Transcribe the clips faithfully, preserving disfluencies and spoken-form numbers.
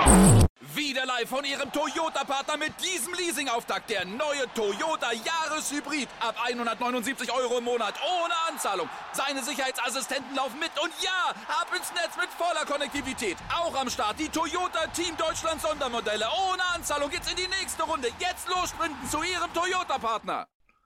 Wieder live von Ihrem Toyota-Partner mit diesem Leasing-Auftakt. Der neue Toyota Jahreshybrid. Ab hundertneunundsiebzig Euro im Monat. Ohne Anzahlung. Seine Sicherheitsassistenten laufen mit. Und ja, ab ins Netz mit voller Konnektivität. Auch am Start die Toyota Team Deutschland Sondermodelle. Ohne Anzahlung geht's in die nächste Runde. Jetzt los sprinten zu Ihrem Toyota-Partner.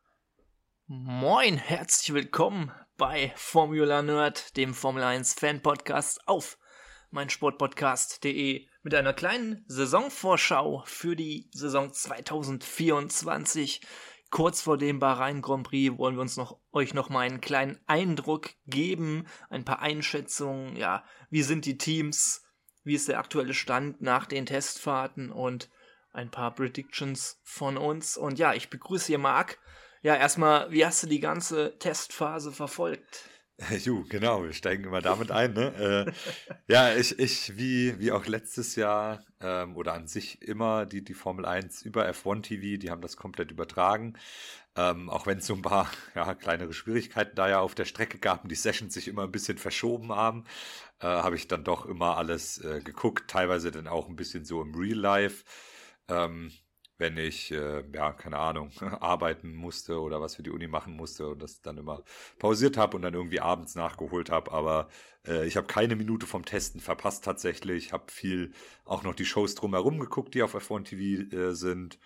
Moin, herzlich willkommen bei Formula Nerd, dem Formel eins Fan-Podcast auf meinsportpodcast punkt de mit einer kleinen Saisonvorschau für die Saison zwanzig vierundzwanzig. Kurz vor dem Bahrain Grand Prix wollen wir uns noch, euch noch mal einen kleinen Eindruck geben, ein paar Einschätzungen, ja, wie sind die Teams, wie ist der aktuelle Stand nach den Testfahrten und ein paar Predictions von uns. Und ja, ich begrüße hier Marc. Ja, erstmal, wie hast du die ganze Testphase verfolgt? Ju, genau, wir steigen immer damit ein, ne? äh, ja, ich, ich wie, wie auch letztes Jahr ähm, oder an sich immer die, die Formel eins über F eins T V, die haben das komplett übertragen. Ähm, auch wenn es so ein paar ja, kleinere Schwierigkeiten da ja auf der Strecke gab und die Sessions sich immer ein bisschen verschoben haben, äh, habe ich dann doch immer alles äh, geguckt, teilweise dann auch ein bisschen so im Real Life. Ähm, wenn ich, äh, ja, keine Ahnung, arbeiten musste oder was für die Uni machen musste und das dann immer pausiert habe und dann irgendwie abends nachgeholt habe. Aber äh, ich habe keine Minute vom Testen verpasst tatsächlich. Ich habe viel auch noch die Shows drumherum geguckt, die auf F eins T V äh, sind.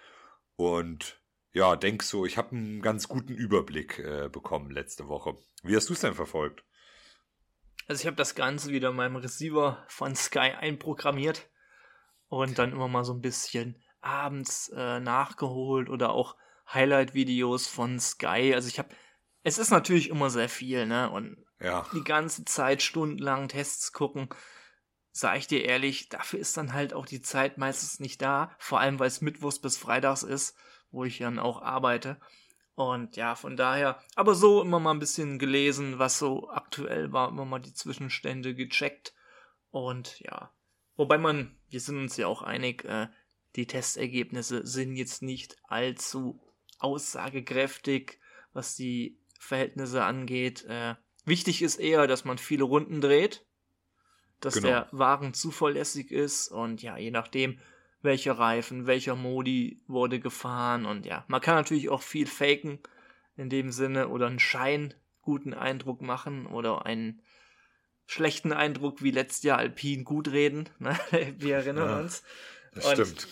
Und ja, denk so, ich habe einen ganz guten Überblick äh, bekommen letzte Woche. Wie hast du es denn verfolgt? Also ich habe das Ganze wieder in meinem Receiver von Sky einprogrammiert und dann immer mal so ein bisschen abends äh, nachgeholt oder auch Highlight-Videos von Sky. Also ich habe, es ist natürlich immer sehr viel, ne? Und ja. Die ganze Zeit stundenlang Tests gucken, sage ich dir ehrlich, dafür ist dann halt auch die Zeit meistens nicht da. Vor allem, weil es mittwochs bis freitags ist, wo ich dann auch arbeite. Und ja, von daher, aber so immer mal ein bisschen gelesen, was so aktuell war, immer mal die Zwischenstände gecheckt. Und ja, wobei man, wir sind uns ja auch einig, äh, die Testergebnisse sind jetzt nicht allzu aussagekräftig, was die Verhältnisse angeht. Äh, wichtig ist eher, dass man viele Runden dreht, dass genau. der Wagen zuverlässig ist und ja, je nachdem, welcher Reifen, welcher Modi wurde gefahren und ja, man kann natürlich auch viel faken in dem Sinne oder einen Schein guten Eindruck machen oder einen schlechten Eindruck wie letztes Jahr Alpine gut reden, ne? Wir erinnern ja. uns. Das und stimmt.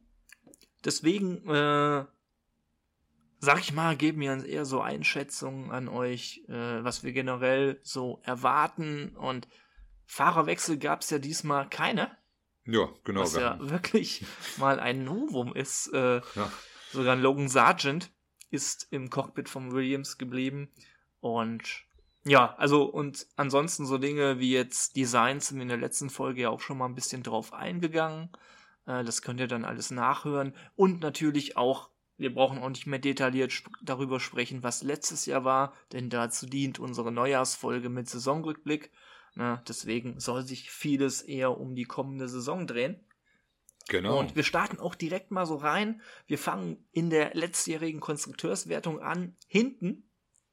Deswegen, äh, sag ich mal, geben wir uns eher so Einschätzungen an euch, äh, was wir generell so erwarten. Und Fahrerwechsel gab es ja diesmal keine. Ja, genau. Was ja wirklich mal ein Novum ist. Äh, ja. Sogar Logan Sargent ist im Cockpit von Williams geblieben. Und ja, also und ansonsten so Dinge wie jetzt Designs sind wir in der letzten Folge ja auch schon mal ein bisschen drauf eingegangen. Das könnt ihr dann alles nachhören. Und natürlich auch, wir brauchen auch nicht mehr detailliert sp- darüber sprechen, was letztes Jahr war, denn dazu dient unsere Neujahrsfolge mit Saisonrückblick. Na, deswegen soll sich vieles eher um die kommende Saison drehen. Genau. Und wir starten auch direkt mal so rein. Wir fangen in der letztjährigen Konstrukteurswertung an, hinten.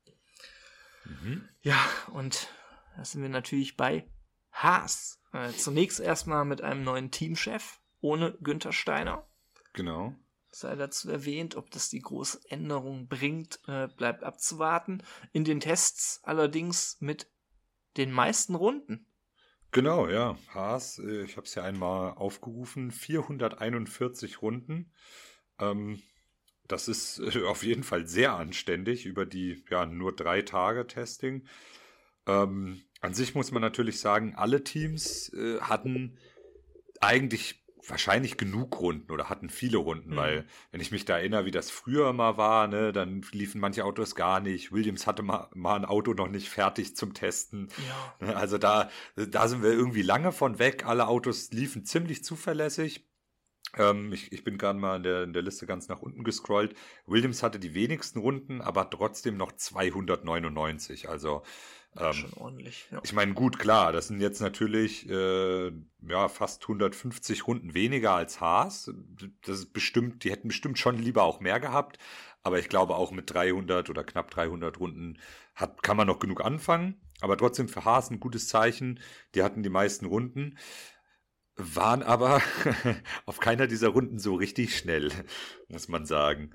Mhm. Ja, und da sind wir natürlich bei Haas. Äh, zunächst erstmal mit einem neuen Teamchef. Ohne Günther Steiner. Genau. Sei dazu erwähnt, ob das die große Änderung bringt, äh, bleibt abzuwarten. In den Tests allerdings mit den meisten Runden. Genau, ja. Haas, äh, ich habe es ja einmal aufgerufen, vierhunderteinundvierzig Runden. Ähm, das ist äh, auf jeden Fall sehr anständig über die ja nur drei Tage Testing. Ähm, an sich muss man natürlich sagen, alle Teams äh, hatten eigentlich wahrscheinlich genug Runden oder hatten viele Runden, mhm. weil wenn ich mich da erinnere, wie das früher mal war, ne, dann liefen manche Autos gar nicht. Williams hatte mal, mal ein Auto noch nicht fertig zum Testen. Ja. Also da, da sind wir irgendwie lange von weg. Alle Autos liefen ziemlich zuverlässig. Ähm, ich, ich bin gerade mal in der, in der Liste ganz nach unten gescrollt. Williams hatte die wenigsten Runden, aber trotzdem noch zweihundertneunundneunzig. Also Ähm, schon ordentlich, ja. Ich meine, gut, klar, das sind jetzt natürlich äh, ja fast hundertfünfzig Runden weniger als Haas. Das ist bestimmt, die hätten bestimmt schon lieber auch mehr gehabt, aber ich glaube auch mit dreihundert oder knapp dreihundert Runden hat, kann man noch genug anfangen, aber trotzdem für Haas ein gutes Zeichen. Die hatten die meisten Runden. waren aber auf keiner dieser Runden so richtig schnell, muss man sagen.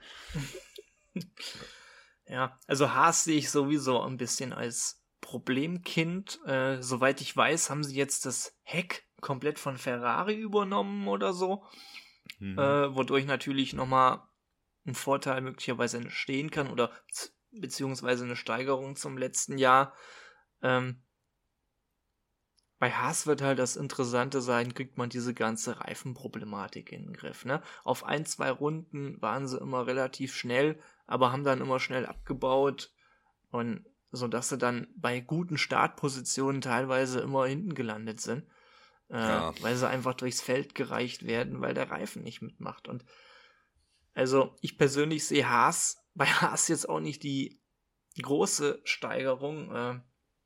Ja, also Haas sehe ich sowieso ein bisschen als Problemkind. Äh, soweit ich weiß, haben sie jetzt das Heck komplett von Ferrari übernommen oder so, mhm. äh, wodurch natürlich nochmal ein Vorteil möglicherweise entstehen kann oder z- beziehungsweise eine Steigerung zum letzten Jahr. Ähm, bei Haas wird halt das Interessante sein, kriegt man diese ganze Reifenproblematik in den Griff. Ne? Auf ein, zwei Runden waren sie immer relativ schnell, aber haben dann immer schnell abgebaut und so dass sie dann bei guten Startpositionen teilweise immer hinten gelandet sind, äh, ja. weil sie einfach durchs Feld gereicht werden, weil der Reifen nicht mitmacht. Und also ich persönlich sehe Haas, bei Haas jetzt auch nicht die große Steigerung, äh,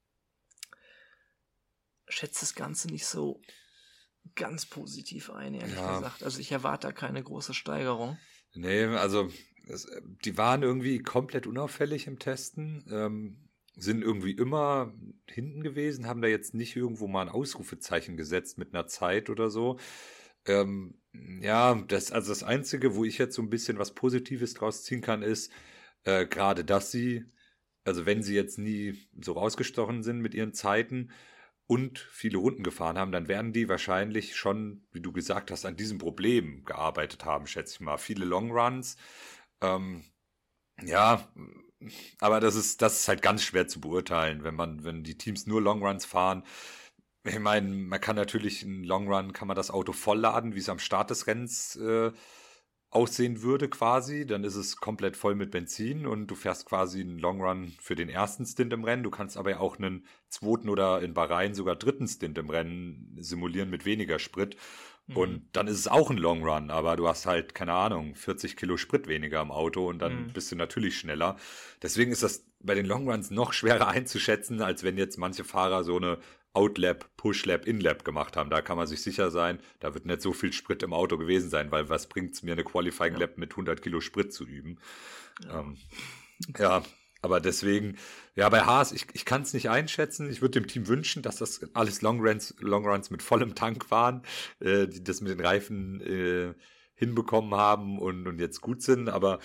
schätze das Ganze nicht so ganz positiv ein, ehrlich ja. gesagt. Also ich erwarte da keine große Steigerung. Nee, also es, die waren irgendwie komplett unauffällig im Testen, ähm, sind irgendwie immer hinten gewesen, haben da jetzt nicht irgendwo mal ein Ausrufezeichen gesetzt mit einer Zeit oder so. Ähm, ja, das, also das Einzige, wo ich jetzt so ein bisschen was Positives draus ziehen kann, ist äh, gerade, dass sie, also wenn sie jetzt nie so rausgestochen sind mit ihren Zeiten und viele Runden gefahren haben, dann werden die wahrscheinlich schon, wie du gesagt hast, an diesem Problem gearbeitet haben, schätze ich mal. Viele Longruns, ähm, ja, aber das ist, das ist halt ganz schwer zu beurteilen, wenn man, wenn die Teams nur Longruns fahren. Ich meine, man kann natürlich einen Longrun, kann man das Auto vollladen, wie es am Start des Rennens äh, aussehen würde quasi. Dann ist es komplett voll mit Benzin und du fährst quasi einen Longrun für den ersten Stint im Rennen. Du kannst aber ja auch einen zweiten oder in Bahrain sogar dritten Stint im Rennen simulieren mit weniger Sprit. Mhm. Und dann ist es auch ein Longrun, aber du hast halt, keine Ahnung, vierzig Kilo Sprit weniger im Auto und dann mhm. bist du natürlich schneller. Deswegen ist das bei den Longruns noch schwerer einzuschätzen, als wenn jetzt manche Fahrer so eine Outlap, Pushlap, Inlap gemacht haben. Da kann man sich sicher sein, da wird nicht so viel Sprit im Auto gewesen sein, weil was bringt es mir, eine Qualifying Lap mit hundert Kilo Sprit zu üben? Ja, ähm, ja aber deswegen, ja, bei Haas, ich, ich kann es nicht einschätzen. Ich würde dem Team wünschen, dass das alles Longruns, Longruns mit vollem Tank waren, äh, die das mit den Reifen äh, hinbekommen haben und, und jetzt gut sind, aber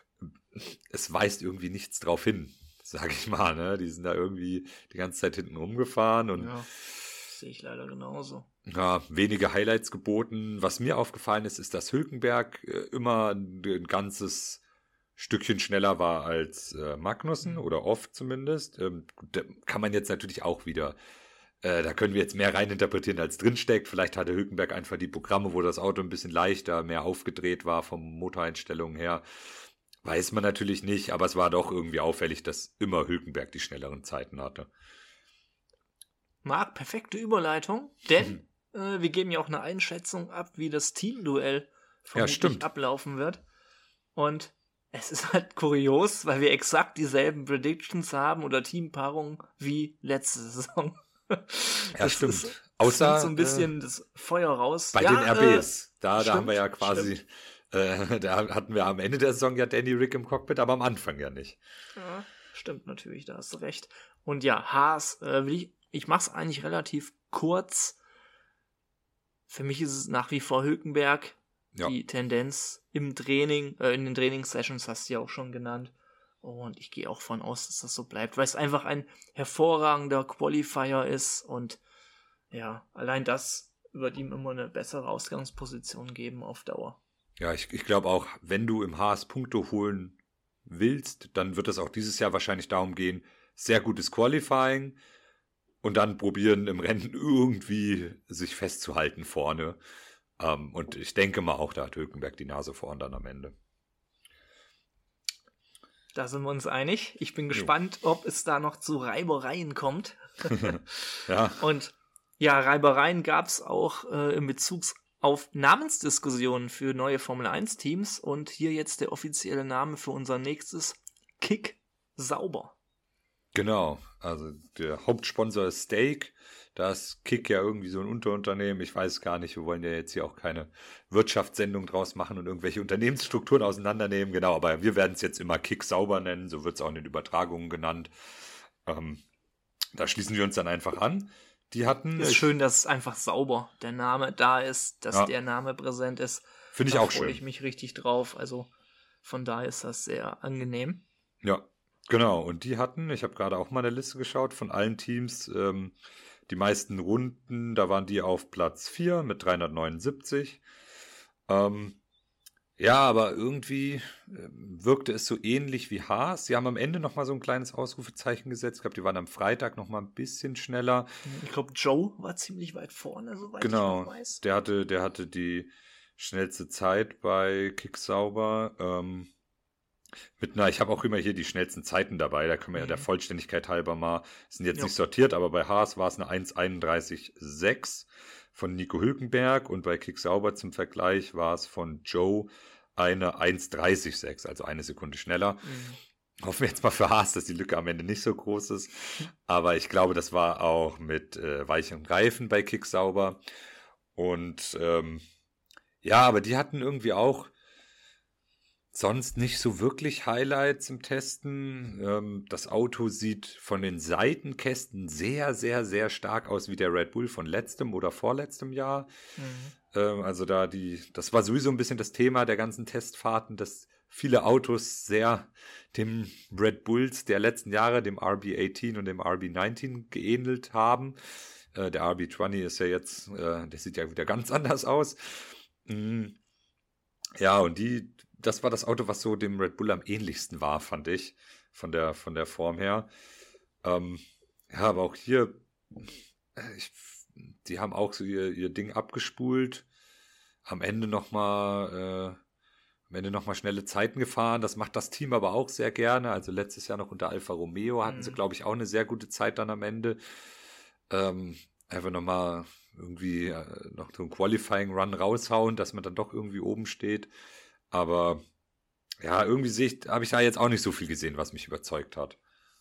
es weist irgendwie nichts drauf hin, sag ich mal, ne? Die sind da irgendwie die ganze Zeit hinten rumgefahren und ja, sehe ich leider genauso. Ja, wenige Highlights geboten. Was mir aufgefallen ist, ist, dass Hülkenberg äh, immer ein, ein ganzes Stückchen schneller war als äh, Magnussen, oder oft zumindest. Ähm, da kann man jetzt natürlich auch wieder, äh, da können wir jetzt mehr reininterpretieren, als drinsteckt. Vielleicht hatte Hülkenberg einfach die Programme, wo das Auto ein bisschen leichter, mehr aufgedreht war vom Motoreinstellungen her. Weiß man natürlich nicht, aber es war doch irgendwie auffällig, dass immer Hülkenberg die schnelleren Zeiten hatte. Marc, perfekte Überleitung, denn mhm. äh, wir geben ja auch eine Einschätzung ab, wie das Teamduell vermutlich ja, ablaufen wird. Und es ist halt kurios, weil wir exakt dieselben Predictions haben oder Teampaarungen wie letzte Saison. Das ja, stimmt. Ist, Außer so ein bisschen äh, das Feuer raus. Bei ja, den R Bs, da, stimmt, da haben wir ja quasi... Äh, da hatten wir am Ende der Saison ja Danny Rick im Cockpit, aber am Anfang ja nicht. Ja, stimmt natürlich, da hast du recht. Und ja, Haas, äh, will ich, ich mach's eigentlich relativ kurz. Für mich ist es nach wie vor Hülkenberg. Ja. Die Tendenz im Training, äh, in den Trainingssessions hast du ja auch schon genannt. Und ich gehe auch von aus, dass das so bleibt, weil es einfach ein hervorragender Qualifier ist und ja, allein das wird ihm immer eine bessere Ausgangsposition geben auf Dauer. Ja, ich, ich glaube auch, wenn du im Haas Punkte holen willst, dann wird es auch dieses Jahr wahrscheinlich darum gehen, sehr gutes Qualifying und dann probieren im Rennen irgendwie sich festzuhalten vorne. Ähm, und ich denke mal auch, da hat Hülkenberg die Nase vorn dann am Ende. Da sind wir uns einig. Ich bin gespannt, jo. ob es da noch zu Reibereien kommt. Ja. Und ja, Reibereien gab es auch äh, in Bezug auf Namensdiskussionen für neue Formel eins Teams und hier jetzt der offizielle Name für unser nächstes Kick Sauber. Genau, also der Hauptsponsor ist Stake, da ist Kick ja irgendwie so ein Unterunternehmen, ich weiß gar nicht, wir wollen ja jetzt hier auch keine Wirtschaftssendung draus machen und irgendwelche Unternehmensstrukturen auseinandernehmen, genau, aber wir werden es jetzt immer Kick Sauber nennen, so wird es auch in den Übertragungen genannt. Ähm, da schließen wir uns dann einfach an. die hatten... Ist ich, schön, dass es einfach sauber der Name da ist, dass ja. der Name präsent ist. Finde ich da auch schön. Da freue ich mich richtig drauf. Also von daher ist das sehr angenehm. Ja, genau. Und die hatten, ich habe gerade auch mal eine Liste geschaut, von allen Teams, ähm, die meisten Runden, da waren die auf Platz vier mit dreihundertneunundsiebzig. Ähm, ja, aber irgendwie äh, wirkte es so ähnlich wie Haas. Sie haben am Ende nochmal so ein kleines Ausrufezeichen gesetzt. Ich glaube, die waren am Freitag nochmal ein bisschen schneller. Ich glaube, Joe war ziemlich weit vorne, soweit genau, ich noch weiß. Der hatte, der hatte die schnellste Zeit bei Kicksauber. Ähm, mit einer, ich habe auch immer hier die schnellsten Zeiten dabei. Da können wir mhm. ja der Vollständigkeit halber mal, sind jetzt jo. nicht sortiert, aber bei Haas war es eine eins einunddreißig Komma sechs von Nico Hülkenberg und bei Kicksauber zum Vergleich war es von Joe eine eins dreißig Komma sechs, also eine Sekunde schneller. Mhm. Hoffen wir jetzt mal für Haas, dass die Lücke am Ende nicht so groß ist. Aber ich glaube, das war auch mit äh, weichen Reifen bei Kicksauber. Und ähm, ja, aber die hatten irgendwie auch sonst nicht so wirklich Highlights im Testen. Ähm, das Auto sieht von den Seitenkästen sehr, sehr, sehr stark aus wie der Red Bull von letztem oder vorletztem Jahr. Mhm. Ähm, also da die, das war sowieso ein bisschen das Thema der ganzen Testfahrten, dass viele Autos sehr dem Red Bulls der letzten Jahre, dem R B achtzehn und dem R B neunzehn geähnelt haben. Äh, der R B zwanzig ist ja jetzt, äh, der sieht ja wieder ganz anders aus. Mhm. Ja, und die, das war das Auto, was so dem Red Bull am ähnlichsten war, fand ich, von der, von der Form her. Ähm, ja, aber auch hier, ich, die haben auch so ihr, ihr Ding abgespult, am Ende nochmal, äh, am Ende nochmal schnelle Zeiten gefahren. Das macht das Team aber auch sehr gerne. Also letztes Jahr noch unter Alfa Romeo hatten mhm. sie, glaube ich, auch eine sehr gute Zeit dann am Ende. Ähm, einfach nochmal irgendwie äh, noch so einen Qualifying-Run raushauen, dass man dann doch irgendwie oben steht. Aber ja, irgendwie sehe ich, habe ich da jetzt auch nicht so viel gesehen, was mich überzeugt hat.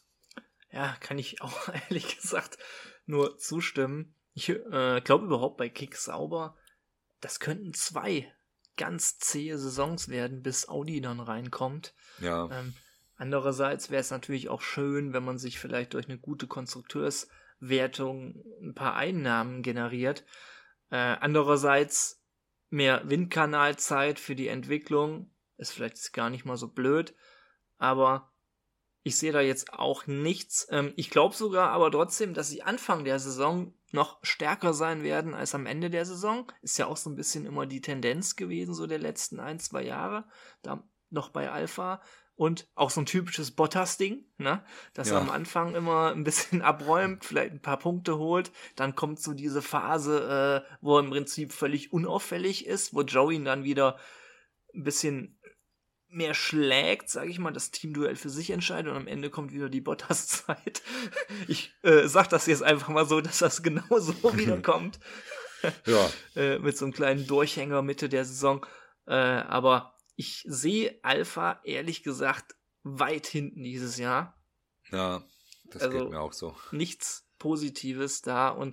Ja, kann ich auch ehrlich gesagt nur zustimmen. Ich äh, glaube überhaupt bei Kicksauber, das könnten zwei ganz zähe Saisons werden, bis Audi dann reinkommt. Ja. Ähm, andererseits wäre es natürlich auch schön, wenn man sich vielleicht durch eine gute Konstrukteurswertung ein paar Einnahmen generiert. Äh, andererseits mehr Windkanalzeit für die Entwicklung ist vielleicht gar nicht mal so blöd, aber ich sehe da jetzt auch nichts. Ähm, ich glaube sogar aber trotzdem, dass sie Anfang der Saison noch stärker sein werden als am Ende der Saison. Ist ja auch so ein bisschen immer die Tendenz gewesen, so der letzten ein, zwei Jahre, da noch bei Alpha. Und auch so ein typisches Bottas-Ding, ne? Dass ja. er am Anfang immer ein bisschen abräumt, vielleicht ein paar Punkte holt. Dann kommt so diese Phase, äh, wo er im Prinzip völlig unauffällig ist, wo Joe ihn dann wieder ein bisschen mehr schlägt, sage ich mal, das Teamduell für sich entscheidet und am Ende kommt wieder die Bottas-Zeit. Ich äh, sag das jetzt einfach mal so, dass das genau so wiederkommt. Ja. äh, mit so einem kleinen Durchhänger Mitte der Saison. Äh, aber ich sehe Alpha, ehrlich gesagt, weit hinten dieses Jahr. Ja, das also geht mir auch so. Nichts Positives da und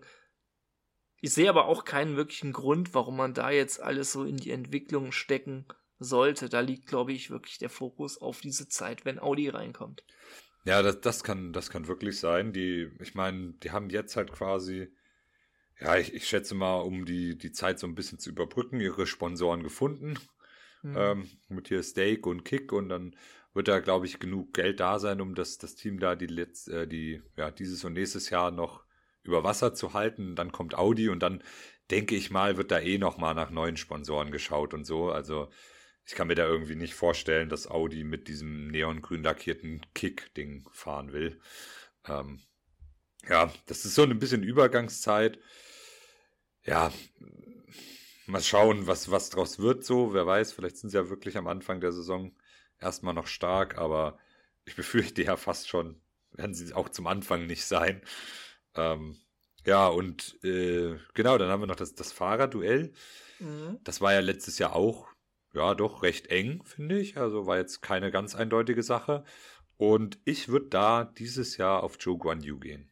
ich sehe aber auch keinen wirklichen Grund, warum man da jetzt alles so in die Entwicklung stecken sollte. Da liegt, glaube ich, wirklich der Fokus auf diese Zeit, wenn Audi reinkommt. Ja, das, das kann, das kann wirklich sein. Die, ich meine, die haben jetzt halt quasi, ja, ich, ich schätze mal, um die, die Zeit so ein bisschen zu überbrücken, ihre Sponsoren gefunden. Mhm. Ähm, mit hier Stake und Kick und dann wird da, glaube ich, genug Geld da sein, um das, das Team da die, Letz-, äh, die ja, dieses und nächstes Jahr noch über Wasser zu halten. Dann kommt Audi und dann, denke ich mal, wird da eh noch mal nach neuen Sponsoren geschaut und so. Also ich kann mir da irgendwie nicht vorstellen, dass Audi mit diesem neongrün lackierten Kick-Ding fahren will. Ähm, ja, das ist so ein bisschen Übergangszeit. Ja, mal schauen, was, was draus wird so. Wer weiß, vielleicht sind sie ja wirklich am Anfang der Saison erstmal noch stark, aber ich befürchte ja fast schon, werden sie auch zum Anfang nicht sein. Ähm, ja, und äh, genau, dann haben wir noch das, das Fahrerduell. Mhm. Das war ja letztes Jahr auch, ja, doch recht eng, finde ich. Also war jetzt keine ganz eindeutige Sache. Und ich würde da dieses Jahr auf Zhou Guanyu gehen.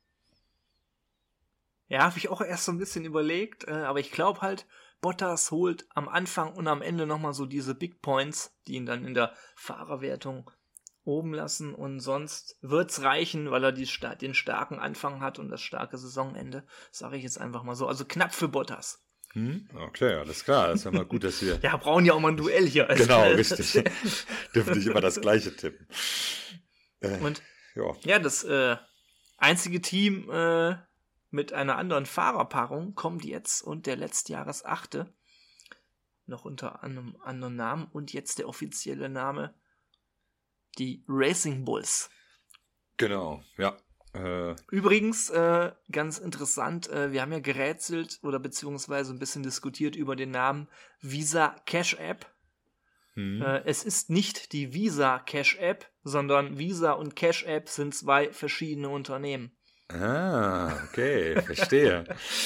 Ja, habe ich auch erst so ein bisschen überlegt, äh, aber ich glaube halt, Bottas holt am Anfang und am Ende nochmal so diese Big Points, die ihn dann in der Fahrerwertung oben lassen und sonst wird's reichen, weil er die, den starken Anfang hat und das starke Saisonende, sage ich jetzt einfach mal so. Also knapp für Bottas. Hm, okay, alles klar. Das ist ja mal gut, dass wir... ja, brauchen ja auch mal ein Duell hier. Also genau, richtig. Dürfen nicht immer das Gleiche tippen. Äh, und ja, ja das äh, einzige Team äh, mit einer anderen Fahrerpaarung kommt jetzt und der letztjahres achte noch unter einem anderen Namen und jetzt der offizielle Name, die Racing Bulls. Genau, ja. Äh, Übrigens, äh, ganz interessant, äh, wir haben ja gerätselt oder beziehungsweise ein bisschen diskutiert über den Namen Visa Cash App. Hm. Äh, es ist nicht die Visa Cash App, sondern Visa und Cash App sind zwei verschiedene Unternehmen. Ah, okay, verstehe.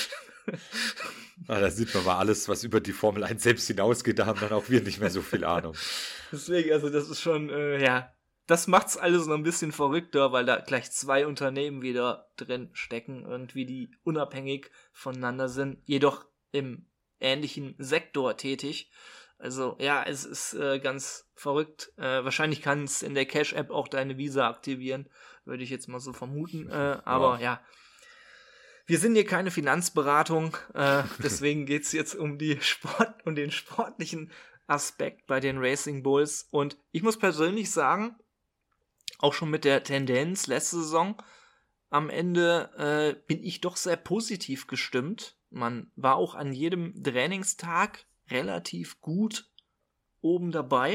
ah, da sieht man mal alles, was über die Formel eins selbst hinausgeht, da haben dann auch wir nicht mehr so viel Ahnung. Deswegen, also das ist schon, äh, ja, das macht's alles noch ein bisschen verrückter, weil da gleich zwei Unternehmen wieder drin stecken, irgendwie, die unabhängig voneinander sind, jedoch im ähnlichen Sektor tätig. Also, ja, es ist äh, ganz verrückt. Äh, wahrscheinlich kannst in der Cash-App auch deine Visa aktivieren, würde ich jetzt mal so vermuten. Äh, aber ja. ja, wir sind hier keine Finanzberatung, äh, deswegen geht's jetzt um die Sport, um den sportlichen Aspekt bei den Racing Bulls. Und ich muss persönlich sagen, auch schon mit der Tendenz letzte Saison, am Ende äh, bin ich doch sehr positiv gestimmt. Man war auch an jedem Trainingstag relativ gut oben dabei.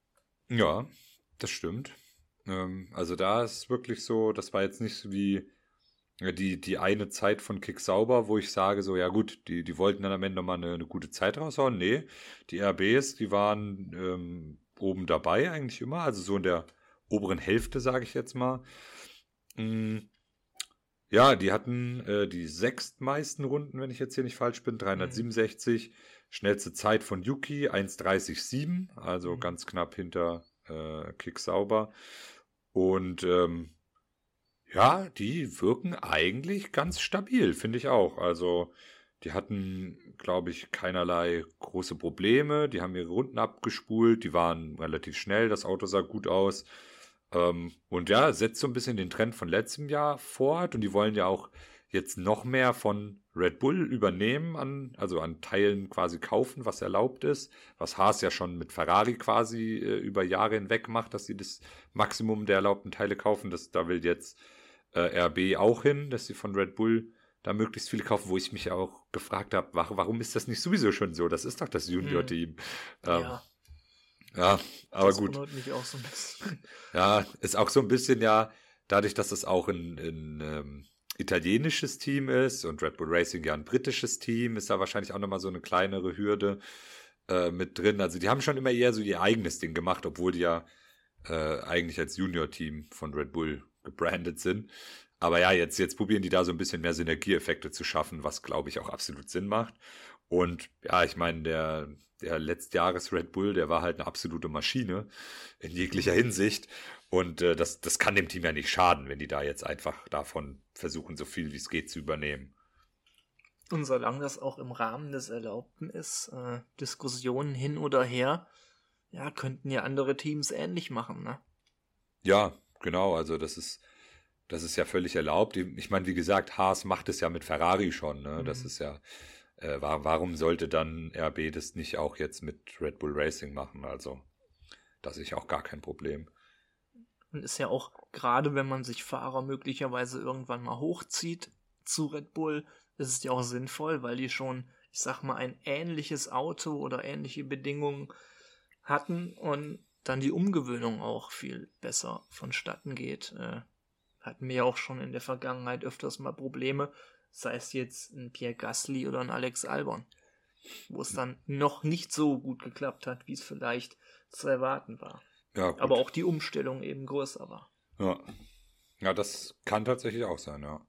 Ja, das stimmt. Ähm, also da ist wirklich so, das war jetzt nicht so wie die, die eine Zeit von Kick Sauber, wo ich sage so, ja gut, die, die wollten dann am Ende nochmal eine, eine gute Zeit raushauen. Nee, die R Bs, die waren ähm, oben dabei eigentlich immer, also so in der oberen Hälfte, sage ich jetzt mal. Mhm. Ja, die hatten äh, die sechstmeisten Runden, wenn ich jetzt hier nicht falsch bin, dreihundertsiebenundsechzig. Mhm. Schnellste Zeit von Yuki, eins dreißig sieben, also mhm. ganz knapp hinter äh, Kick Sauber. Und ähm, ja, die wirken eigentlich ganz stabil, finde ich auch. Also die hatten, glaube ich, keinerlei große Probleme. Die haben ihre Runden abgespult, die waren relativ schnell, das Auto sah gut aus. Und ja, setzt so ein bisschen den Trend von letztem Jahr fort und die wollen ja auch jetzt noch mehr von Red Bull übernehmen, an, also an Teilen quasi kaufen, was erlaubt ist, was Haas ja schon mit Ferrari quasi äh, über Jahre hinweg macht, dass sie das Maximum der erlaubten Teile kaufen. Das, da will jetzt äh, R B auch hin, dass sie von Red Bull da möglichst viele kaufen, wo ich mich auch gefragt habe, warum ist das nicht sowieso schon so? Das ist doch das Junior-Team. Hm. Ähm, ja. Ja, aber das gut. Mich auch so ein bisschen. Ja, ist auch so ein bisschen ja, dadurch, dass es auch ein, ein ähm, italienisches Team ist und Red Bull Racing ja ein britisches Team, ist da wahrscheinlich auch nochmal so eine kleinere Hürde äh, mit drin. Also die haben schon immer eher so ihr eigenes Ding gemacht, obwohl die ja äh, eigentlich als Junior-Team von Red Bull gebrandet sind. Aber ja, jetzt, jetzt probieren die da so ein bisschen mehr Synergieeffekte zu schaffen, was, glaube ich, auch absolut Sinn macht. Und ja, ich meine, der, der letztjahres Red Bull, der war halt eine absolute Maschine in jeglicher Hinsicht. Und äh, das, das kann dem Team ja nicht schaden, wenn die da jetzt einfach davon versuchen, so viel wie es geht zu übernehmen. Und solange das auch im Rahmen des Erlaubten ist, äh, Diskussionen hin oder her, ja, könnten ja andere Teams ähnlich machen, ne? Ja, genau, also das ist, das ist ja völlig erlaubt. Ich meine, wie gesagt, Haas macht es ja mit Ferrari schon, ne? Mhm. Das ist ja, äh, warum sollte dann R B das nicht auch jetzt mit Red Bull Racing machen? Also, das ist ja auch gar kein Problem. Und ist ja auch, gerade wenn man sich Fahrer möglicherweise irgendwann mal hochzieht zu Red Bull, ist es ja auch sinnvoll, weil die schon, ich sag mal, ein ähnliches Auto oder ähnliche Bedingungen hatten und dann die Umgewöhnung auch viel besser vonstatten geht. Äh, hatten wir ja auch schon in der Vergangenheit öfters mal Probleme, sei es jetzt ein Pierre Gasly oder ein Alex Albon, wo es dann noch nicht so gut geklappt hat, wie es vielleicht zu erwarten war. Ja, gut. Aber auch die Umstellung eben größer war. Ja. Ja, das kann tatsächlich auch sein, ja.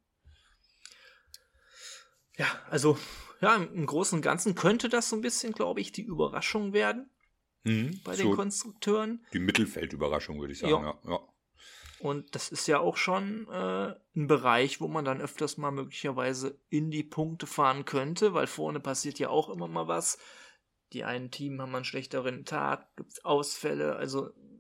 Ja, also, ja, im Großen und Ganzen könnte das so ein bisschen, glaube ich, die Überraschung werden mhm, bei den so Konstrukteuren. Die Mittelfeldüberraschung, würde ich sagen, ja. ja, ja. Und das ist ja auch schon äh, ein Bereich, wo man dann öfters mal möglicherweise in die Punkte fahren könnte, weil vorne passiert ja auch immer mal was. Die einen Team haben einen schlechteren Tag, gibt es Ausfälle, also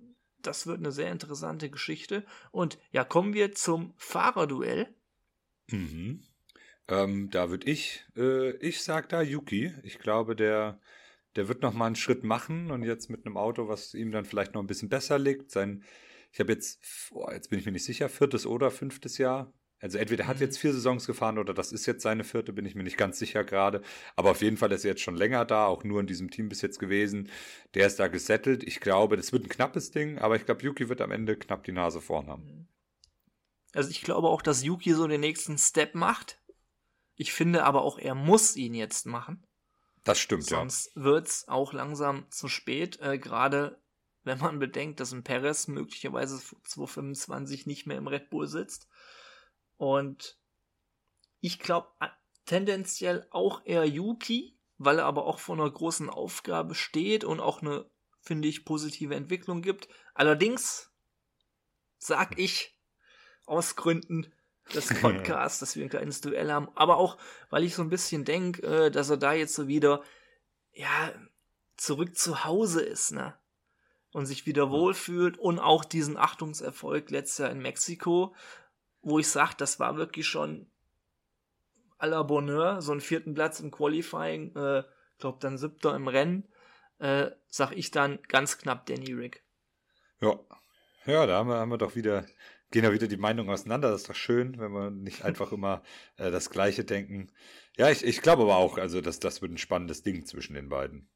das wird eine sehr interessante Geschichte. Und ja, kommen wir zum Fahrerduell. Mhm. Ähm, da würde ich, äh, ich sag da Yuki. Ich glaube, der, der wird noch mal einen Schritt machen und jetzt mit einem Auto, was ihm dann vielleicht noch ein bisschen besser liegt. Sein, ich habe jetzt, oh, jetzt bin ich mir nicht sicher, viertes oder fünftes Jahr. Also entweder hat Mhm. jetzt vier Saisons gefahren oder das ist jetzt seine vierte, bin ich mir nicht ganz sicher gerade. Aber auf jeden Fall ist er jetzt schon länger da, auch nur in diesem Team bis jetzt gewesen. Der ist da gesettelt. Ich glaube, das wird ein knappes Ding, aber ich glaube, Yuki wird am Ende knapp die Nase vorn haben. Also ich glaube auch, dass Yuki so den nächsten Step macht. Ich finde aber auch, er muss ihn jetzt machen. Das stimmt, Sonst ja. wird es auch langsam zu spät. Äh, Gerade wenn man bedenkt, dass ein Perez möglicherweise zwanzig fünfundzwanzig nicht mehr im Red Bull sitzt. Und ich glaube tendenziell auch eher Yuki, weil er aber auch vor einer großen Aufgabe steht und auch eine, finde ich, positive Entwicklung gibt. Allerdings sag ich aus Gründen des Podcasts, dass wir ein kleines Duell haben, aber auch, weil ich so ein bisschen denke, äh, dass er da jetzt so wieder, ja, zurück zu Hause ist, ne? Und sich wieder wohlfühlt und auch diesen Achtungserfolg letztes Jahr in Mexiko, wo ich sage, das war wirklich schon à la Bonheur, so einen vierten Platz im Qualifying, äh, glaube dann siebter im Rennen, äh, sag ich dann ganz knapp Danny Rick. Ja, ja, da haben wir, haben wir doch wieder, gehen da wieder die Meinungen auseinander. Das ist doch schön, wenn wir nicht einfach immer äh, das Gleiche denken. Ja, ich, ich glaube aber auch, also das, das wird ein spannendes Ding zwischen den beiden.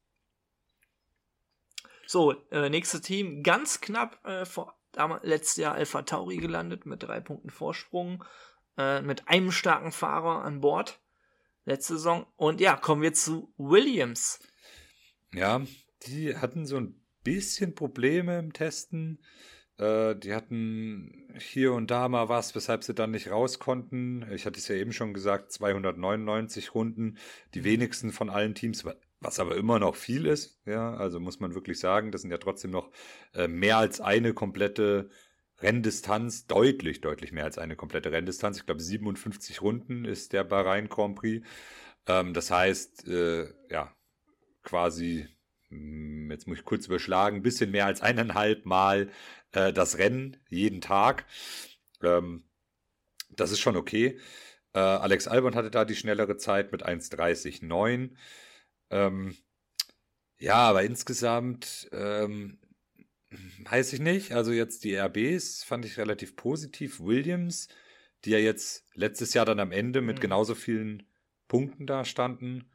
So, äh, nächstes Team, ganz knapp äh, vor damals, letztes Jahr Alpha Tauri gelandet mit drei Punkten Vorsprung, äh, mit einem starken Fahrer an Bord letzte Saison. Und ja, kommen wir zu Williams. Ja, die hatten so ein bisschen Probleme im Testen. Äh, die hatten hier und da mal was, weshalb sie dann nicht raus konnten. Ich hatte es ja eben schon gesagt, zweihundertneunundneunzig Runden, die wenigsten von allen Teams, was aber immer noch viel ist. Ja, also muss man wirklich sagen, das sind ja trotzdem noch äh, mehr als eine komplette Renndistanz, deutlich, deutlich mehr als eine komplette Renndistanz. Ich glaube, siebenundfünfzig Runden ist der Bahrain Grand Prix. Ähm, das heißt, äh, ja, quasi, mh, jetzt muss ich kurz überschlagen, ein bisschen mehr als eineinhalb Mal äh, das Rennen jeden Tag. Ähm, das ist schon okay. Äh, Alex Albon hatte da die schnellere Zeit mit eins dreißig neun. Ähm, ja, aber insgesamt ähm, weiß ich nicht. Also jetzt die R Bs fand ich relativ positiv. Williams, die ja jetzt letztes Jahr dann am Ende mit Mhm. genauso vielen Punkten da standen.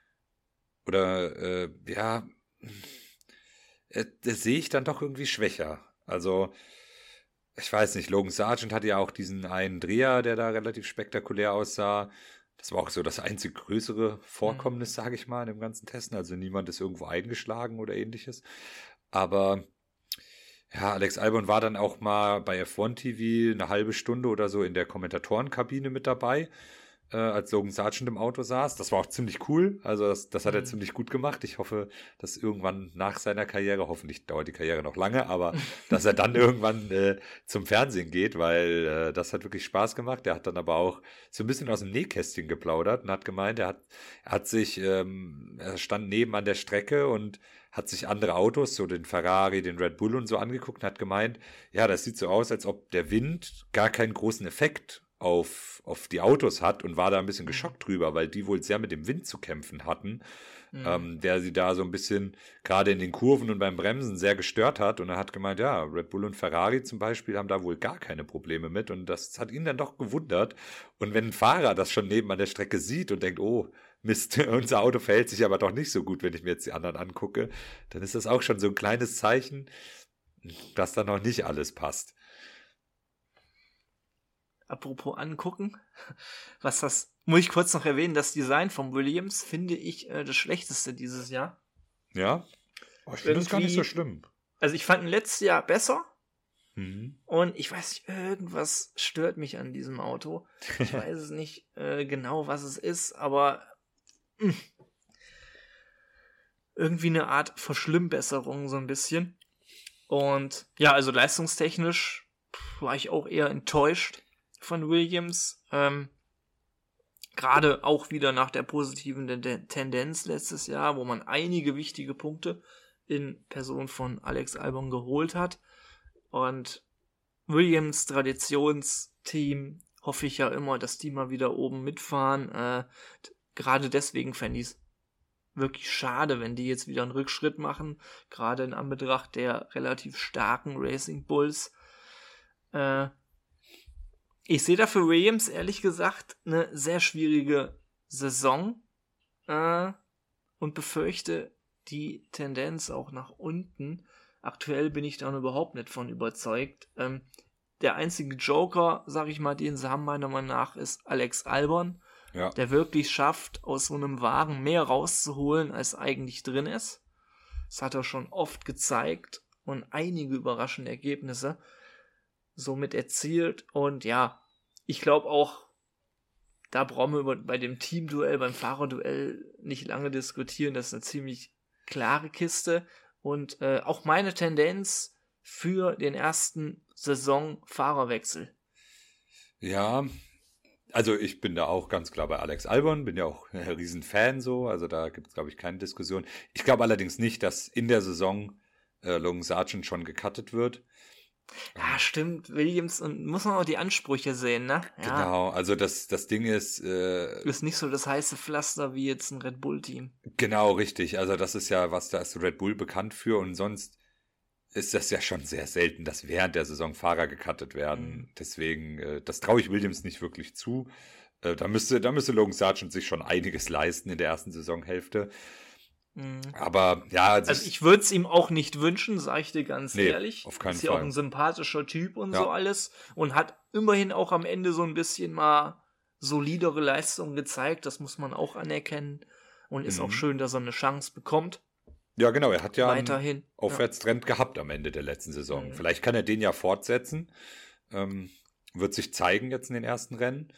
Oder, äh, ja, äh, das sehe ich dann doch irgendwie schwächer. Also, ich weiß nicht, Logan Sargent hatte ja auch diesen einen Dreher, der da relativ spektakulär aussah. Das war auch so das einzig größere Vorkommnis, sage ich mal, in dem ganzen Testen. Also niemand ist irgendwo eingeschlagen oder ähnliches. Aber ja, Alex Albon war dann auch mal bei F eins T V eine halbe Stunde oder so in der Kommentatorenkabine mit dabei, äh, als Logan Sargent im Auto saß. Das war auch ziemlich cool. Also das, das hat er Mhm. ziemlich gut gemacht. Ich hoffe, dass irgendwann nach seiner Karriere, hoffentlich dauert die Karriere noch lange, aber dass er dann irgendwann äh, zum Fernsehen geht, weil äh, das hat wirklich Spaß gemacht. Er hat dann aber auch so ein bisschen aus dem Nähkästchen geplaudert und hat gemeint, er hat, er hat sich, ähm, er stand neben an der Strecke und hat sich andere Autos, so den Ferrari, den Red Bull und so angeguckt und hat gemeint, ja, das sieht so aus, als ob der Wind gar keinen großen Effekt auf, auf die Autos hat und war da ein bisschen geschockt drüber, weil die wohl sehr mit dem Wind zu kämpfen hatten, Mhm. ähm, der sie da so ein bisschen gerade in den Kurven und beim Bremsen sehr gestört hat. Und er hat gemeint, ja, Red Bull und Ferrari zum Beispiel haben da wohl gar keine Probleme mit. Und das hat ihn dann doch gewundert. Und wenn ein Fahrer das schon neben an der Strecke sieht und denkt, oh, Mist, unser Auto verhält sich aber doch nicht so gut, wenn ich mir jetzt die anderen angucke, dann ist das auch schon so ein kleines Zeichen, dass da noch nicht alles passt. Apropos angucken, was das, muss ich kurz noch erwähnen, das Design von Williams finde ich äh, das schlechteste dieses Jahr. Ja? Oh, ich finde das gar nicht so schlimm. Also ich fand ihn letztes Jahr besser Mhm. und ich weiß nicht, irgendwas stört mich an diesem Auto. Ich weiß es nicht äh, genau, was es ist, aber mh, irgendwie eine Art Verschlimmbesserung so ein bisschen. Und ja, also leistungstechnisch pff, war ich auch eher enttäuscht von Williams. Ähm, Gerade auch wieder nach der positiven Ten- Tendenz letztes Jahr, wo man einige wichtige Punkte in Person von Alex Albon geholt hat. Und Williams Traditionsteam hoffe ich ja immer, dass die mal wieder oben mitfahren. Äh, gerade deswegen fände ich es wirklich schade, wenn die jetzt wieder einen Rückschritt machen, gerade in Anbetracht der relativ starken Racing Bulls. Äh, ich sehe da für Williams ehrlich gesagt eine sehr schwierige Saison äh, und befürchte die Tendenz auch nach unten. Aktuell bin ich da noch überhaupt nicht von überzeugt. Ähm, der einzige Joker, sag ich mal, den sie haben meiner Meinung nach, ist Alex Albon, ja. der wirklich schafft, aus so einem Wagen mehr rauszuholen, als eigentlich drin ist. Das hat er schon oft gezeigt und einige überraschende Ergebnisse somit erzielt. Und ja, ich glaube auch, da brauchen wir über, bei dem Teamduell, beim Fahrerduell nicht lange diskutieren. Das ist eine ziemlich klare Kiste. Und äh, auch meine Tendenz für den ersten Saison-Fahrerwechsel. Ja, also ich bin da auch ganz klar bei Alex Albon, bin ja auch ein Riesenfan so, also da gibt es, glaube ich, keine Diskussion. Ich glaube allerdings nicht, dass in der Saison äh, Logan Sargent schon gecuttet wird. Ja, stimmt, Williams, und muss man auch die Ansprüche sehen, ne? Ja. Genau, also das, das Ding ist... Äh, ist nicht so das heiße Pflaster wie jetzt ein Red Bull-Team. Genau, richtig, also das ist ja, was da ist Red Bull bekannt für und sonst ist das ja schon sehr selten, dass während der Saison Fahrer gecuttet werden. Mhm. Deswegen, äh, das traue ich Williams nicht wirklich zu. Äh, da müsste, da müsste Logan Sargent sich schon einiges leisten in der ersten Saisonhälfte. Mhm. Aber ja, also, also ich würde es ihm auch nicht wünschen, sage ich dir ganz nee, ehrlich. Auf keinen ist Fall. ja auch ein sympathischer Typ und ja. so alles und hat immerhin auch am Ende so ein bisschen mal solidere Leistungen gezeigt. Das muss man auch anerkennen und mhm. ist auch schön, dass er eine Chance bekommt. Ja, genau, er hat ja weiterhin einen Aufwärtstrend ja. gehabt am Ende der letzten Saison. Mhm. Vielleicht kann er den ja fortsetzen. Ähm, wird sich zeigen jetzt in den ersten Rennen.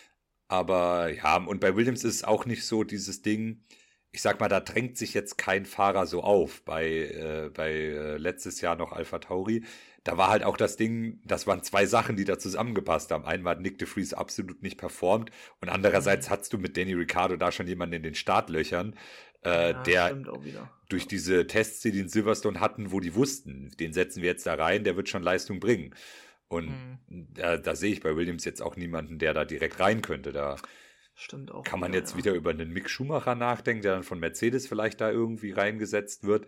Aber ja, und bei Williams ist es auch nicht so dieses Ding, ich sag mal, da drängt sich jetzt kein Fahrer so auf. Bei, äh, bei äh, letztes Jahr noch AlphaTauri, da war halt auch das Ding, das waren zwei Sachen, die da zusammengepasst haben. Einmal hat Nick de Vries absolut nicht performt und andererseits mhm. hattest du mit Danny Ricciardo da schon jemanden in den Startlöchern, Äh, ja, der durch diese Tests, die die in Silverstone hatten, wo die wussten, den setzen wir jetzt da rein, der wird schon Leistung bringen. Und mhm. da, da sehe ich bei Williams jetzt auch niemanden, der da direkt rein könnte. Da Stimmt auch kann man wieder, jetzt ja. wieder über einen Mick Schumacher nachdenken, der dann von Mercedes vielleicht da irgendwie reingesetzt wird.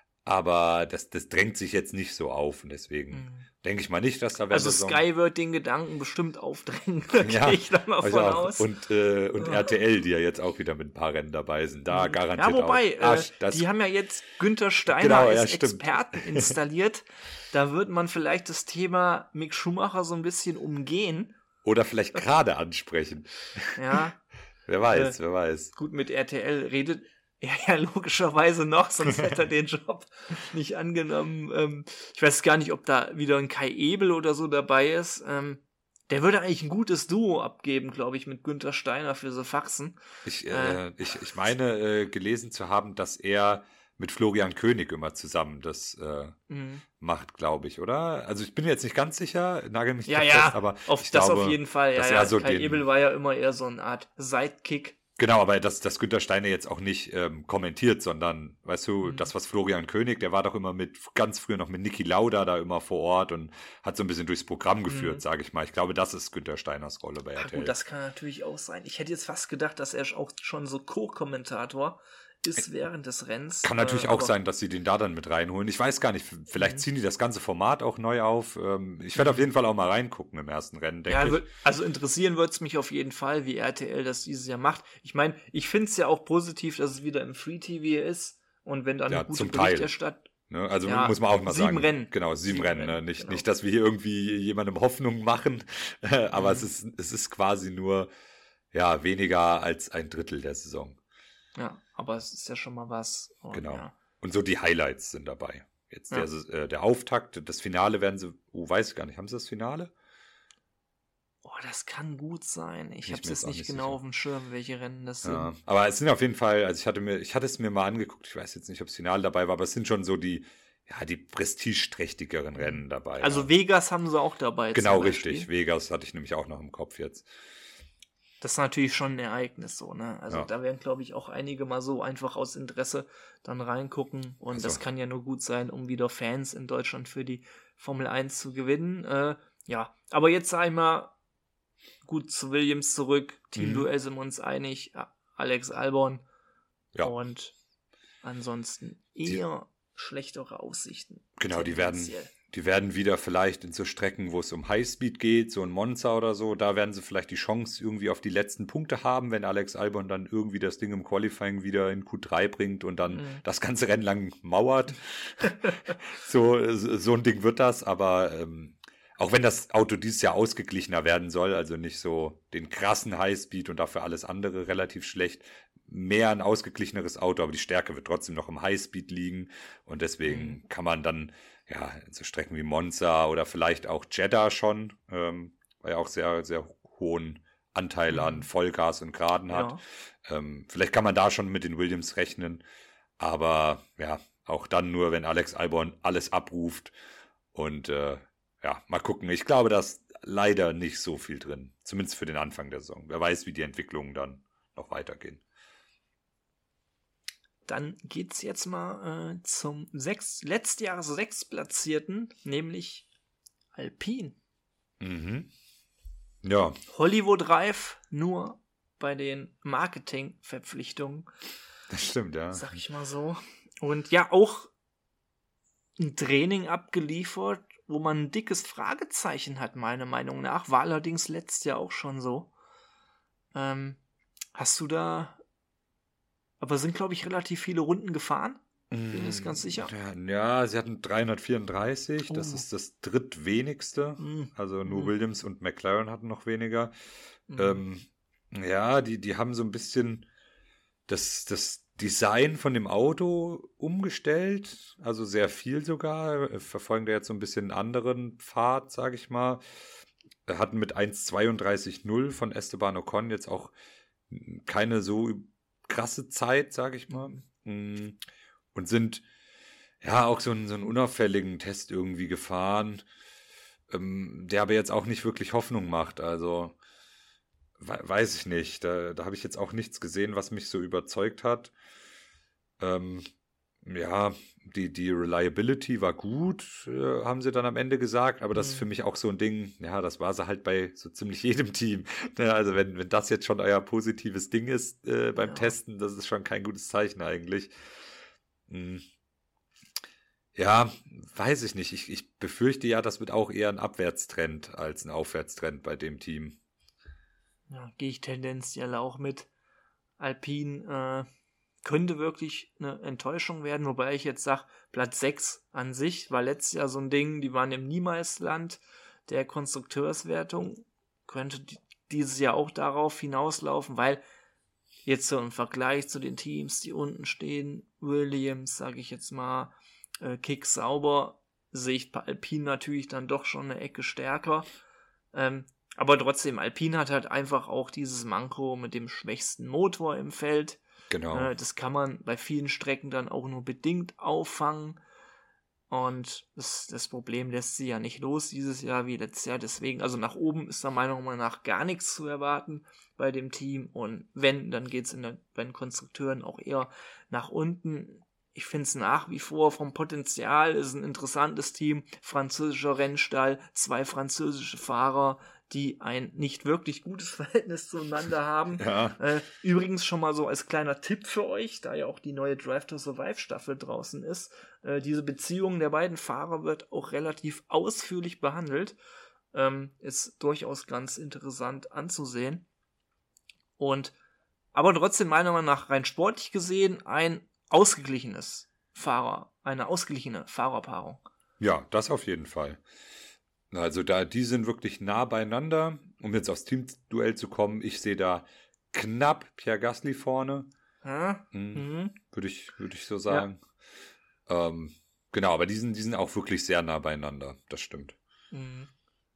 Aber das, das drängt sich jetzt nicht so auf und deswegen mhm. denke ich mal nicht, dass da... Also Sky wird den Gedanken bestimmt aufdrängen, da ja, gehe ich dann mal von aus. Und, äh, und R T L, die ja jetzt auch wieder mit ein paar Rennen dabei sind, da mhm. garantiert auch. Ja, wobei, auch. Äh, ah, die haben ja jetzt Günther Steiner genau, als ja, Experten installiert. Da wird man vielleicht das Thema Mick Schumacher so ein bisschen umgehen. Oder vielleicht gerade ansprechen. Ja. Wer weiß, äh, wer weiß. Gut, mit R T L redet er ja logischerweise noch, sonst hätte er den Job nicht angenommen. Ähm, ich weiß gar nicht, ob da wieder ein Kai Ebel oder so dabei ist. Ähm, der würde eigentlich ein gutes Duo abgeben, glaube ich, mit Günther Steiner für so Faxen. Ich, äh, äh, ich, ich meine, äh, gelesen zu haben, dass er mit Florian König immer zusammen das äh, mhm. macht, glaube ich, oder? Also ich bin jetzt nicht ganz sicher, nagel mich ja, nicht ja, fest, aber auf ich das glaube, auf jeden Fall. Ja, ja. So Kai den, Ebel war ja immer eher so eine Art Sidekick. Genau, aber dass, dass Günther Steiner jetzt auch nicht ähm, kommentiert, sondern, weißt du, mhm. das, was Florian König, der war doch immer mit, ganz früher noch mit Niki Lauda da immer vor Ort und hat so ein bisschen durchs Programm geführt, mhm. sage ich mal. Ich glaube, das ist Günther Steiners Rolle bei R T L. Gut, das kann natürlich auch sein. Ich hätte jetzt fast gedacht, dass er auch schon so Co-Kommentator ist während des Rennens. Kann natürlich äh, auch sein, dass sie den da dann mit reinholen. Ich weiß gar nicht, vielleicht mhm. ziehen die das ganze Format auch neu auf. Ich werde auf jeden Fall auch mal reingucken im ersten Rennen, denke ja, ich. Also interessieren würde es mich auf jeden Fall, wie R T L das dieses Jahr macht. Ich meine, ich finde es ja auch positiv, dass es wieder im Free-T V ist und wenn dann ja, eine gute zum Berichterstattung... Ne, also ja, muss man auch mal sieben sagen. Rennen. Genau, sieben, sieben Rennen. Rennen ne? Nicht, genau. nicht, dass wir hier irgendwie jemandem Hoffnung machen, aber mhm. es ist, es ist quasi nur ja, weniger als ein Drittel der Saison. Ja, aber es ist ja schon mal was. Und, genau. Ja. Und so die Highlights sind dabei. Jetzt ja. der, äh, der Auftakt, das Finale werden sie, oh, weiß ich gar nicht, haben sie das Finale? Oh, das kann gut sein. Ich habe es jetzt nicht, nicht genau sicher. Auf dem Schirm, welche Rennen das sind. Ja, aber es sind auf jeden Fall, also ich hatte mir, ich hatte es mir mal angeguckt, ich weiß jetzt nicht, ob das Finale dabei war, aber es sind schon so die, ja, die prestigeträchtigeren Rennen dabei. Also ja. Vegas haben sie auch dabei. Genau, richtig. Vegas hatte ich nämlich auch noch im Kopf jetzt. Das ist natürlich schon ein Ereignis so, ne? Also Ja. da werden, glaube ich, auch einige mal so einfach aus Interesse dann reingucken. Und Also. das kann ja nur gut sein, um wieder Fans in Deutschland für die Formel eins zu gewinnen. Äh, ja, aber jetzt sag ich mal, gut zu Williams zurück. Teamduell sind wir uns einig. Alex Albon. Ja. Und ansonsten eher die, schlechtere Aussichten. Genau, die werden, die werden wieder vielleicht in so Strecken, wo es um Highspeed geht, so ein Monza oder so, da werden sie vielleicht die Chance irgendwie auf die letzten Punkte haben, wenn Alex Albon dann irgendwie das Ding im Qualifying wieder in Q drei bringt und dann mhm. das ganze Rennen lang mauert. so, so ein Ding wird das, aber ähm, auch wenn das Auto dieses Jahr ausgeglichener werden soll, also nicht so den krassen Highspeed und dafür alles andere relativ schlecht, mehr ein ausgeglicheneres Auto, aber die Stärke wird trotzdem noch im Highspeed liegen und deswegen mhm. kann man dann ja so Strecken wie Monza oder vielleicht auch Jeddah schon, ähm, weil er auch sehr, sehr hohen Anteil mhm. an Vollgas und Geraden hat. Ja. Ähm, vielleicht kann man da schon mit den Williams rechnen, aber ja, auch dann nur, wenn Alex Albon alles abruft und äh, ja, mal gucken. Ich glaube, da ist leider nicht so viel drin, zumindest für den Anfang der Saison. Wer weiß, wie die Entwicklungen dann noch weitergehen. Dann geht's jetzt mal äh, zum sechs, letztjahres Sechstplatzierten, nämlich Alpine. Mhm. Ja. Hollywood Reif nur bei den Marketingverpflichtungen. Das stimmt, ja. Sag ich mal so. Und ja, auch ein Training abgeliefert, wo man ein dickes Fragezeichen hat, meiner Meinung nach. War allerdings letztes Jahr auch schon so. Ähm, hast du da... Aber sind, glaube ich, relativ viele Runden gefahren. Bin ich jetzt ganz sicher. Ja, ja, sie hatten dreihundertvierunddreißig. Oh. Das ist das drittwenigste. Mm. Also nur mm. Williams und McLaren hatten noch weniger. Mm. Ähm, ja, die, die haben so ein bisschen das, das Design von dem Auto umgestellt. Also sehr viel sogar. Verfolgen da jetzt so ein bisschen einen anderen Pfad, sage ich mal. Hatten mit eins zweiunddreißig null von Esteban Ocon jetzt auch keine so krasse Zeit, sage ich mal. Und sind ja auch so einen, so einen unauffälligen Test irgendwie gefahren, ähm, der aber jetzt auch nicht wirklich Hoffnung macht. Also we- weiß ich nicht. Da, da habe ich jetzt auch nichts gesehen, was mich so überzeugt hat. Ähm, ja, die, die Reliability war gut, äh, haben sie dann am Ende gesagt, aber das mhm. ist für mich auch so ein Ding, ja, das war sie halt bei so ziemlich jedem Team. Ja, also wenn, wenn das jetzt schon euer positives Ding ist äh, beim ja. Testen, das ist schon kein gutes Zeichen eigentlich. Hm. Ja, weiß ich nicht. Ich, ich befürchte ja, das wird auch eher ein Abwärtstrend als ein Aufwärtstrend bei dem Team. Ja, gehe ich tendenziell auch mit. Alpine, äh, könnte wirklich eine Enttäuschung werden, wobei ich jetzt sage, Platz sechs an sich war letztes Jahr so ein Ding, die waren im Niemalsland der Konstrukteurswertung, könnte dieses Jahr auch darauf hinauslaufen, weil jetzt so im Vergleich zu den Teams, die unten stehen, Williams, sage ich jetzt mal, äh, Kick sauber, sehe ich bei Alpine natürlich dann doch schon eine Ecke stärker, ähm, aber trotzdem, Alpine hat halt einfach auch dieses Manko mit dem schwächsten Motor im Feld. Genau. Äh, das kann man bei vielen Strecken dann auch nur bedingt auffangen. Und das, das Problem lässt sie ja nicht los dieses Jahr wie letztes Jahr. Deswegen, also nach oben ist da meiner Meinung nach gar nichts zu erwarten bei dem Team. Und wenn, dann geht es bei den Konstrukteuren auch eher nach unten. Ich finde es nach wie vor vom Potenzial, ist ein interessantes Team. Französischer Rennstall, zwei französische Fahrer, die ein nicht wirklich gutes Verhältnis zueinander haben. Ja. Äh, übrigens schon mal so als kleiner Tipp für euch, da ja auch die neue Drive to Survive Staffel draußen ist. Äh, diese Beziehung der beiden Fahrer wird auch relativ ausführlich behandelt. Ähm, ist durchaus ganz interessant anzusehen. Und aber trotzdem meiner Meinung nach rein sportlich gesehen ein ausgeglichenes Fahrer, eine ausgeglichene Fahrerpaarung. Ja, das auf jeden Fall. Also da, die sind wirklich nah beieinander. Um jetzt aufs Teamduell zu kommen, ich sehe da knapp Pierre Gasly vorne. Hm? Hm, Mhm. Würde ich, würde ich so sagen. Ja. Ähm, genau, aber die sind, die sind auch wirklich sehr nah beieinander. Das stimmt. Mhm.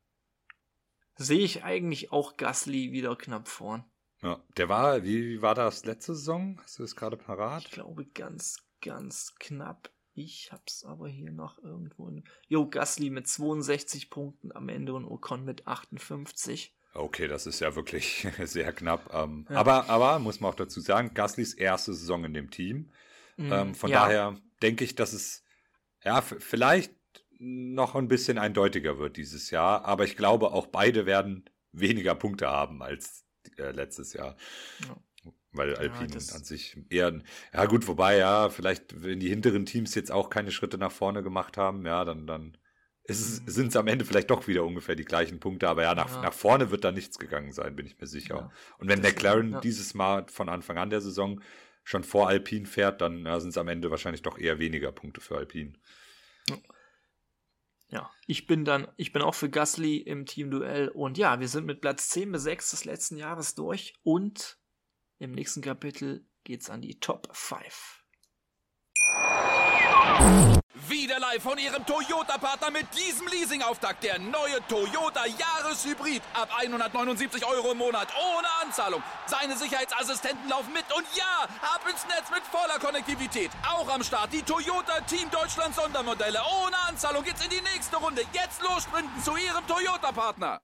Sehe ich eigentlich auch Gasly wieder knapp vorn. Ja, der war, wie, wie war das letzte Saison? Hast du das gerade parat? Ich glaube ganz, ganz knapp. Ich hab's aber hier noch irgendwo. In... Jo, Gasly mit zweiundsechzig Punkten am Ende und Ocon mit achtundfünfzig. Okay, das ist ja wirklich sehr knapp. Ähm, Ja. aber, aber, muss man auch dazu sagen, Gaslys erste Saison in dem Team. Mhm, Ähm, von ja. daher denke ich, dass es ja f- vielleicht noch ein bisschen eindeutiger wird dieses Jahr. Aber ich glaube, auch beide werden weniger Punkte haben als äh, letztes Jahr. Ja. Weil Alpine das- an sich eher, ja gut, wobei, ja, vielleicht, wenn die hinteren Teams jetzt auch keine Schritte nach vorne gemacht haben, ja, dann, dann sind es am Ende vielleicht doch wieder ungefähr die gleichen Punkte, aber ja, nach, Ja. nach vorne wird da nichts gegangen sein, bin ich mir sicher. Ja. Und wenn Deswegen, McLaren ja. dieses Mal von Anfang an der Saison schon vor Alpine fährt, dann ja, sind es am Ende wahrscheinlich doch eher weniger Punkte für Alpine. Ja, ich bin dann, ich bin auch für Gasly im Teamduell und ja, wir sind mit Platz zehn bis sechs des letzten Jahres durch und im nächsten Kapitel geht's an die Top fünf. Wieder live von Ihrem Toyota-Partner mit diesem Leasing-Auftakt. Der neue Toyota Jahreshybrid. Ab hundertneunundsiebzig Euro im Monat. Ohne Anzahlung. Seine Sicherheitsassistenten laufen mit. Und ja, ab ins Netz mit voller Konnektivität. Auch am Start die Toyota Team Deutschland Sondermodelle. Ohne Anzahlung geht's in die nächste Runde. Jetzt los sprinten zu Ihrem Toyota-Partner.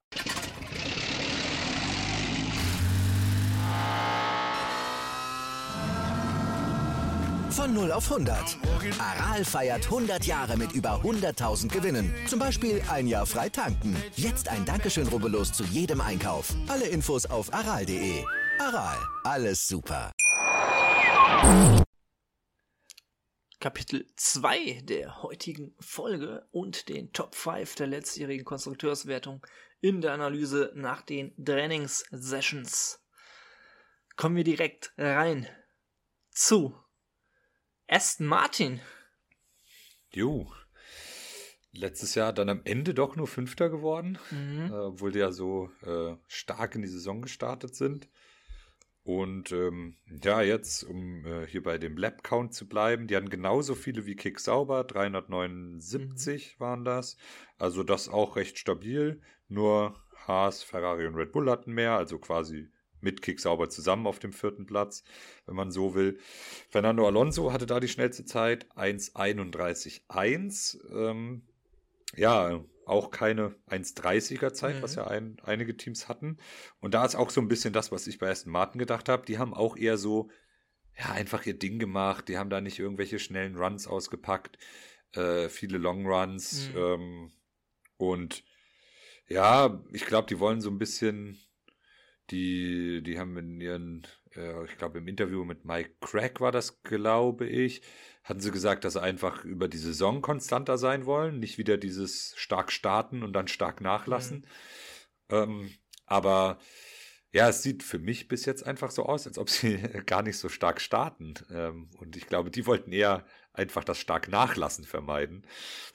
Von null auf hundert. Aral feiert hundert Jahre mit über hunderttausend Gewinnen. Zum Beispiel ein Jahr frei tanken. Jetzt ein Dankeschön, rubbellos zu jedem Einkauf. Alle Infos auf aral punkt de. Aral, alles super. Kapitel zwei der heutigen Folge und den Top fünf der letztjährigen Konstrukteurswertung in der Analyse nach den Trainingssessions. Kommen wir direkt rein zu Aston Martin. Jo. Letztes Jahr dann am Ende doch nur Fünfter geworden, Mhm. äh, obwohl die ja so äh, stark in die Saison gestartet sind. Und ähm, ja, jetzt, um äh, hier bei dem Lap-Count zu bleiben, die hatten genauso viele wie Kick Sauber, dreihundertneunundsiebzig waren das. Also das auch recht stabil. Nur Haas, Ferrari und Red Bull hatten mehr, also quasi mit Kick Sauber zusammen auf dem vierten Platz, wenn man so will. Fernando Alonso hatte da die schnellste Zeit, eins einunddreißig eins. Ähm, ja, auch keine eins dreißiger Zeit, Mhm. was ja ein, einige Teams hatten. Und da ist auch so ein bisschen das, was ich bei Aston Martin gedacht habe. Die haben auch eher so, ja, einfach ihr Ding gemacht. Die haben da nicht irgendwelche schnellen Runs ausgepackt, äh, viele Long Runs. Mhm. Ähm, und ja, ich glaube, die wollen so ein bisschen, die, die haben in ihren, äh, ich glaube im Interview mit Mike Crack war das, glaube ich, hatten sie gesagt, dass sie einfach über die Saison konstanter sein wollen, nicht wieder dieses stark starten und dann stark nachlassen. Ähm, aber ja, es sieht für mich bis jetzt einfach so aus, als ob sie gar nicht so stark starten. Ähm, und ich glaube, die wollten eher einfach das stark nachlassen vermeiden.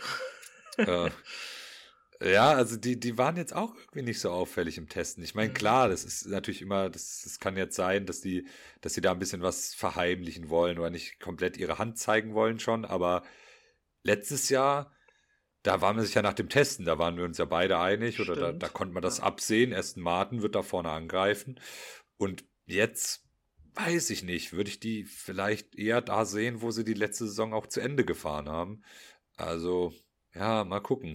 äh, ja, also die, die waren jetzt auch irgendwie nicht so auffällig im Testen. Ich meine, Mhm. klar, das ist natürlich immer, das, das kann jetzt sein, dass die, dass sie da ein bisschen was verheimlichen wollen oder nicht komplett ihre Hand zeigen wollen schon, aber letztes Jahr, da waren wir sich ja nach dem Testen, da waren wir uns ja beide einig oder da, Stimmt. da konnte man das Ja. absehen. Aston Martin wird da vorne angreifen und jetzt weiß ich nicht, würde ich die vielleicht eher da sehen, wo sie die letzte Saison auch zu Ende gefahren haben. Also, ja, mal gucken.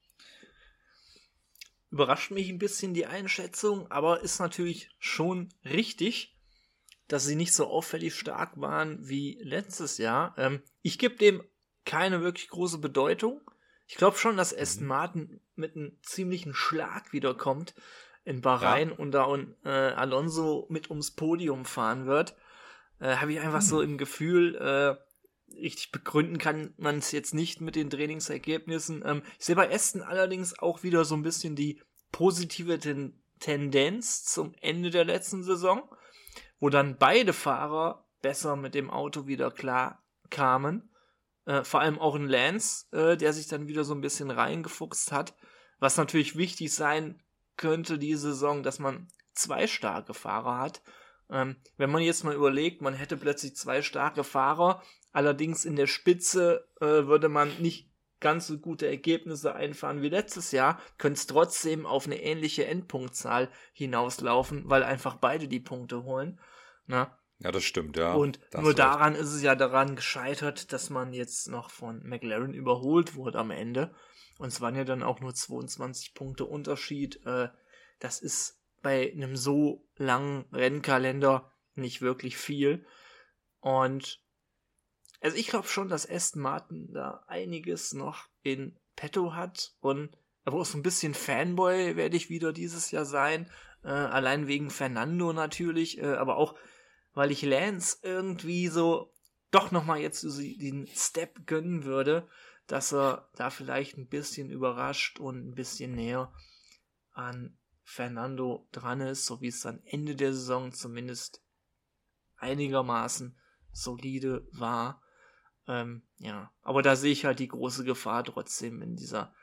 Überrascht mich ein bisschen die Einschätzung, aber ist natürlich schon richtig, dass sie nicht so auffällig stark waren wie letztes Jahr. Ähm, ich gebe dem keine wirklich große Bedeutung. Ich glaube schon, dass Aston Martin mit einem ziemlichen Schlag wiederkommt in Bahrain Ja. und da und, äh, Alonso mit ums Podium fahren wird. Äh, Habe ich einfach so im Gefühl, äh, richtig begründen kann man es jetzt nicht mit den Trainingsergebnissen. Ähm, ich sehe bei Aston allerdings auch wieder so ein bisschen die positive Ten- Tendenz zum Ende der letzten Saison, wo dann beide Fahrer besser mit dem Auto wieder klar kamen. Äh, vor allem auch ein Lance, äh, der sich dann wieder so ein bisschen reingefuchst hat. Was natürlich wichtig sein könnte diese Saison, dass man zwei starke Fahrer hat. Ähm, wenn man jetzt mal überlegt, man hätte plötzlich zwei starke Fahrer, allerdings in der Spitze äh, würde man nicht ganz so gute Ergebnisse einfahren wie letztes Jahr, könnte es trotzdem auf eine ähnliche Endpunktzahl hinauslaufen, weil einfach beide die Punkte holen. Na? Ja, das stimmt, ja. Und Da hast nur du recht. daran ist es ja daran gescheitert, dass man jetzt noch von McLaren überholt wurde am Ende. Und es waren ja dann auch nur zweiundzwanzig Punkte Unterschied. Äh, das ist bei einem so langen Rennkalender nicht wirklich viel. Und also ich glaube schon, dass Aston Martin da einiges noch in petto hat. Und aber auch so ein bisschen Fanboy werde ich wieder dieses Jahr sein. Äh, allein wegen Fernando natürlich, äh, aber auch, weil ich Lance irgendwie so doch nochmal jetzt so den Step gönnen würde, dass er da vielleicht ein bisschen überrascht und ein bisschen näher an Fernando dran ist, so wie es dann Ende der Saison zumindest einigermaßen solide war. Ähm, ja, aber da sehe ich halt die große Gefahr trotzdem in dieser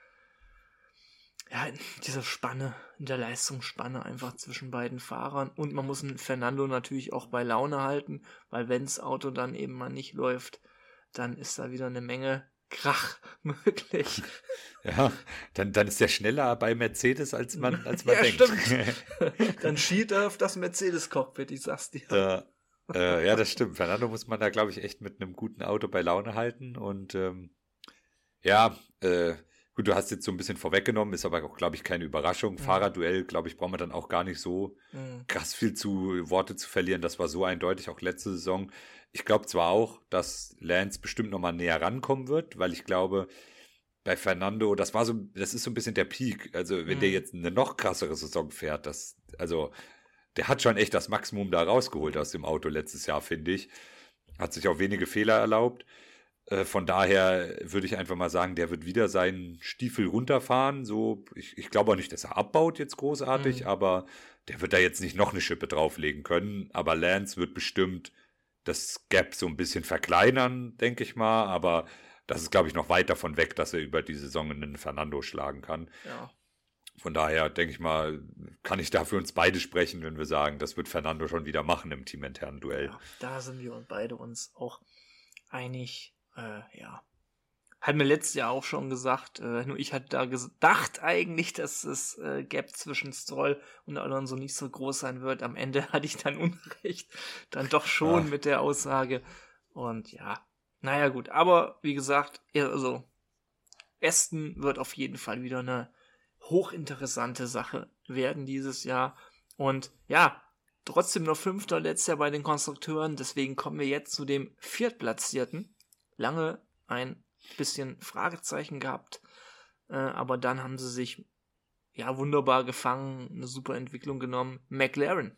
ja, in dieser Spanne, in der Leistungsspanne einfach zwischen beiden Fahrern. Und man muss einen Fernando natürlich auch bei Laune halten, weil wenn das Auto dann eben mal nicht läuft, dann ist da wieder eine Menge Krach möglich. Ja, dann, dann ist er schneller bei Mercedes, als man, als man ja, denkt. Stimmt. Dann schielt er auf das Mercedes-Cockpit, ich sag's dir. Äh, äh, ja, das stimmt. Fernando muss man da, glaube ich, echt mit einem guten Auto bei Laune halten. Und ähm, ja, äh, gut, du hast jetzt so ein bisschen vorweggenommen, ist aber auch, glaube ich, keine Überraschung. Mhm. Fahrerduell, glaube ich, brauchen wir dann auch gar nicht so mhm. krass viel zu Worte zu verlieren. Das war so eindeutig, auch letzte Saison. Ich glaube zwar auch, dass Lance bestimmt nochmal näher rankommen wird, weil ich glaube, bei Fernando, das war so, das ist so ein bisschen der Peak. Also, wenn mhm. der jetzt eine noch krassere Saison fährt, das, also, der hat schon echt das Maximum da rausgeholt aus dem Auto letztes Jahr, finde ich. Hat sich auch wenige Fehler erlaubt. Von daher würde ich einfach mal sagen, der wird wieder seinen Stiefel runterfahren. So, ich, ich glaube auch nicht, dass er abbaut jetzt großartig, mhm. aber der wird da jetzt nicht noch eine Schippe drauflegen können. Aber Lance wird bestimmt das Gap so ein bisschen verkleinern, denke ich mal. Aber das ist, glaube ich, noch weit davon weg, dass er über die Saison einen Fernando schlagen kann. Ja. Von daher, denke ich mal, kann ich da für uns beide sprechen, wenn wir sagen, das wird Fernando schon wieder machen im teaminternen Duell. Ja, da sind wir beide uns auch einig. Äh, ja, hat mir letztes Jahr auch schon gesagt, äh, nur ich hatte da gedacht eigentlich, dass das äh, Gap zwischen Stroll und Alonso nicht so groß sein wird. Am Ende hatte ich dann Unrecht, dann doch schon Ach. mit der Aussage. Und ja, naja gut, aber wie gesagt, also Aston wird auf jeden Fall wieder eine hochinteressante Sache werden dieses Jahr. Und ja, trotzdem noch Fünfter letztes Jahr bei den Konstrukteuren, deswegen kommen wir jetzt zu dem Viertplatzierten. Lange ein bisschen Fragezeichen gehabt, äh, aber dann haben sie sich ja wunderbar gefangen, eine super Entwicklung genommen. McLaren.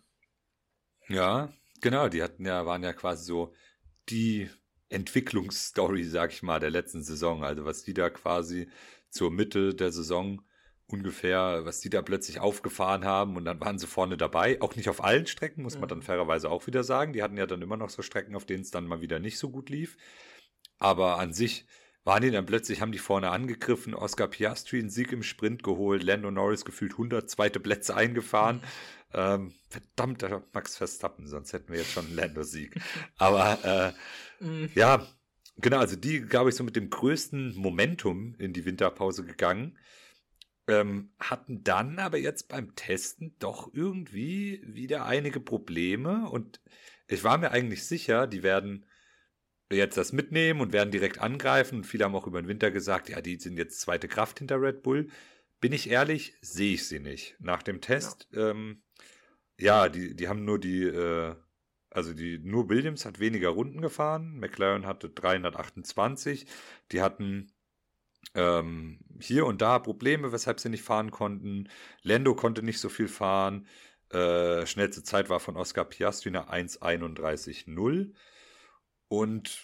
Ja, genau, die hatten ja, waren ja quasi so die Entwicklungsstory, sag ich mal, der letzten Saison. Also was die da quasi zur Mitte der Saison ungefähr, was die da plötzlich aufgefahren haben und dann waren sie vorne dabei. Auch nicht auf allen Strecken, muss man dann fairerweise auch wieder sagen. Die hatten ja dann immer noch so Strecken, auf denen es dann mal wieder nicht so gut lief. Aber an sich waren die dann plötzlich, haben die vorne angegriffen, Oscar Piastri einen Sieg im Sprint geholt, Lando Norris gefühlt hundert zweite Plätze eingefahren. Mhm. Ähm, verdammter Max Verstappen, sonst hätten wir jetzt schon einen Lando-Sieg. Aber äh, mhm. ja, genau, also die, glaube ich, so mit dem größten Momentum in die Winterpause gegangen, ähm, hatten dann aber jetzt beim Testen doch irgendwie wieder einige Probleme und ich war mir eigentlich sicher, die werden jetzt das mitnehmen und werden direkt angreifen. Und viele haben auch über den Winter gesagt, ja, die sind jetzt zweite Kraft hinter Red Bull. Bin ich ehrlich, sehe ich sie nicht. Nach dem Test, ja, ähm, ja die, die haben nur die, äh, also die, nur Williams hat weniger Runden gefahren. McLaren hatte dreihundertachtundzwanzig. Die hatten ähm, hier und da Probleme, weshalb sie nicht fahren konnten. Lando konnte nicht so viel fahren. Äh, schnellste Zeit war von Oscar Piastri eine eins einunddreißig null. Und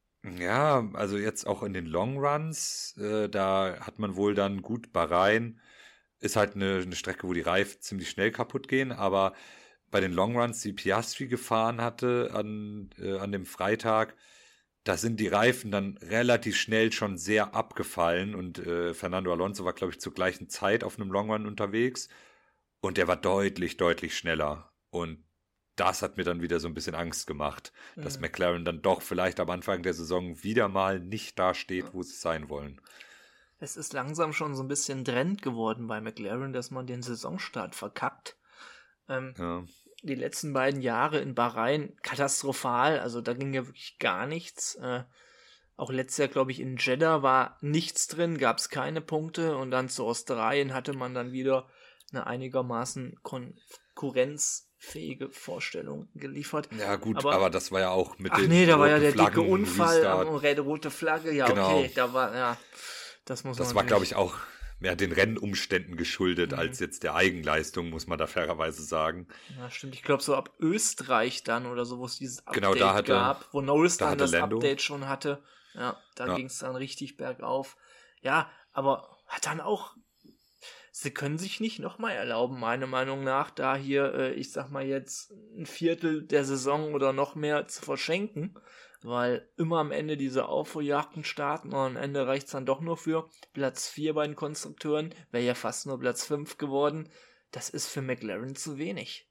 ja, also jetzt auch in den Long Runs, äh, da hat man wohl dann gut Bahrain, ist halt eine, eine Strecke, wo die Reifen ziemlich schnell kaputt gehen, aber bei den Long Runs, die Piastri gefahren hatte an, äh, an dem Freitag, da sind die Reifen dann relativ schnell schon sehr abgefallen und äh, Fernando Alonso war, glaube ich, zur gleichen Zeit auf einem Long Run unterwegs und der war deutlich, deutlich schneller und das hat mir dann wieder so ein bisschen Angst gemacht, dass mhm. McLaren dann doch vielleicht am Anfang der Saison wieder mal nicht da steht, wo sie sein wollen. Es ist langsam schon so ein bisschen Trend geworden bei McLaren, dass man den Saisonstart verkackt. Ähm, ja. Die letzten beiden Jahre in Bahrain katastrophal, also da ging ja wirklich gar nichts. Äh, auch letztes Jahr, glaube ich, in Jeddah war nichts drin, gab es keine Punkte und dann zu Australien hatte man dann wieder eine einigermaßen kon- konkurrenzfähige Vorstellung geliefert. Ja gut, aber, aber das war ja auch mit ach den nee, da war ja der Flaggen, dicke Unfall, Restart. am red rote Flagge, ja Genau. okay, da war, ja, das muss Das man war, natürlich- glaube ich, auch mehr den Rennumständen geschuldet, Mhm. als jetzt der Eigenleistung, muss man da fairerweise sagen. Ja, stimmt. Ich glaube, so ab Österreich dann oder so, wo es dieses Update Genau, da hatte- gab, wo Norris da dann hatte das Lando. Update schon hatte. Ja, da Ja. ging es dann richtig bergauf. Ja, aber hat dann auch, sie können sich nicht nochmal erlauben, meiner Meinung nach, da hier, äh, ich sag mal jetzt, ein Viertel der Saison oder noch mehr zu verschenken, weil immer am Ende diese Aufholjagden starten und am Ende reicht es dann doch nur für Platz vier bei den Konstrukteuren, wäre ja fast nur Platz fünf geworden. Das ist für McLaren zu wenig.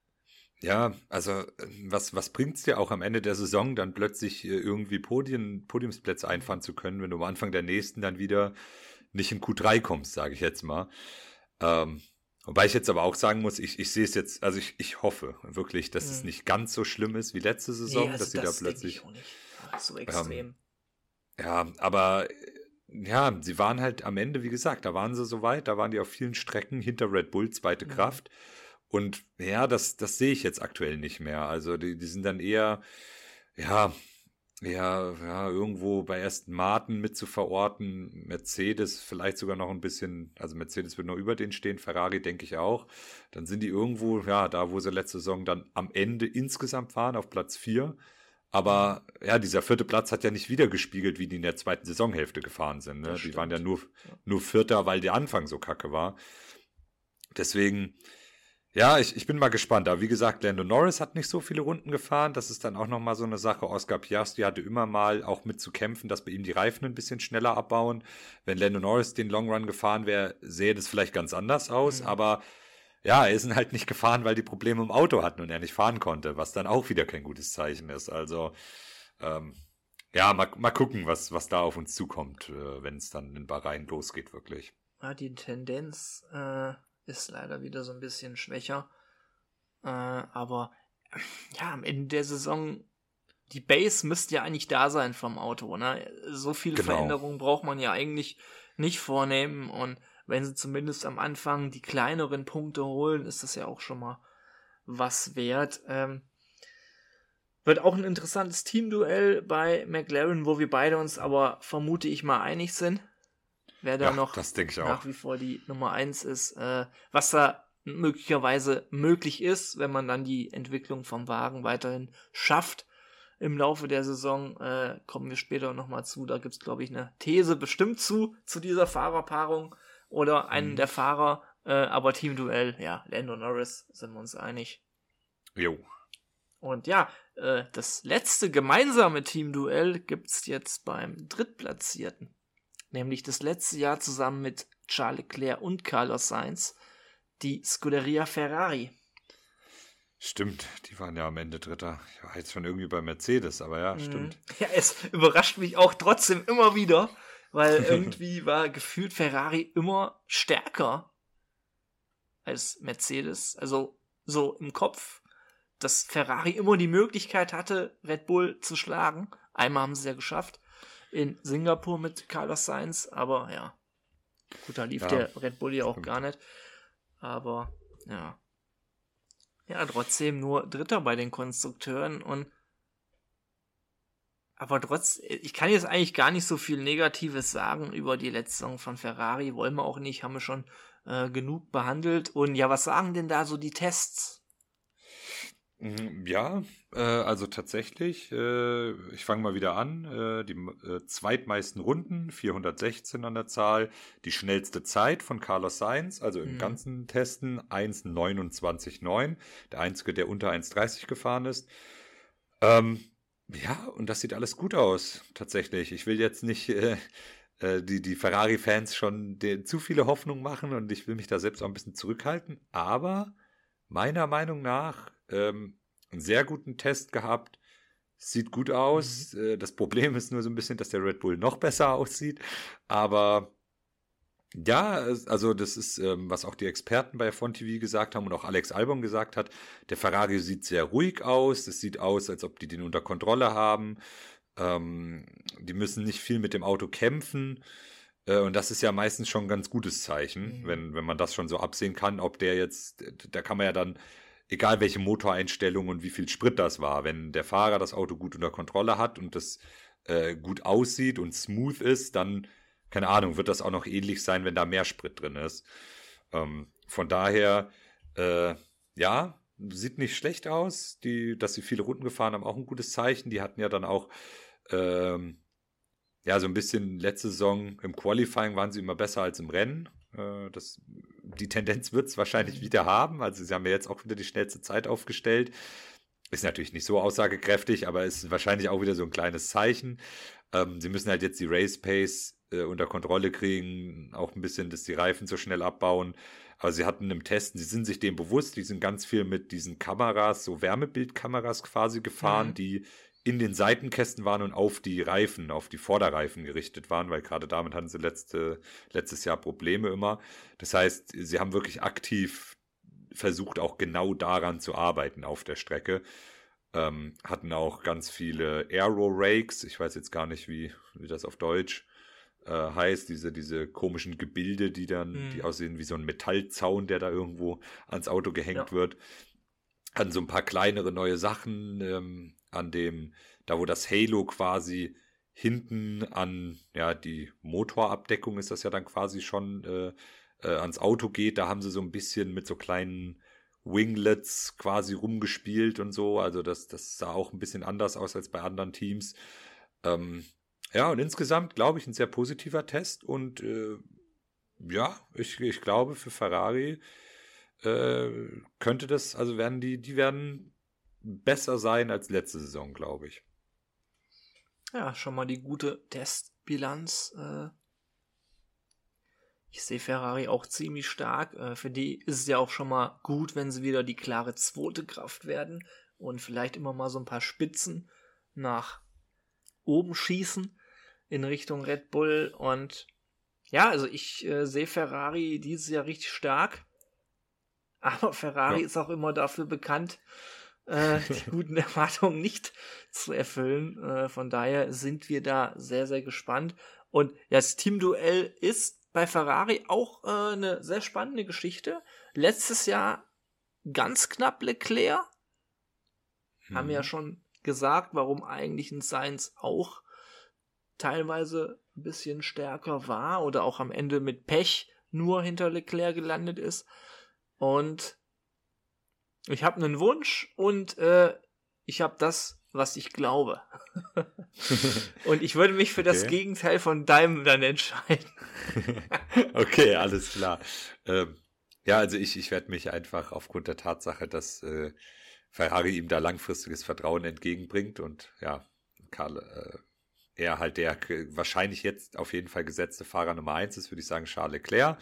Ja, also was, was bringt es dir auch am Ende der Saison, dann plötzlich äh, irgendwie Podien, Podiumsplätze einfahren zu können, wenn du am Anfang der nächsten dann wieder nicht in Q drei kommst, sage ich jetzt mal. Ähm, wobei ich jetzt aber auch sagen muss, ich, ich sehe es jetzt, also ich, ich hoffe wirklich, dass Mhm. es nicht ganz so schlimm ist wie letzte Saison, Nee, also dass sie da das denk plötzlich... ich auch nicht. Ah, so extrem. Ja, aber äh, ja, sie waren halt am Ende, wie gesagt, da waren sie so weit, da waren die auf vielen Strecken hinter Red Bull, zweite Mhm. Kraft. Und ja, das, das sehe ich jetzt aktuell nicht mehr. Also die, die sind dann eher, ja, eher ja, irgendwo bei Aston Martin mit zu verorten, Mercedes vielleicht sogar noch ein bisschen, also Mercedes wird noch über denen stehen, Ferrari denke ich auch. Dann sind die irgendwo, ja, da wo sie letzte Saison dann am Ende insgesamt waren, auf Platz vier. Aber ja, dieser vierte Platz hat ja nicht wiedergespiegelt, wie die in der zweiten Saisonhälfte gefahren sind. Ne? Das Die waren ja stimmt. nur, Ja. nur Vierter, weil der Anfang so kacke war. Deswegen, ja, ich, ich bin mal gespannt. Aber wie gesagt, Lando Norris hat nicht so viele Runden gefahren. Das ist dann auch nochmal so eine Sache. Oscar Piastri hatte immer mal auch mit zu kämpfen, dass bei ihm die Reifen ein bisschen schneller abbauen. Wenn Lando Norris den Long Run gefahren wäre, sähe das vielleicht ganz anders aus. Mhm. Aber ja, er ist halt nicht gefahren, weil die Probleme im Auto hatten und er nicht fahren konnte, was dann auch wieder kein gutes Zeichen ist. Also, ähm, ja, mal, mal gucken, was, was da auf uns zukommt, äh, wenn es dann in Bahrain losgeht, wirklich. Ja, die Tendenz äh, ist leider wieder so ein bisschen schwächer. Äh, aber ja, am Ende der Saison, die Base müsste ja eigentlich da sein vom Auto. Ne? So viele Genau. Veränderungen braucht man ja eigentlich nicht vornehmen. Und wenn sie zumindest am Anfang die kleineren Punkte holen, ist das ja auch schon mal was wert. Ähm, wird auch ein interessantes Teamduell bei McLaren, wo wir beide uns aber, vermute ich mal, einig sind. Wer da Ja, noch das denke ich auch. nach wie vor die Nummer eins ist, äh, was da möglicherweise möglich ist, wenn man dann die Entwicklung vom Wagen weiterhin schafft im Laufe der Saison, äh, kommen wir später nochmal zu, da gibt es, glaube ich, eine These bestimmt zu, zu dieser Fahrerpaarung oder einen Mhm. der Fahrer, äh, aber Teamduell, ja, Lando Norris, sind wir uns einig. Jo. Und ja, äh, das letzte gemeinsame Teamduell gibt's jetzt beim Drittplatzierten. Nämlich das letzte Jahr zusammen mit Charles Leclerc und Carlos Sainz, die Scuderia Ferrari. Stimmt, die waren ja am Ende Dritter. Ich war jetzt schon irgendwie bei Mercedes, aber ja, stimmt. Mhm. Ja, es überrascht mich auch trotzdem immer wieder, weil irgendwie war gefühlt Ferrari immer stärker als Mercedes. Also so im Kopf, dass Ferrari immer die Möglichkeit hatte, Red Bull zu schlagen. Einmal haben sie es ja geschafft in Singapur mit Carlos Sainz, aber ja, gut, da lief Ja, der Red Bull ja auch stimmt. gar nicht. Aber ja, ja, trotzdem nur Dritter bei den Konstrukteuren und aber trotz, ich kann jetzt eigentlich gar nicht so viel Negatives sagen über die letzte Saison von Ferrari, wollen wir auch nicht, haben wir schon äh, genug behandelt. Und ja, was sagen denn da so die Tests? Mhm, Ja, äh, also tatsächlich, äh, ich fange mal wieder an. Äh, die äh, zweitmeisten Runden, vierhundertsechzehn an der Zahl. Die schnellste Zeit von Carlos Sainz, also im Mhm. ganzen Testen eins neunundzwanzig Komma neun. Der einzige, der unter eins dreißig gefahren ist. Ähm, ja, und das sieht alles gut aus, tatsächlich. Ich will jetzt nicht äh, äh, die, die Ferrari-Fans schon denen zu viele Hoffnung machen und ich will mich da selbst auch ein bisschen zurückhalten. Aber meiner Meinung nach ähm, einen sehr guten Test gehabt. Sieht gut aus. Äh, das Problem ist nur so ein bisschen, dass der Red Bull noch besser aussieht. Aber ja, es- also das ist, ähm, was auch die Experten bei F eins T V gesagt haben und auch Alex Albon gesagt hat. Der Ferrari sieht sehr ruhig aus. Es sieht aus, als ob die den unter Kontrolle haben. Ähm, die müssen nicht viel mit dem Auto kämpfen. Äh, und das ist ja meistens schon ein ganz gutes Zeichen, mhm. wenn, wenn man das schon so absehen kann, ob der jetzt, da kann man ja dann, egal welche Motoreinstellung und wie viel Sprit das war, wenn der Fahrer das Auto gut unter Kontrolle hat und das äh, gut aussieht und smooth ist, dann, keine Ahnung, wird das auch noch ähnlich sein, wenn da mehr Sprit drin ist. Ähm, von daher, äh, ja, sieht nicht schlecht aus. Die, dass sie viele Runden gefahren haben, auch ein gutes Zeichen. Die hatten ja dann auch, ähm, ja, so ein bisschen letzte Saison im Qualifying waren sie immer besser als im Rennen. Äh, das, die Tendenz wird es wahrscheinlich wieder haben. Also sie haben ja jetzt auch wieder die schnellste Zeit aufgestellt. Ist natürlich nicht so aussagekräftig, aber ist wahrscheinlich auch wieder so ein kleines Zeichen. Ähm, sie müssen halt jetzt die Race Pace äh, unter Kontrolle kriegen, auch ein bisschen, dass die Reifen so schnell abbauen. Aber sie hatten im Testen, sie sind sich dem bewusst, die sind ganz viel mit diesen Kameras, so Wärmebildkameras quasi gefahren, mhm. die in den Seitenkästen waren und auf die Reifen, auf die Vorderreifen gerichtet waren, weil gerade damit hatten sie letzte, letztes Jahr Probleme immer. Das heißt, sie haben wirklich aktiv versucht, auch genau daran zu arbeiten auf der Strecke. Ähm, hatten auch ganz viele Aero-Rakes, ich weiß jetzt gar nicht, wie, wie das auf Deutsch äh, heißt, diese, diese komischen Gebilde, die dann, mhm. die aussehen wie so ein Metallzaun, der da irgendwo ans Auto gehängt ja. wird. Hatten so ein paar kleinere neue Sachen, ähm, an dem, da wo das Halo quasi hinten an, ja, die Motorabdeckung ist das ja dann quasi schon äh, äh, ans Auto geht, da haben sie so ein bisschen mit so kleinen Winglets quasi rumgespielt und so, also das, das sah auch ein bisschen anders aus als bei anderen Teams. Ähm, ja, und insgesamt, glaube ich, ein sehr positiver Test und äh, ja, ich, ich glaube für Ferrari äh, könnte das, also werden die, die werden besser sein als letzte Saison, glaube ich. Ja, schon mal die gute Testbilanz. Äh, ich sehe Ferrari auch ziemlich stark. Äh, für die ist es ja auch schon mal gut, wenn sie wieder die klare zweite Kraft werden und vielleicht immer mal so ein paar Spitzen nach oben schießen in Richtung Red Bull. Und ja, also ich äh, sehe Ferrari dieses Jahr richtig stark. Aber Ferrari ja. ist auch immer dafür bekannt, äh, die guten Erwartungen nicht zu erfüllen. Äh, von daher sind wir da sehr, sehr gespannt. Und ja, das Teamduell ist bei Ferrari auch äh, eine sehr spannende Geschichte. Letztes Jahr ganz knapp Leclerc. Hm. Haben wir ja schon gesagt, warum eigentlich ein Sainz auch teilweise ein bisschen stärker war oder auch am Ende mit Pech nur hinter Leclerc gelandet ist. Und ich habe einen Wunsch und äh, ich habe das, was ich glaube. Und ich würde mich für okay. das Gegenteil von deinem dann entscheiden. Okay, alles klar. Ähm, ja, also ich, ich werde mich einfach aufgrund der Tatsache, dass äh, Ferrari ihm da langfristiges Vertrauen entgegenbringt und ja, Karl, äh, er halt der wahrscheinlich jetzt auf jeden Fall gesetzte Fahrer Nummer eins ist, würde ich sagen, Charles Leclerc.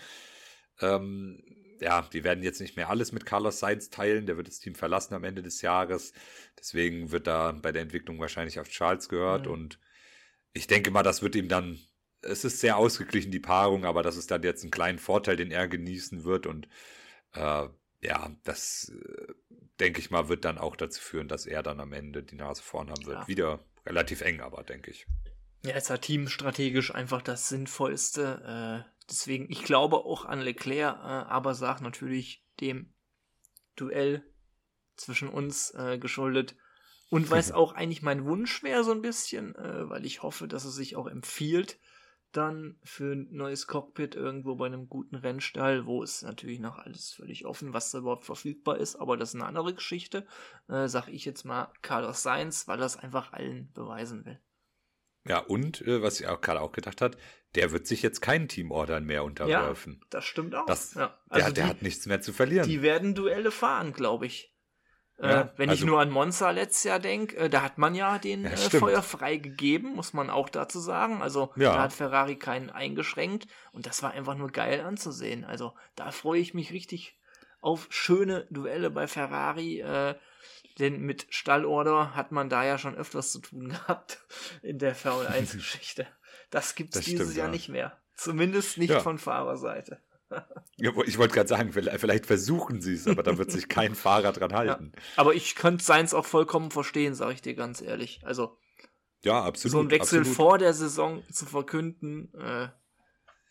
Ähm, ja, die werden jetzt nicht mehr alles mit Carlos Sainz teilen, der wird das Team verlassen am Ende des Jahres, deswegen wird da bei der Entwicklung wahrscheinlich auf Charles gehört mhm. und ich denke mal, das wird ihm dann, es ist sehr ausgeglichen, die Paarung, aber das ist dann jetzt ein kleinen Vorteil, den er genießen wird und äh, ja, das äh, denke ich mal, wird dann auch dazu führen, dass er dann am Ende die Nase vorn haben wird. Ja. Wieder relativ eng, aber denke ich. Ja, ist ja teamstrategisch einfach das Sinnvollste, äh, deswegen, ich glaube auch an Leclerc, äh, aber sag natürlich dem Duell zwischen uns äh, geschuldet. Und weil es auch eigentlich mein Wunsch wäre so ein bisschen, äh, weil ich hoffe, dass es sich auch empfiehlt, dann für ein neues Cockpit irgendwo bei einem guten Rennstall, wo es natürlich noch alles völlig offen, was da überhaupt verfügbar ist, aber das ist eine andere Geschichte, äh, sag ich jetzt mal Carlos Sainz, weil er es einfach allen beweisen will. Ja, und, äh, was ich auch gerade auch gedacht hat, der wird sich jetzt keinen Teamordern mehr unterwerfen. Ja, das stimmt auch. Das, ja. Also der, die, der hat nichts mehr zu verlieren. Die werden Duelle fahren, glaube ich. Ja, äh, wenn also, ich nur an Monza letztes Jahr denke, äh, da hat man ja den ja, äh, Feuer frei gegeben, muss man auch dazu sagen. Also ja. da hat Ferrari keinen eingeschränkt und das war einfach nur geil anzusehen. Also da freue ich mich richtig auf schöne Duelle bei Ferrari, äh, denn mit Stallorder hat man da ja schon öfters zu tun gehabt in der Formel eins Geschichte. Das gibt's das dieses stimmt, Jahr ja. nicht mehr. Zumindest nicht ja. von Fahrerseite. Ja, ich wollte gerade sagen, vielleicht versuchen sie es, aber da wird sich kein Fahrer dran halten. Ja, aber ich könnte Sainz auch vollkommen verstehen, sage ich dir ganz ehrlich. Also ja, absolut, so ein Wechsel absolut. vor der Saison zu verkünden, äh,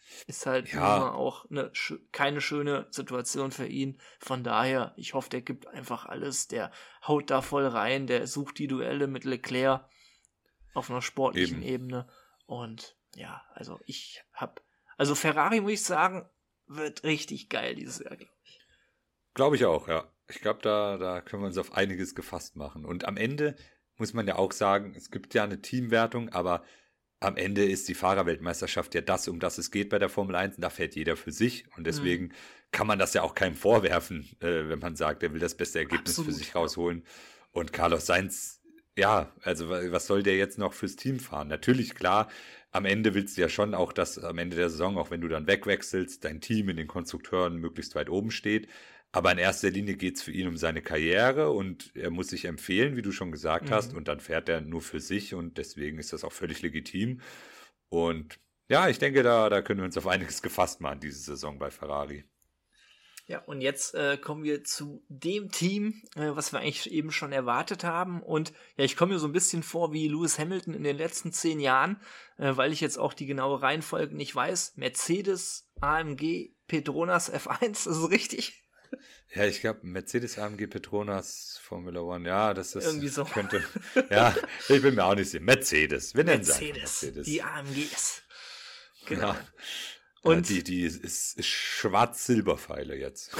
ist halt Ja. immer auch eine, keine schöne Situation für ihn. Von daher, ich hoffe, der gibt einfach alles, der haut da voll rein, der sucht die Duelle mit Leclerc auf einer sportlichen Eben. Ebene. Und ja, also ich hab, also Ferrari, muss ich sagen, wird richtig geil dieses Jahr, glaube ich. Glaube ich auch, ja. Ich glaube, da, da können wir uns auf einiges gefasst machen. Und am Ende muss man ja auch sagen, es gibt ja eine Teamwertung, aber am Ende ist die Fahrerweltmeisterschaft ja das, um das es geht bei der Formel eins. Und da fährt jeder für sich. Und deswegen mhm. kann man das ja auch keinem vorwerfen, äh, wenn man sagt, er will das beste Ergebnis Absolut, für sich rausholen. Und Carlos Sainz, ja, also was soll der jetzt noch fürs Team fahren? Natürlich, klar, am Ende willst du ja schon auch, dass am Ende der Saison, auch wenn du dann wegwechselst, dein Team in den Konstrukteuren möglichst weit oben steht. Aber in erster Linie geht es für ihn um seine Karriere und er muss sich empfehlen, wie du schon gesagt mhm. hast. Und dann fährt er nur für sich und deswegen ist das auch völlig legitim. Und ja, ich denke, da, da können wir uns auf einiges gefasst machen, diese Saison bei Ferrari. Ja, und jetzt äh, kommen wir zu dem Team, äh, was wir eigentlich eben schon erwartet haben. Und ja, ich komme mir so ein bisschen vor wie Lewis Hamilton in den letzten zehn Jahren, äh, weil ich jetzt auch die genaue Reihenfolge nicht weiß. Mercedes, A M G, Petronas F eins, ist das richtig? Ja, ich glaube, Mercedes, A M G, Petronas, Formula One, ja, das ist, irgendwie so. Könnte, ja, ich bin mir auch nicht sicher. Mercedes, wir nennen Mercedes, es Mercedes. Die A M Gs. Genau. Ja. Und die, die ist, ist Schwarz-Silber-Pfeile jetzt.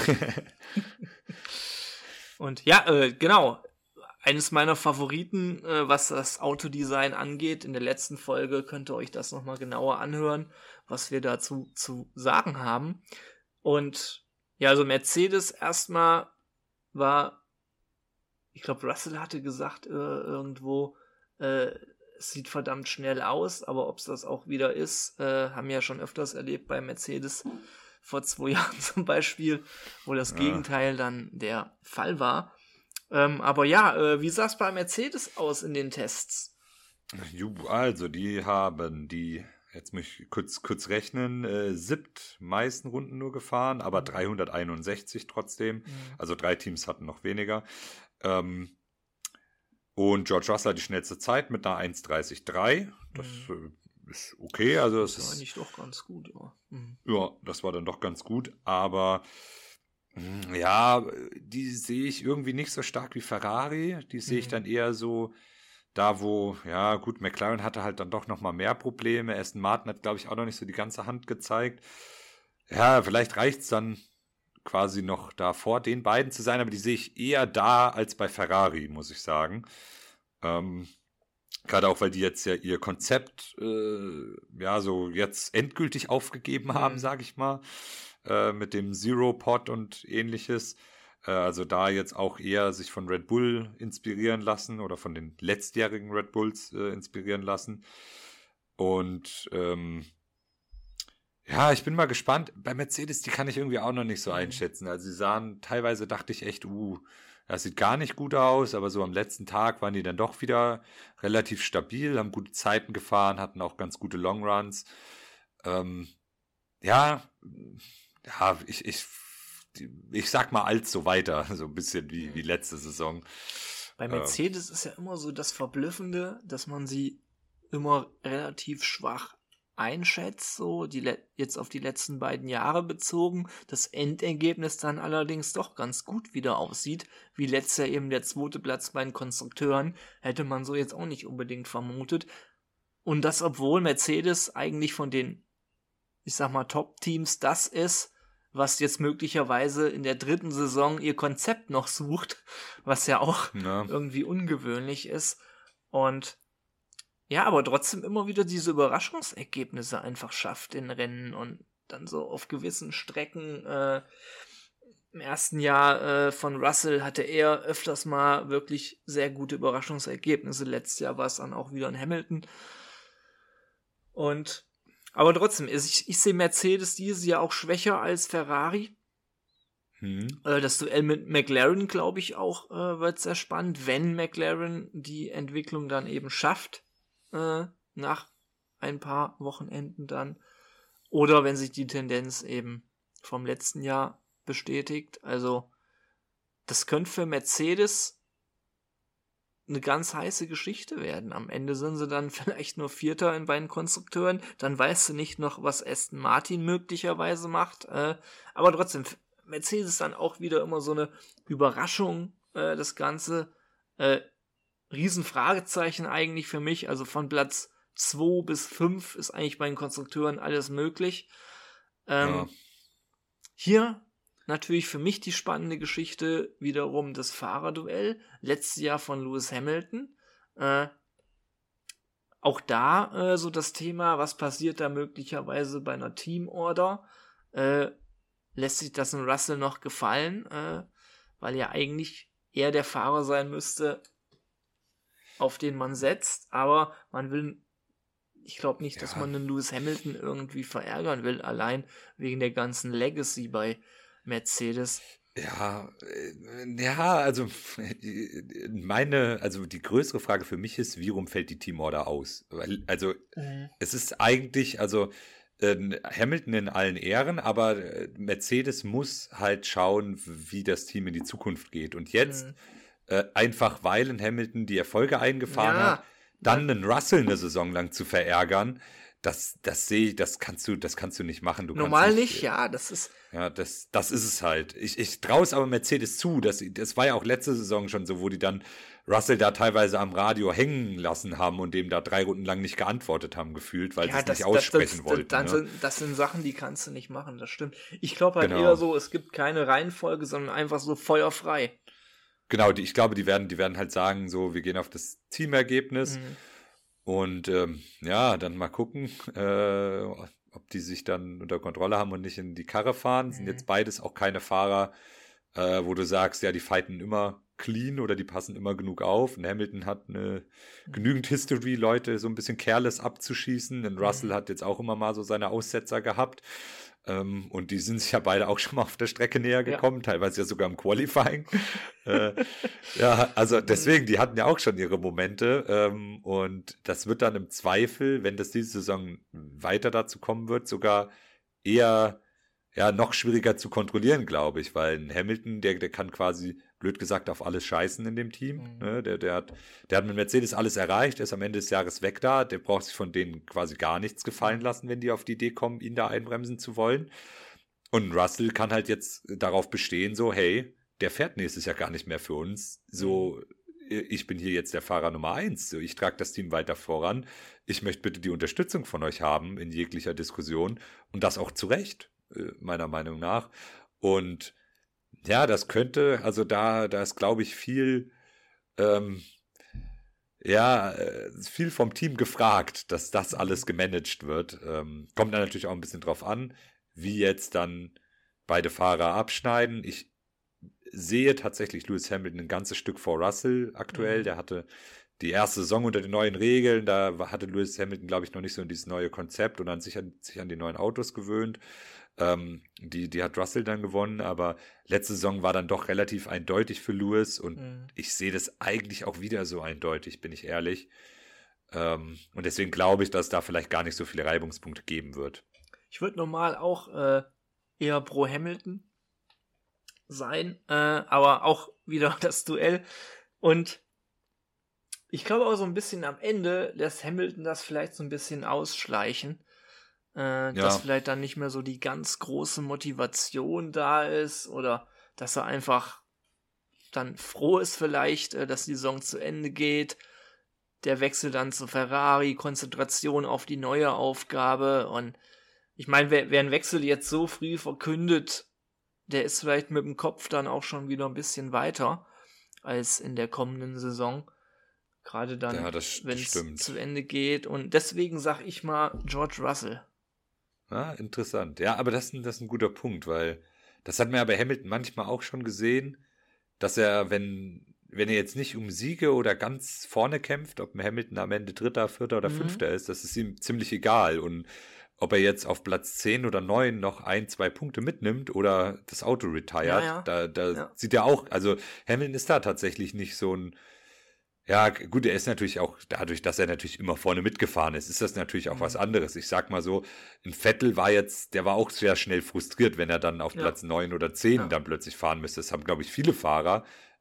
Und ja, äh, genau. Eines meiner Favoriten, äh, was das Autodesign angeht. In der letzten Folge könnt ihr euch das nochmal genauer anhören, was wir dazu zu sagen haben. Und ja, also Mercedes erstmal war, ich glaube, Russell hatte gesagt äh, irgendwo, äh, es sieht verdammt schnell aus, aber ob es das auch wieder ist, äh, haben wir ja schon öfters erlebt bei Mercedes vor zwei Jahren zum Beispiel, wo das ja. Gegenteil dann der Fall war. Ähm, aber ja, äh, wie sah es bei Mercedes aus in den Tests? Also, die haben die, jetzt muss ich kurz, kurz rechnen, äh, siebt meisten Runden nur gefahren, aber dreihunderteinundsechzig trotzdem. Mhm. Also drei Teams hatten noch weniger. Ähm, Und George Russell hat die schnellste Zeit mit einer eins dreißig drei. Das mhm. äh, ist okay. Also das, das war ist eigentlich doch ganz gut. Ja. Mhm. ja, das war dann doch ganz gut. Aber mh, ja, die sehe ich irgendwie nicht so stark wie Ferrari. Die sehe mhm. ich dann eher so da, wo, ja gut, McLaren hatte halt dann doch nochmal mehr Probleme. Aston Martin hat, glaube ich, auch noch nicht so die ganze Hand gezeigt. Ja, vielleicht reicht es dann quasi noch da vor den beiden zu sein, aber die sehe ich eher da als bei Ferrari, muss ich sagen. Ähm, gerade auch, weil die jetzt ja ihr Konzept äh, ja so jetzt endgültig aufgegeben haben, mhm. sage ich mal, äh, mit dem Zero-Pod und ähnliches. Äh, also da jetzt auch eher sich von Red Bull inspirieren lassen oder von den letztjährigen Red Bulls äh, inspirieren lassen. Und ähm, ja, ich bin mal gespannt. Bei Mercedes, die kann ich irgendwie auch noch nicht so einschätzen. Also sie sahen, teilweise dachte ich echt, uh, das sieht gar nicht gut aus, aber so am letzten Tag waren die dann doch wieder relativ stabil, haben gute Zeiten gefahren, hatten auch ganz gute Longruns. Ähm, ja, ja, ich, ich, ich sag mal alt so weiter, so ein bisschen wie, wie letzte Saison. Bei Mercedes ähm, ist ja immer so das Verblüffende, dass man sie immer relativ schwach einschätzt, so die le- jetzt auf die letzten beiden Jahre bezogen, das Endergebnis dann allerdings doch ganz gut wieder aussieht, wie letztes Jahr eben der zweite Platz bei den Konstrukteuren, hätte man so jetzt auch nicht unbedingt vermutet. Und das, obwohl Mercedes eigentlich von den, ich sag mal, Top-Teams das ist, was jetzt möglicherweise in der dritten Saison ihr Konzept noch sucht, was ja auch ja. irgendwie ungewöhnlich ist. Und ja, aber trotzdem immer wieder diese Überraschungsergebnisse einfach schafft in Rennen und dann so auf gewissen Strecken. Äh, im ersten Jahr äh, von Russell hatte er öfters mal wirklich sehr gute Überraschungsergebnisse. Letztes Jahr war es dann auch wieder in Hamilton. Und aber trotzdem, ich, ich sehe Mercedes dieses Jahr auch schwächer als Ferrari. Hm. Äh, das Duell mit McLaren, glaube ich, auch äh, wird sehr spannend, wenn McLaren die Entwicklung dann eben schafft. Äh, nach ein paar Wochenenden dann. Oder wenn sich die Tendenz eben vom letzten Jahr bestätigt. Also das könnte für Mercedes eine ganz heiße Geschichte werden. Am Ende sind sie dann vielleicht nur Vierter in beiden Konstrukteuren. Dann weißt du nicht noch, was Aston Martin möglicherweise macht. Äh, aber trotzdem, Mercedes dann auch wieder immer so eine Überraschung, äh, das Ganze. Äh, Riesenfragezeichen eigentlich für mich. Also von Platz zwei bis fünf ist eigentlich bei den Konstrukteuren alles möglich. Ähm, Ja. Hier natürlich für mich die spannende Geschichte wiederum das Fahrerduell. Letztes Jahr von Lewis Hamilton. Äh, auch da äh, so das Thema, was passiert da möglicherweise bei einer Teamorder? Äh, lässt sich das in Russell noch gefallen? Äh, weil ja eigentlich er der Fahrer sein müsste, auf den man setzt. Aber man will, ich glaube nicht, Ja. dass man den Lewis Hamilton irgendwie verärgern will, allein wegen der ganzen Legacy bei Mercedes. Ja, äh, ja, also äh, meine, also die größere Frage für mich ist, wie rum fällt die Teamorder aus? Weil, also es ist eigentlich, also äh, Hamilton in allen Ehren, aber äh, Mercedes muss halt schauen, wie das Team in die Zukunft geht. Und jetzt Mhm. äh, einfach, weil ein Hamilton die Erfolge eingefahren Ja. hat, dann einen Russell eine Saison lang zu verärgern, das, das sehe ich, das kannst du, das kannst du nicht machen. Du Normal kannst nicht, ja, das ist, Ja, das, das ist es halt. Ich, ich traue es aber Mercedes zu. Das, das war ja auch letzte Saison schon so, wo die dann Russell da teilweise am Radio hängen lassen haben und dem da drei Runden lang nicht geantwortet haben, gefühlt, weil sie ja, es das, nicht das, aussprechen das, wollten. dann ne? sind, das sind Sachen, die kannst du nicht machen, das stimmt. Ich glaube halt Genau. eher so, es gibt keine Reihenfolge, sondern einfach so feuerfrei. Genau, die, ich glaube, die werden, die werden halt sagen, so, wir gehen auf das Teamergebnis Mhm. und ähm, ja, dann mal gucken, äh, ob die sich dann unter Kontrolle haben und nicht in die Karre fahren. Sind Mhm. jetzt beides auch keine Fahrer, äh, wo du sagst, ja, die fighten immer clean oder die passen immer genug auf. Und Hamilton hat eine genügend History, Leute so ein bisschen careless abzuschießen. Und Russell Mhm. hat jetzt auch immer mal so seine Aussetzer gehabt. Ähm, und die sind sich ja beide auch schon mal auf der Strecke näher gekommen, teilweise ja sogar im Qualifying. äh, ja, also deswegen, die hatten ja auch schon ihre Momente. Ähm, und das wird dann im Zweifel, wenn das diese Saison weiter dazu kommen wird, sogar eher ja, noch schwieriger zu kontrollieren, glaube ich, weil ein Hamilton, der, der kann quasi, blöd gesagt, auf alles scheißen in dem Team. Mhm. Ne? Der, der, hat, der hat mit Mercedes alles erreicht, der ist am Ende des Jahres weg da, der braucht sich von denen quasi gar nichts gefallen lassen, wenn die auf die Idee kommen, ihn da einbremsen zu wollen. Und Russell kann halt jetzt darauf bestehen, so, hey, der fährt nächstes Jahr gar nicht mehr für uns. So, ich bin hier jetzt der Fahrer Nummer eins. So, ich trage das Team weiter voran. Ich möchte bitte die Unterstützung von euch haben in jeglicher Diskussion. Und das auch zu Recht, meiner Meinung nach. Und ja, das könnte, also da, da ist, glaube ich, viel, ähm, ja, äh, viel vom Team gefragt, dass das alles gemanagt wird. Ähm, kommt dann natürlich auch ein bisschen drauf an, wie jetzt dann beide Fahrer abschneiden. Ich sehe tatsächlich Lewis Hamilton ein ganzes Stück vor Russell aktuell. Mhm. Der hatte die erste Saison unter den neuen Regeln, da hatte Lewis Hamilton, glaube ich, noch nicht so dieses neue Konzept und an sich an, sich an die neuen Autos gewöhnt. Ähm, die, die hat Russell dann gewonnen, aber letzte Saison war dann doch relativ eindeutig für Lewis und Mhm. ich sehe das eigentlich auch wieder so eindeutig, bin ich ehrlich. Ähm, und deswegen glaube ich, dass es da vielleicht gar nicht so viele Reibungspunkte geben wird. Ich würde normal auch äh, eher pro Hamilton sein, äh, aber auch wieder das Duell. Und ich glaube auch so ein bisschen am Ende lässt Hamilton das vielleicht so ein bisschen ausschleichen, äh, dass vielleicht dann nicht mehr so die ganz große Motivation da ist oder dass er einfach dann froh ist vielleicht, äh, dass die Saison zu Ende geht. Der Wechsel dann zu Ferrari, Konzentration auf die neue Aufgabe und ich meine, wer, wer einen Wechsel jetzt so früh verkündet, der ist vielleicht mit dem Kopf dann auch schon wieder ein bisschen weiter als in der kommenden Saison. Gerade dann, Ja, das, wenn das es stimmt. zu Ende geht. Und deswegen sag ich mal George Russell. Ja, interessant. Ja, aber das, ist ein- das ist ein guter Punkt, weil das hat man ja bei Hamilton manchmal auch schon gesehen, dass er, wenn, wenn er jetzt nicht um Siege oder ganz vorne kämpft, ob ein Hamilton am Ende Dritter, Vierter oder Mhm. Fünfter ist, das ist ihm ziemlich egal. Und ob er jetzt auf Platz zehn oder neun noch ein, zwei Punkte mitnimmt oder das Auto retired, Ja, ja. da, da Ja. sieht er auch, also Hamilton ist da tatsächlich nicht so ein, ja, gut, er ist natürlich auch, dadurch, dass er natürlich immer vorne mitgefahren ist, ist das natürlich auch Mhm. was anderes. Ich sag mal so, ein Vettel war jetzt, der war auch sehr schnell frustriert, wenn er dann auf Ja. Platz neun oder zehn Ja. dann plötzlich fahren müsste. Das haben, glaube ich, viele Fahrer.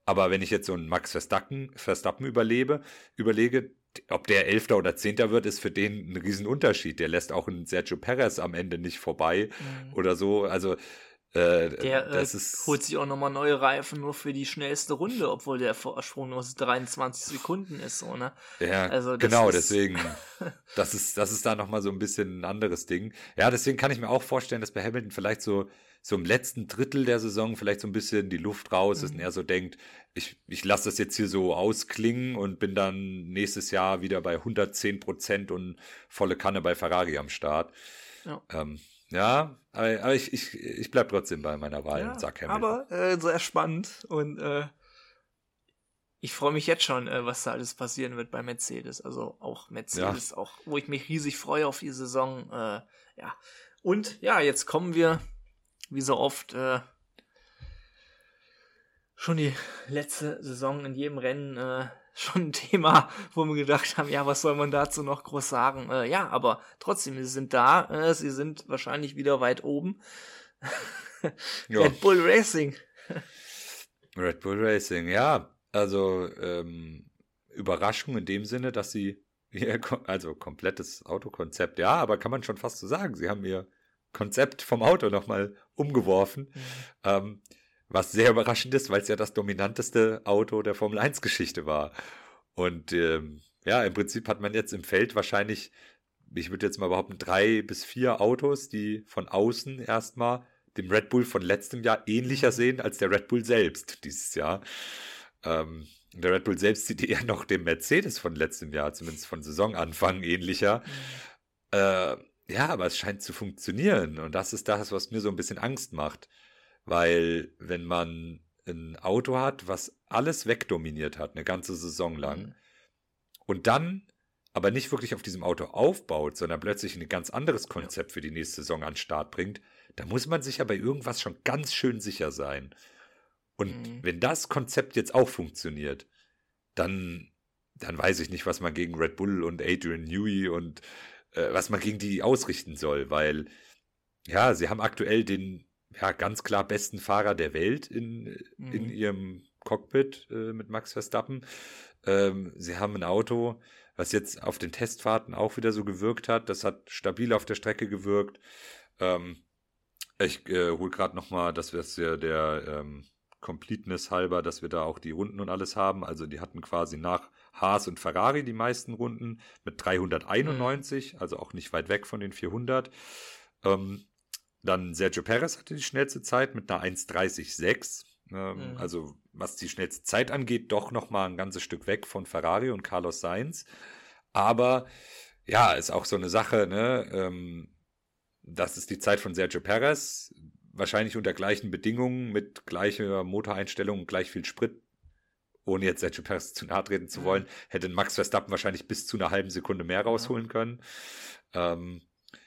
Aber wenn ich jetzt so einen Max Verstappen, Verstappen überlebe, überlege, ob der Elfter oder Zehnter wird, ist für den ein Riesenunterschied. Der lässt auch einen Sergio Perez am Ende nicht vorbei mhm. oder so. Also äh, der das äh, ist, holt sich auch nochmal neue Reifen nur für die schnellste Runde, obwohl der Vorsprung nur dreiundzwanzig Sekunden ist. So, ne? Ja, also genau, ist deswegen, das ist, das ist da nochmal so ein bisschen ein anderes Ding. Ja, deswegen kann ich mir auch vorstellen, dass bei Hamilton vielleicht so so im letzten Drittel der Saison vielleicht so ein bisschen die Luft raus ist mhm. und er so denkt, ich, ich lasse das jetzt hier so ausklingen und bin dann nächstes Jahr wieder bei hundertzehn Prozent und volle Kanne bei Ferrari am Start. Ja, ähm, ja aber, aber ich, ich, ich bleibe trotzdem bei meiner Wahl ja, und sag Hamilton. Aber äh, sehr spannend und äh, ich freue mich jetzt schon, äh, was da alles passieren wird bei Mercedes. Also auch Mercedes, ja. auch wo ich mich riesig freue auf die Saison. Äh, ja. Und ja, jetzt kommen wir wie so oft äh, schon die letzte Saison in jedem Rennen äh, schon ein Thema, wo wir gedacht haben, ja, was soll man dazu noch groß sagen? Äh, ja, aber trotzdem, sie sind da, äh, sie sind wahrscheinlich wieder weit oben. Red Bull Racing. Red Bull Racing, ja, also ähm, Überraschung in dem Sinne, dass sie, also komplettes Autokonzept, ja, aber kann man schon fast so sagen, sie haben ihr Konzept vom Auto nochmal umgeworfen, mhm. ähm, was sehr überraschend ist, weil es ja das dominanteste Auto der Formel eins Geschichte war. Und ähm, ja, im Prinzip hat man jetzt im Feld wahrscheinlich, ich würde jetzt mal behaupten, drei bis vier Autos, die von außen erstmal dem Red Bull von letztem Jahr ähnlicher sehen als der Red Bull selbst dieses Jahr. Ähm, der Red Bull selbst sieht eher noch dem Mercedes von letztem Jahr, zumindest von Saisonanfang, ähnlicher. Mhm. Äh, Ja, aber es scheint zu funktionieren und das ist das, was mir so ein bisschen Angst macht, weil wenn man ein Auto hat, was alles wegdominiert hat, eine ganze Saison lang mhm. und dann aber nicht wirklich auf diesem Auto aufbaut, sondern plötzlich ein ganz anderes Konzept ja. für die nächste Saison an den Start bringt, da muss man sich ja bei irgendwas schon ganz schön sicher sein. Und mhm. wenn das Konzept jetzt auch funktioniert, dann, dann weiß ich nicht, was man gegen Red Bull und Adrian Newey und was man gegen die ausrichten soll, weil ja, sie haben aktuell den ja ganz klar besten Fahrer der Welt in, mhm. in ihrem Cockpit äh, mit Max Verstappen. Ähm, sie haben ein Auto, was jetzt auf den Testfahrten auch wieder so gewirkt hat. Das hat stabil auf der Strecke gewirkt. Ähm, ich äh, hole gerade nochmal, dass wir es ja der ähm, Completeness halber, dass wir da auch die Runden und alles haben. Also die hatten quasi nach Haas und Ferrari die meisten Runden mit dreihunderteinundneunzig, mhm. also auch nicht weit weg von den vierhundert. Ähm, dann Sergio Perez hatte die schnellste Zeit mit einer eins dreißig sechs. Ähm, mhm. Also was die schnellste Zeit angeht, doch nochmal ein ganzes Stück weg von Ferrari und Carlos Sainz. Aber ja, ist auch so eine Sache, ne? Ähm, das ist die Zeit von Sergio Perez. Wahrscheinlich unter gleichen Bedingungen, mit gleicher Motoreinstellung und gleich viel Sprit, ohne jetzt Sergio Perez zu nahe treten zu wollen, mhm. hätte Max Verstappen wahrscheinlich bis zu einer halben Sekunde mehr rausholen ja. können. Ähm,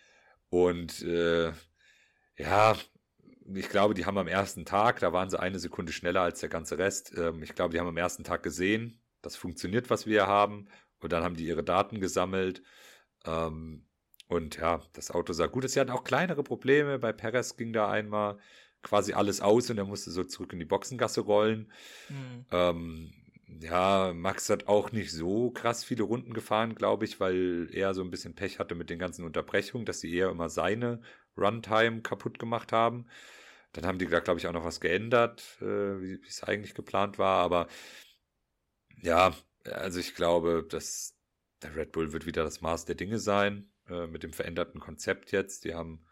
und äh, ja, ich glaube, die haben am ersten Tag, da waren sie eine Sekunde schneller als der ganze Rest. Ähm, ich glaube, die haben am ersten Tag gesehen, das funktioniert, was wir hier haben. Und dann haben die ihre Daten gesammelt. Ähm, Und ja, das Auto sah gut aus. Sie hatten auch kleinere Probleme. Bei Perez ging da einmal quasi alles aus und er musste so zurück in die Boxengasse rollen. Mhm. Ähm, ja, Max hat auch nicht so krass viele Runden gefahren, glaube ich, weil er so ein bisschen Pech hatte mit den ganzen Unterbrechungen, dass sie eher immer seine Runtime kaputt gemacht haben. Dann haben die da, glaube ich, auch noch was geändert, äh, wie es eigentlich geplant war. Aber ja, also ich glaube, dass der Red Bull wird wieder das Maß der Dinge sein. Mit dem veränderten Konzept jetzt. Die haben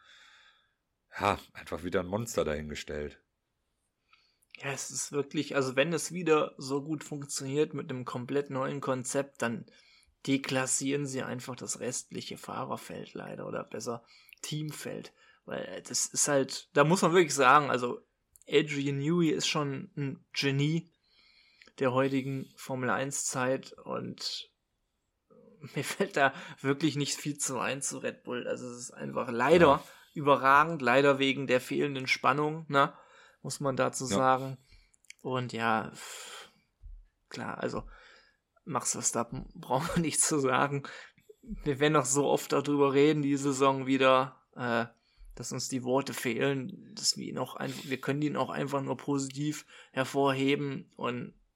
ja einfach wieder ein Monster dahingestellt. Ja, es ist wirklich, also wenn es wieder so gut funktioniert mit einem komplett neuen Konzept, dann deklassieren sie einfach das restliche Fahrerfeld leider oder besser Teamfeld. Weil das ist halt, da muss man wirklich sagen, also Adrian Newey ist schon ein Genie der heutigen Formel eins Zeit und mir fällt da wirklich nicht viel zu ein zu Red Bull. Also es ist einfach leider ja. überragend, leider wegen der fehlenden Spannung, ne? Muss man dazu ja. sagen. Und ja, klar, also Max Verstappen braucht man nicht zu sagen. Wir werden noch so oft darüber reden, die Saison wieder, äh, dass uns die Worte fehlen, dass wir ihn auch einfach, wir können ihn auch einfach nur positiv hervorheben und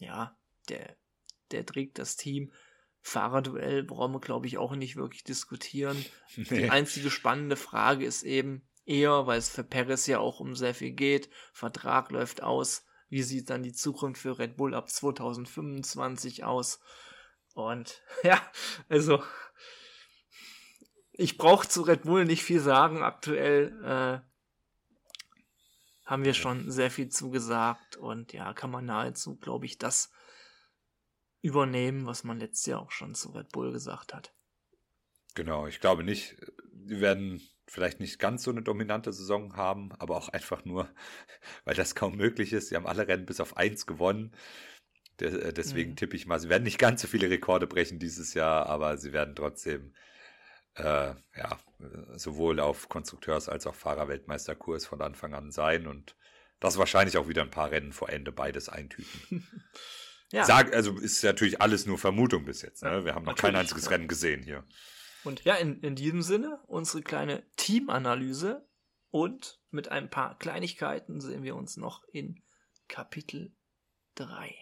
ja, der, der trägt das Team. Fahrerduell brauchen wir, glaube ich, auch nicht wirklich diskutieren. Nee. Die einzige spannende Frage ist eben eher, weil es für Perez ja auch um sehr viel geht, Vertrag läuft aus, wie sieht dann die Zukunft für Red Bull ab zwanzig fünfundzwanzig aus? Und ja, also ich brauche zu Red Bull nicht viel sagen. Aktuell äh, haben wir schon sehr viel zugesagt und ja, kann man nahezu, glaube ich, das übernehmen, was man letztes Jahr auch schon zu Red Bull gesagt hat. Genau, ich glaube nicht, die werden vielleicht nicht ganz so eine dominante Saison haben, aber auch einfach nur, weil das kaum möglich ist. Sie haben alle Rennen bis auf eins gewonnen. Deswegen mhm. tippe ich mal, sie werden nicht ganz so viele Rekorde brechen dieses Jahr, aber sie werden trotzdem äh, ja, sowohl auf Konstrukteurs- als auch Fahrerweltmeisterkurs von Anfang an sein und das wahrscheinlich auch wieder ein paar Rennen vor Ende beides eintüten. Ja. Sag, also ist natürlich alles nur Vermutung bis jetzt. Ne? Ja, wir haben noch kein einziges ja. Rennen gesehen hier. Und ja, in, in diesem Sinne unsere kleine Teamanalyse und mit ein paar Kleinigkeiten sehen wir uns noch in Kapitel drei.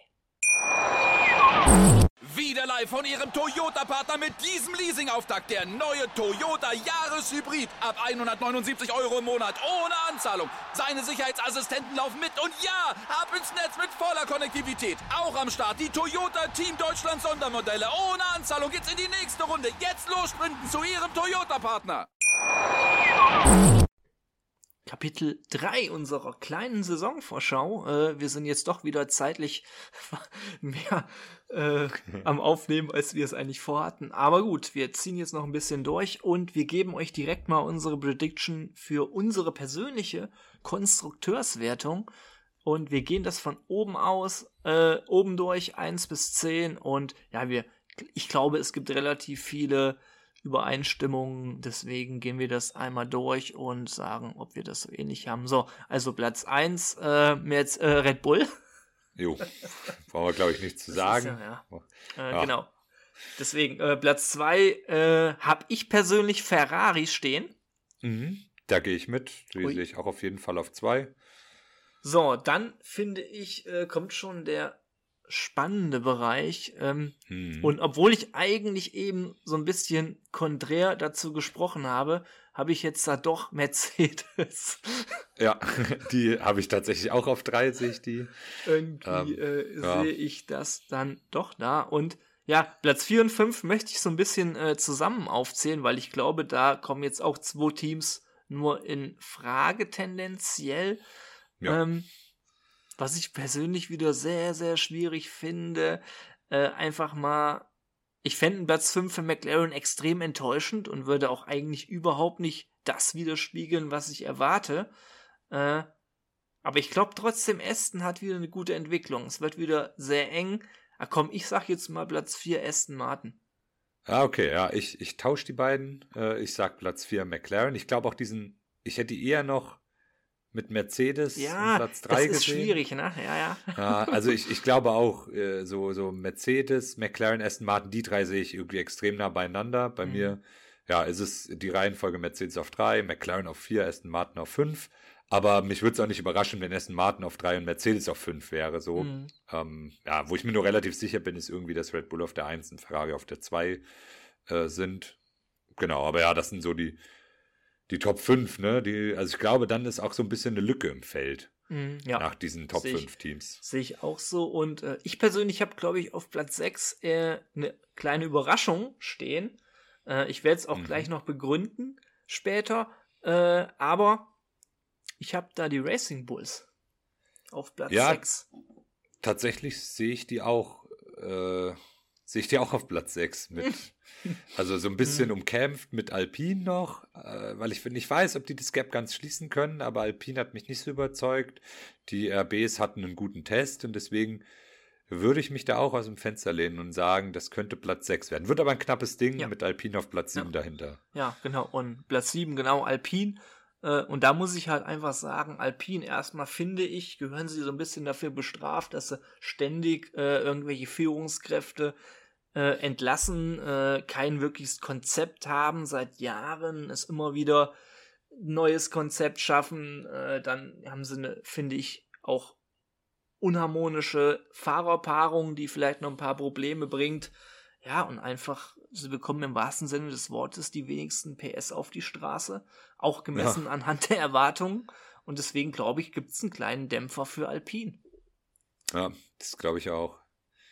Wieder live von Ihrem Toyota-Partner mit diesem Leasing-Auftakt. Der neue Toyota Jahreshybrid. Ab hundertneunundsiebzig Euro im Monat. Ohne Anzahlung. Seine Sicherheitsassistenten laufen mit. Und ja, ab ins Netz mit voller Konnektivität. Auch am Start die Toyota Team Deutschland Sondermodelle. Ohne Anzahlung geht's in die nächste Runde. Jetzt los sprinten zu Ihrem Toyota-Partner. Kapitel drei unserer kleinen Saisonvorschau. Äh, wir sind jetzt doch wieder zeitlich mehr äh, am Aufnehmen, als wir es eigentlich vorhatten. Aber gut, wir ziehen jetzt noch ein bisschen durch und wir geben euch direkt mal unsere Prediction für unsere persönliche Konstrukteurswertung. Und wir gehen das von oben aus, äh, oben durch, eins bis zehn. Und ja, wir, ich glaube, es gibt relativ viele Übereinstimmungen, deswegen gehen wir das einmal durch und sagen, ob wir das so ähnlich haben. So, also Platz eins, äh, jetzt äh, Red Bull. Jo, brauchen wir, glaube ich, nichts zu sagen. Ja, ja. Äh, ja. Genau. Deswegen, äh, Platz zwei äh, habe ich persönlich Ferrari stehen. Mhm, da gehe ich mit. Die sehe ich auch auf jeden Fall auf zwei. So, dann finde ich, äh, kommt schon der spannende Bereich. Ähm, hm. Und obwohl ich eigentlich eben so ein bisschen konträr dazu gesprochen habe, habe ich jetzt da doch Mercedes. Ja, die habe ich tatsächlich auch auf drei, sehe ich die. Irgendwie ähm, äh, ja. sehe ich das dann doch da. Und ja, Platz vier und fünf möchte ich so ein bisschen äh, zusammen aufzählen, weil ich glaube, da kommen jetzt auch zwei Teams nur in Frage tendenziell. Ja. Ähm, Was ich persönlich wieder sehr, sehr schwierig finde, äh, einfach mal, ich fände Platz fünf für McLaren extrem enttäuschend und würde auch eigentlich überhaupt nicht das widerspiegeln, was ich erwarte. Äh, aber ich glaube trotzdem, Aston hat wieder eine gute Entwicklung. Es wird wieder sehr eng. Ah, komm, ich sag jetzt mal Platz vier Aston Martin. Ah, okay, ja, ich, ich tausche die beiden. Äh, ich sag Platz vier McLaren. Ich glaube auch diesen, ich hätte eher noch mit Mercedes ja, Platz drei gesehen. Ja, das ist schwierig, ne? Ja, ja. ja also ich, ich glaube auch, äh, so, so Mercedes, McLaren, Aston Martin, die drei sehe ich irgendwie extrem nah beieinander. Bei mhm. mir, ja, ist es die Reihenfolge Mercedes auf drei, McLaren auf vier, Aston Martin auf fünf. Aber mich würde es auch nicht überraschen, wenn Aston Martin auf drei und Mercedes auf fünf wäre. So, mhm. ähm, ja, wo ich mir nur relativ sicher bin, ist irgendwie, dass Red Bull auf der eins und Ferrari auf der zwei äh, sind. Genau, aber ja, das sind so die Die Top fünf, ne? Die, also ich glaube, dann ist auch so ein bisschen eine Lücke im Feld. Mm, ja. Nach diesen Top fünf Teams. Sehe ich auch so. Und äh, ich persönlich habe, glaube ich, auf Platz sechs äh, eine kleine Überraschung stehen. Äh, ich werde es auch mhm. gleich noch begründen später. Äh, aber ich habe da die Racing Bulls auf Platz ja, sechs. Tatsächlich sehe ich die auch, äh, sehe ich die auch auf Platz sechs mit. Also so ein bisschen umkämpft mit Alpine noch, äh, weil ich nicht weiß, ob die das Gap ganz schließen können, aber Alpine hat mich nicht so überzeugt. Die R Bs hatten einen guten Test und deswegen würde ich mich da auch aus dem Fenster lehnen und sagen, das könnte Platz sechs werden. Wird aber ein knappes Ding ja. mit Alpine auf Platz sieben ja. dahinter. Ja, genau. Und Platz sieben, genau, Alpine. Äh, und da muss ich halt einfach sagen, Alpine erstmal, finde ich, gehören sie so ein bisschen dafür bestraft, dass sie ständig äh, irgendwelche Führungskräfte Äh, entlassen, äh, kein wirkliches Konzept haben, seit Jahren es immer wieder neues Konzept schaffen, äh, dann haben sie, eine, finde ich, auch unharmonische Fahrerpaarung, die vielleicht noch ein paar Probleme bringt. Ja, und einfach, sie bekommen im wahrsten Sinne des Wortes die wenigsten P S auf die Straße, auch gemessen ja. anhand der Erwartungen. Und deswegen, glaube ich, gibt es einen kleinen Dämpfer für Alpine. Ja, das glaube ich auch.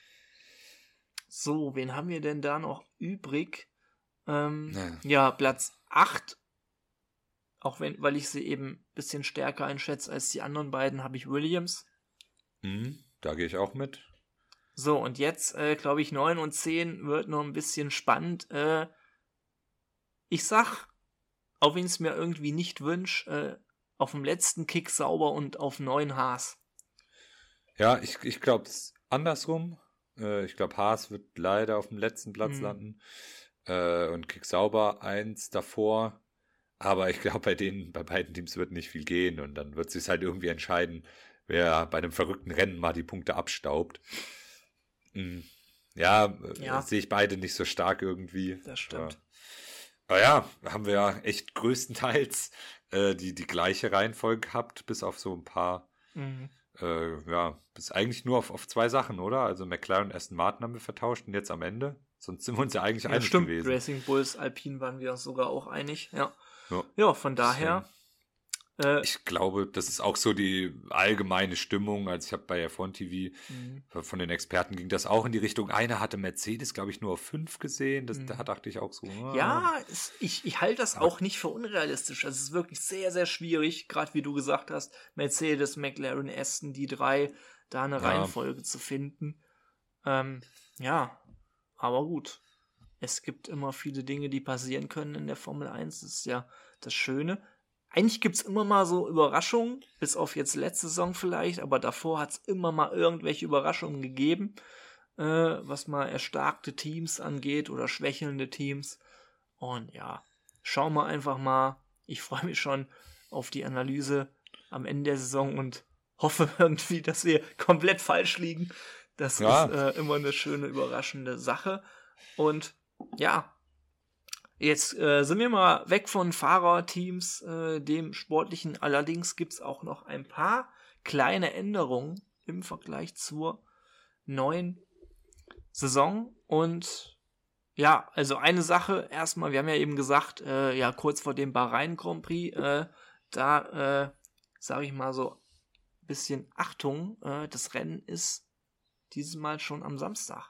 So, wen haben wir denn da noch übrig? Ähm, ja. ja, Platz acht. Auch wenn, weil ich sie eben ein bisschen stärker einschätze als die anderen beiden, habe ich Williams. Mhm, da gehe ich auch mit. So, und jetzt, äh, glaube ich, neun und zehn wird noch ein bisschen spannend. Äh, ich sag, auch wenn ich es mir irgendwie nicht wünsche, äh, auf dem letzten Kick Sauber und auf neun Haas. Ja, ich, ich glaube es andersrum. Äh, ich glaube, Haas wird leider auf dem letzten Platz mhm. landen. Äh, und Kick Sauber eins davor. Aber ich glaube, bei denen, bei beiden Teams wird nicht viel gehen. Und dann wird es sich halt irgendwie entscheiden, wer bei einem verrückten Rennen mal die Punkte abstaubt. Mhm. Ja, ja. sehe ich beide nicht so stark irgendwie. Das stimmt. Aber ja, haben wir ja echt größtenteils äh, die, die gleiche Reihenfolge gehabt, bis auf so ein paar, mhm. äh, ja, bis eigentlich nur auf, auf zwei Sachen, oder? Also McLaren und Aston Martin haben wir vertauscht und jetzt am Ende. Sonst sind wir uns ja eigentlich ja, einig stimmt. gewesen. Racing Bulls, Alpine waren wir uns sogar auch einig, ja. Ja, ja von daher. Äh, ich glaube, das ist auch so die allgemeine Stimmung. Also ich habe bei F eins T V mhm. von den Experten ging das auch in die Richtung. Einer hatte Mercedes, glaube ich, nur auf fünf gesehen. Das, mhm. Da dachte ich auch so. Ah. Ja, es, ich, ich halte das auch nicht für unrealistisch. Also es ist wirklich sehr, sehr schwierig, gerade wie du gesagt hast, Mercedes, McLaren, Aston, die drei, da eine ja. Reihenfolge zu finden. Ähm, ja, aber gut. Es gibt immer viele Dinge, die passieren können in der Formel eins. Das ist ja das Schöne. Eigentlich gibt es immer mal so Überraschungen, bis auf jetzt letzte Saison vielleicht, aber davor hat es immer mal irgendwelche Überraschungen gegeben, äh, was mal erstarkte Teams angeht oder schwächelnde Teams. Und ja, schauen wir einfach mal. Ich freue mich schon auf die Analyse am Ende der Saison und hoffe irgendwie, dass wir komplett falsch liegen. Das ja. ist äh, immer eine schöne, überraschende Sache. Und ja, jetzt äh, sind wir mal weg von Fahrerteams, äh, dem Sportlichen. Allerdings gibt es auch noch ein paar kleine Änderungen im Vergleich zur neuen Saison. Und ja, also eine Sache erstmal, wir haben ja eben gesagt, äh, ja kurz vor dem Bahrain Grand Prix, äh, da äh, sage ich mal so ein bisschen Achtung, äh, das Rennen ist dieses Mal schon am Samstag.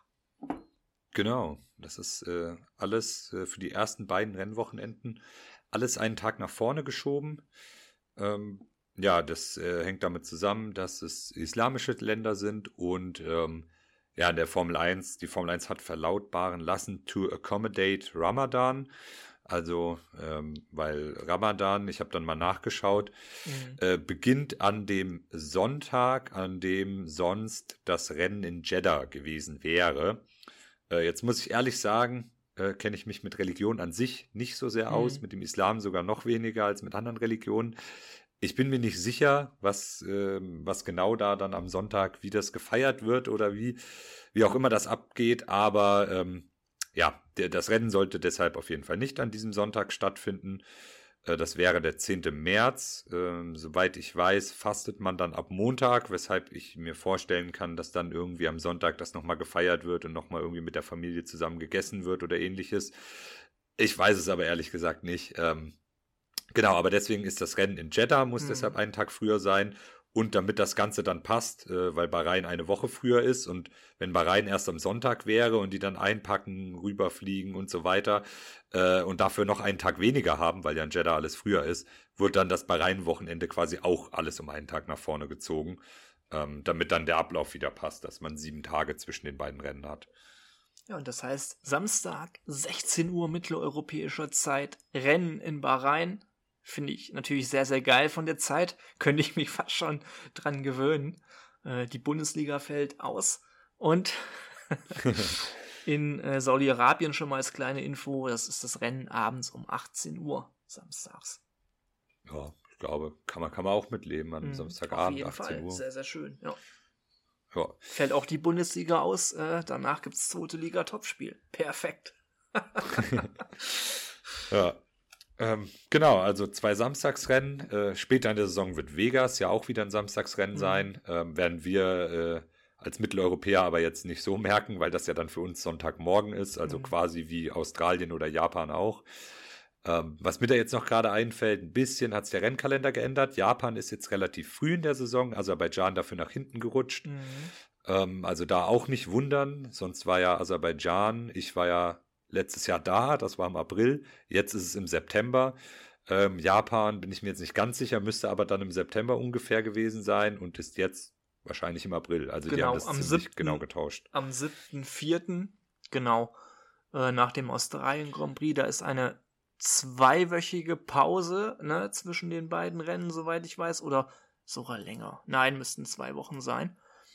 Genau, das ist äh, alles äh, für die ersten beiden Rennwochenenden alles einen Tag nach vorne geschoben. Ähm, ja, das äh, hängt damit zusammen, dass es islamische Länder sind und ähm, ja, in der Formel eins, die Formel eins hat verlautbaren lassen, to accommodate Ramadan. Also, ähm, weil Ramadan, ich habe dann mal nachgeschaut, mhm. äh, beginnt an dem Sonntag, an dem sonst das Rennen in Jeddah gewesen wäre. Äh, jetzt muss ich ehrlich sagen, äh, kenne ich mich mit Religion an sich nicht so sehr aus, mhm. mit dem Islam sogar noch weniger als mit anderen Religionen. Ich bin mir nicht sicher, was, äh, was genau da dann am Sonntag, wie das gefeiert wird oder wie, wie auch immer das abgeht, aber ähm, ja, der, das Rennen sollte deshalb auf jeden Fall nicht an diesem Sonntag stattfinden. Das wäre der zehnte März. Ähm, soweit ich weiß, fastet man dann ab Montag, weshalb ich mir vorstellen kann, dass dann irgendwie am Sonntag das nochmal gefeiert wird und nochmal irgendwie mit der Familie zusammen gegessen wird oder ähnliches. Ich weiß es aber ehrlich gesagt nicht. Ähm, genau, aber deswegen ist das Rennen in Jeddah, muss mhm. deshalb einen Tag früher sein. Und damit das Ganze dann passt, äh, weil Bahrain eine Woche früher ist und wenn Bahrain erst am Sonntag wäre und die dann einpacken, rüberfliegen und so weiter äh, und dafür noch einen Tag weniger haben, weil ja in Jeddah alles früher ist, wird dann das Bahrain-Wochenende quasi auch alles um einen Tag nach vorne gezogen, ähm, damit dann der Ablauf wieder passt, dass man sieben Tage zwischen den beiden Rennen hat. Ja, und das heißt Samstag, sechzehn Uhr mitteleuropäischer Zeit, Rennen in Bahrain. Finde ich natürlich sehr, sehr geil von der Zeit. Könnte ich mich fast schon dran gewöhnen. Äh, die Bundesliga fällt aus. Und in äh, Saudi-Arabien schon mal als kleine Info, das ist das Rennen abends um achtzehn Uhr samstags. Ja, ich glaube, kann man, kann man auch mitleben an mhm, Samstagabend, achtzehn Fall. Uhr. Sehr, sehr schön, ja. Ja. Fällt auch die Bundesliga aus, äh, danach gibt's zweite Liga Topspiel. Perfekt. Ja. Ähm, genau, also zwei Samstagsrennen. Äh, später in der Saison wird Vegas ja auch wieder ein Samstagsrennen mhm. sein. Ähm, werden wir äh, als Mitteleuropäer aber jetzt nicht so merken, weil das ja dann für uns Sonntagmorgen ist, also mhm. quasi wie Australien oder Japan auch. Ähm, was mir da jetzt noch gerade einfällt, ein bisschen hat sich der Rennkalender geändert. Japan ist jetzt relativ früh in der Saison, Aserbaidschan dafür nach hinten gerutscht. Mhm. Ähm, also da auch nicht wundern, sonst war ja Aserbaidschan, ich war ja letztes Jahr da, das war im April, jetzt ist es im September. Ähm, Japan bin ich mir jetzt nicht ganz sicher, müsste aber dann im September ungefähr gewesen sein und ist jetzt wahrscheinlich im April. Also genau, die haben das am ziemlich siebten genau getauscht. Am siebten vierten genau, äh, nach dem Australien Grand Prix, da ist eine zweiwöchige Pause, ne, zwischen den beiden Rennen, soweit ich weiß, oder sogar länger. Nein, müssten zwei Wochen sein.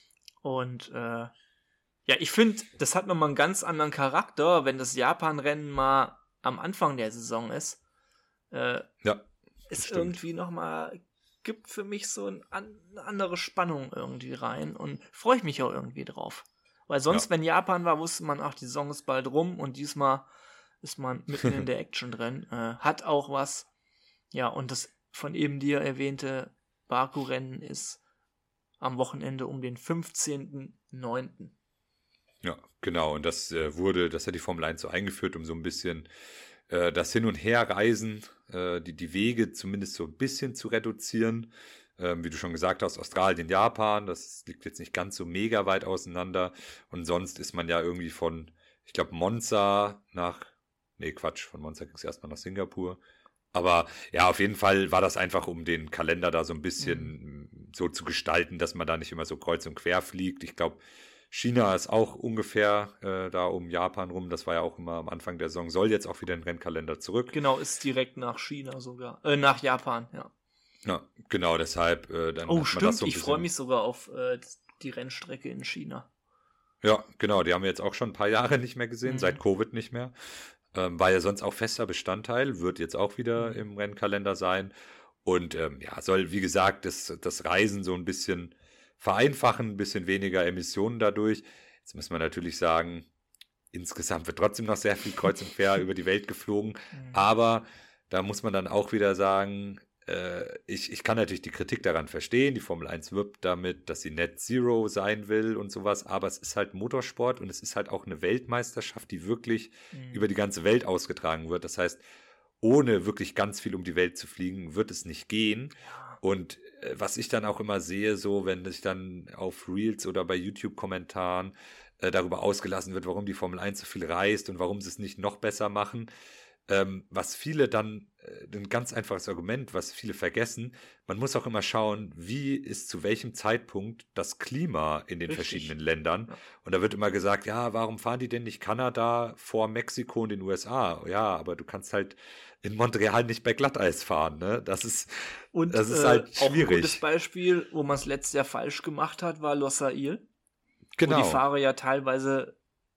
Und äh, ja, ich finde, das hat nochmal einen ganz anderen Charakter, wenn das Japan-Rennen mal am Anfang der Saison ist. Äh, ja, ist stimmt. irgendwie nochmal, gibt für mich so ein, eine andere Spannung irgendwie rein und freue ich mich auch irgendwie drauf. Weil sonst, ja. wenn Japan war, wusste man, ach, die Saison ist bald rum und diesmal ist man mitten in der Action drin. Äh, hat auch was. Ja, und das von eben dir erwähnte Baku-Rennen ist am Wochenende um den fünfzehnten neunten Ja, genau. Und das äh, wurde, das hat die Formel eins so eingeführt, um so ein bisschen äh, das Hin- und Herreisen, äh, die, die Wege zumindest so ein bisschen zu reduzieren. Ähm, wie du schon gesagt hast, Australien, Japan, das liegt jetzt nicht ganz so mega weit auseinander. Und sonst ist man ja irgendwie von, ich glaube, Monza nach, nee, Quatsch, von Monza ging es erstmal nach Singapur. Aber ja, auf jeden Fall war das einfach, um den Kalender da so ein bisschen mhm. so zu gestalten, dass man da nicht immer so kreuz und quer fliegt. Ich glaube, China ist auch ungefähr äh, da um Japan rum. Das war ja auch immer am Anfang der Saison. Soll jetzt auch wieder in den Rennkalender zurück. Genau, ist direkt nach China sogar. Äh, nach Japan, ja. Ja, genau, deshalb. Äh, dann oh, hat stimmt. Man das so ein ich freue mich sogar auf äh, die Rennstrecke in China. Ja, genau. Die haben wir jetzt auch schon ein paar Jahre nicht mehr gesehen, mhm. seit Covid nicht mehr. Ähm, war ja sonst auch fester Bestandteil, wird jetzt auch wieder mhm. im Rennkalender sein. Und ähm, ja, soll, wie gesagt, das, das Reisen so ein bisschen vereinfachen, ein bisschen weniger Emissionen dadurch. Jetzt muss man natürlich sagen, insgesamt wird trotzdem noch sehr viel kreuz und quer über die Welt geflogen. Mhm. Aber da muss man dann auch wieder sagen, äh, ich, ich kann natürlich die Kritik daran verstehen. Die Formel eins wirbt damit, dass sie Net Zero sein will und sowas. Aber es ist halt Motorsport und es ist halt auch eine Weltmeisterschaft, die wirklich mhm. über die ganze Welt ausgetragen wird. Das heißt, ohne wirklich ganz viel um die Welt zu fliegen, wird es nicht gehen. Ja. Und äh, was ich dann auch immer sehe, so wenn ich dann auf Reels oder bei YouTube-Kommentaren äh, darüber ausgelassen wird, warum die Formel eins so viel reist und warum sie es nicht noch besser machen, ähm, was viele dann, äh, ein ganz einfaches Argument, was viele vergessen, man muss auch immer schauen, wie ist zu welchem Zeitpunkt das Klima in den Richtig. verschiedenen Ländern. Ja. Und da wird immer gesagt, ja, warum fahren die denn nicht Kanada vor Mexiko und den U S A? Ja, aber du kannst halt in Montreal nicht bei Glatteis fahren, ne? Das ist, und, das ist halt äh, schwierig. Auch ein gutes Beispiel, wo man es letztes Jahr falsch gemacht hat, war Losail. Genau. Wo die Fahrer ja teilweise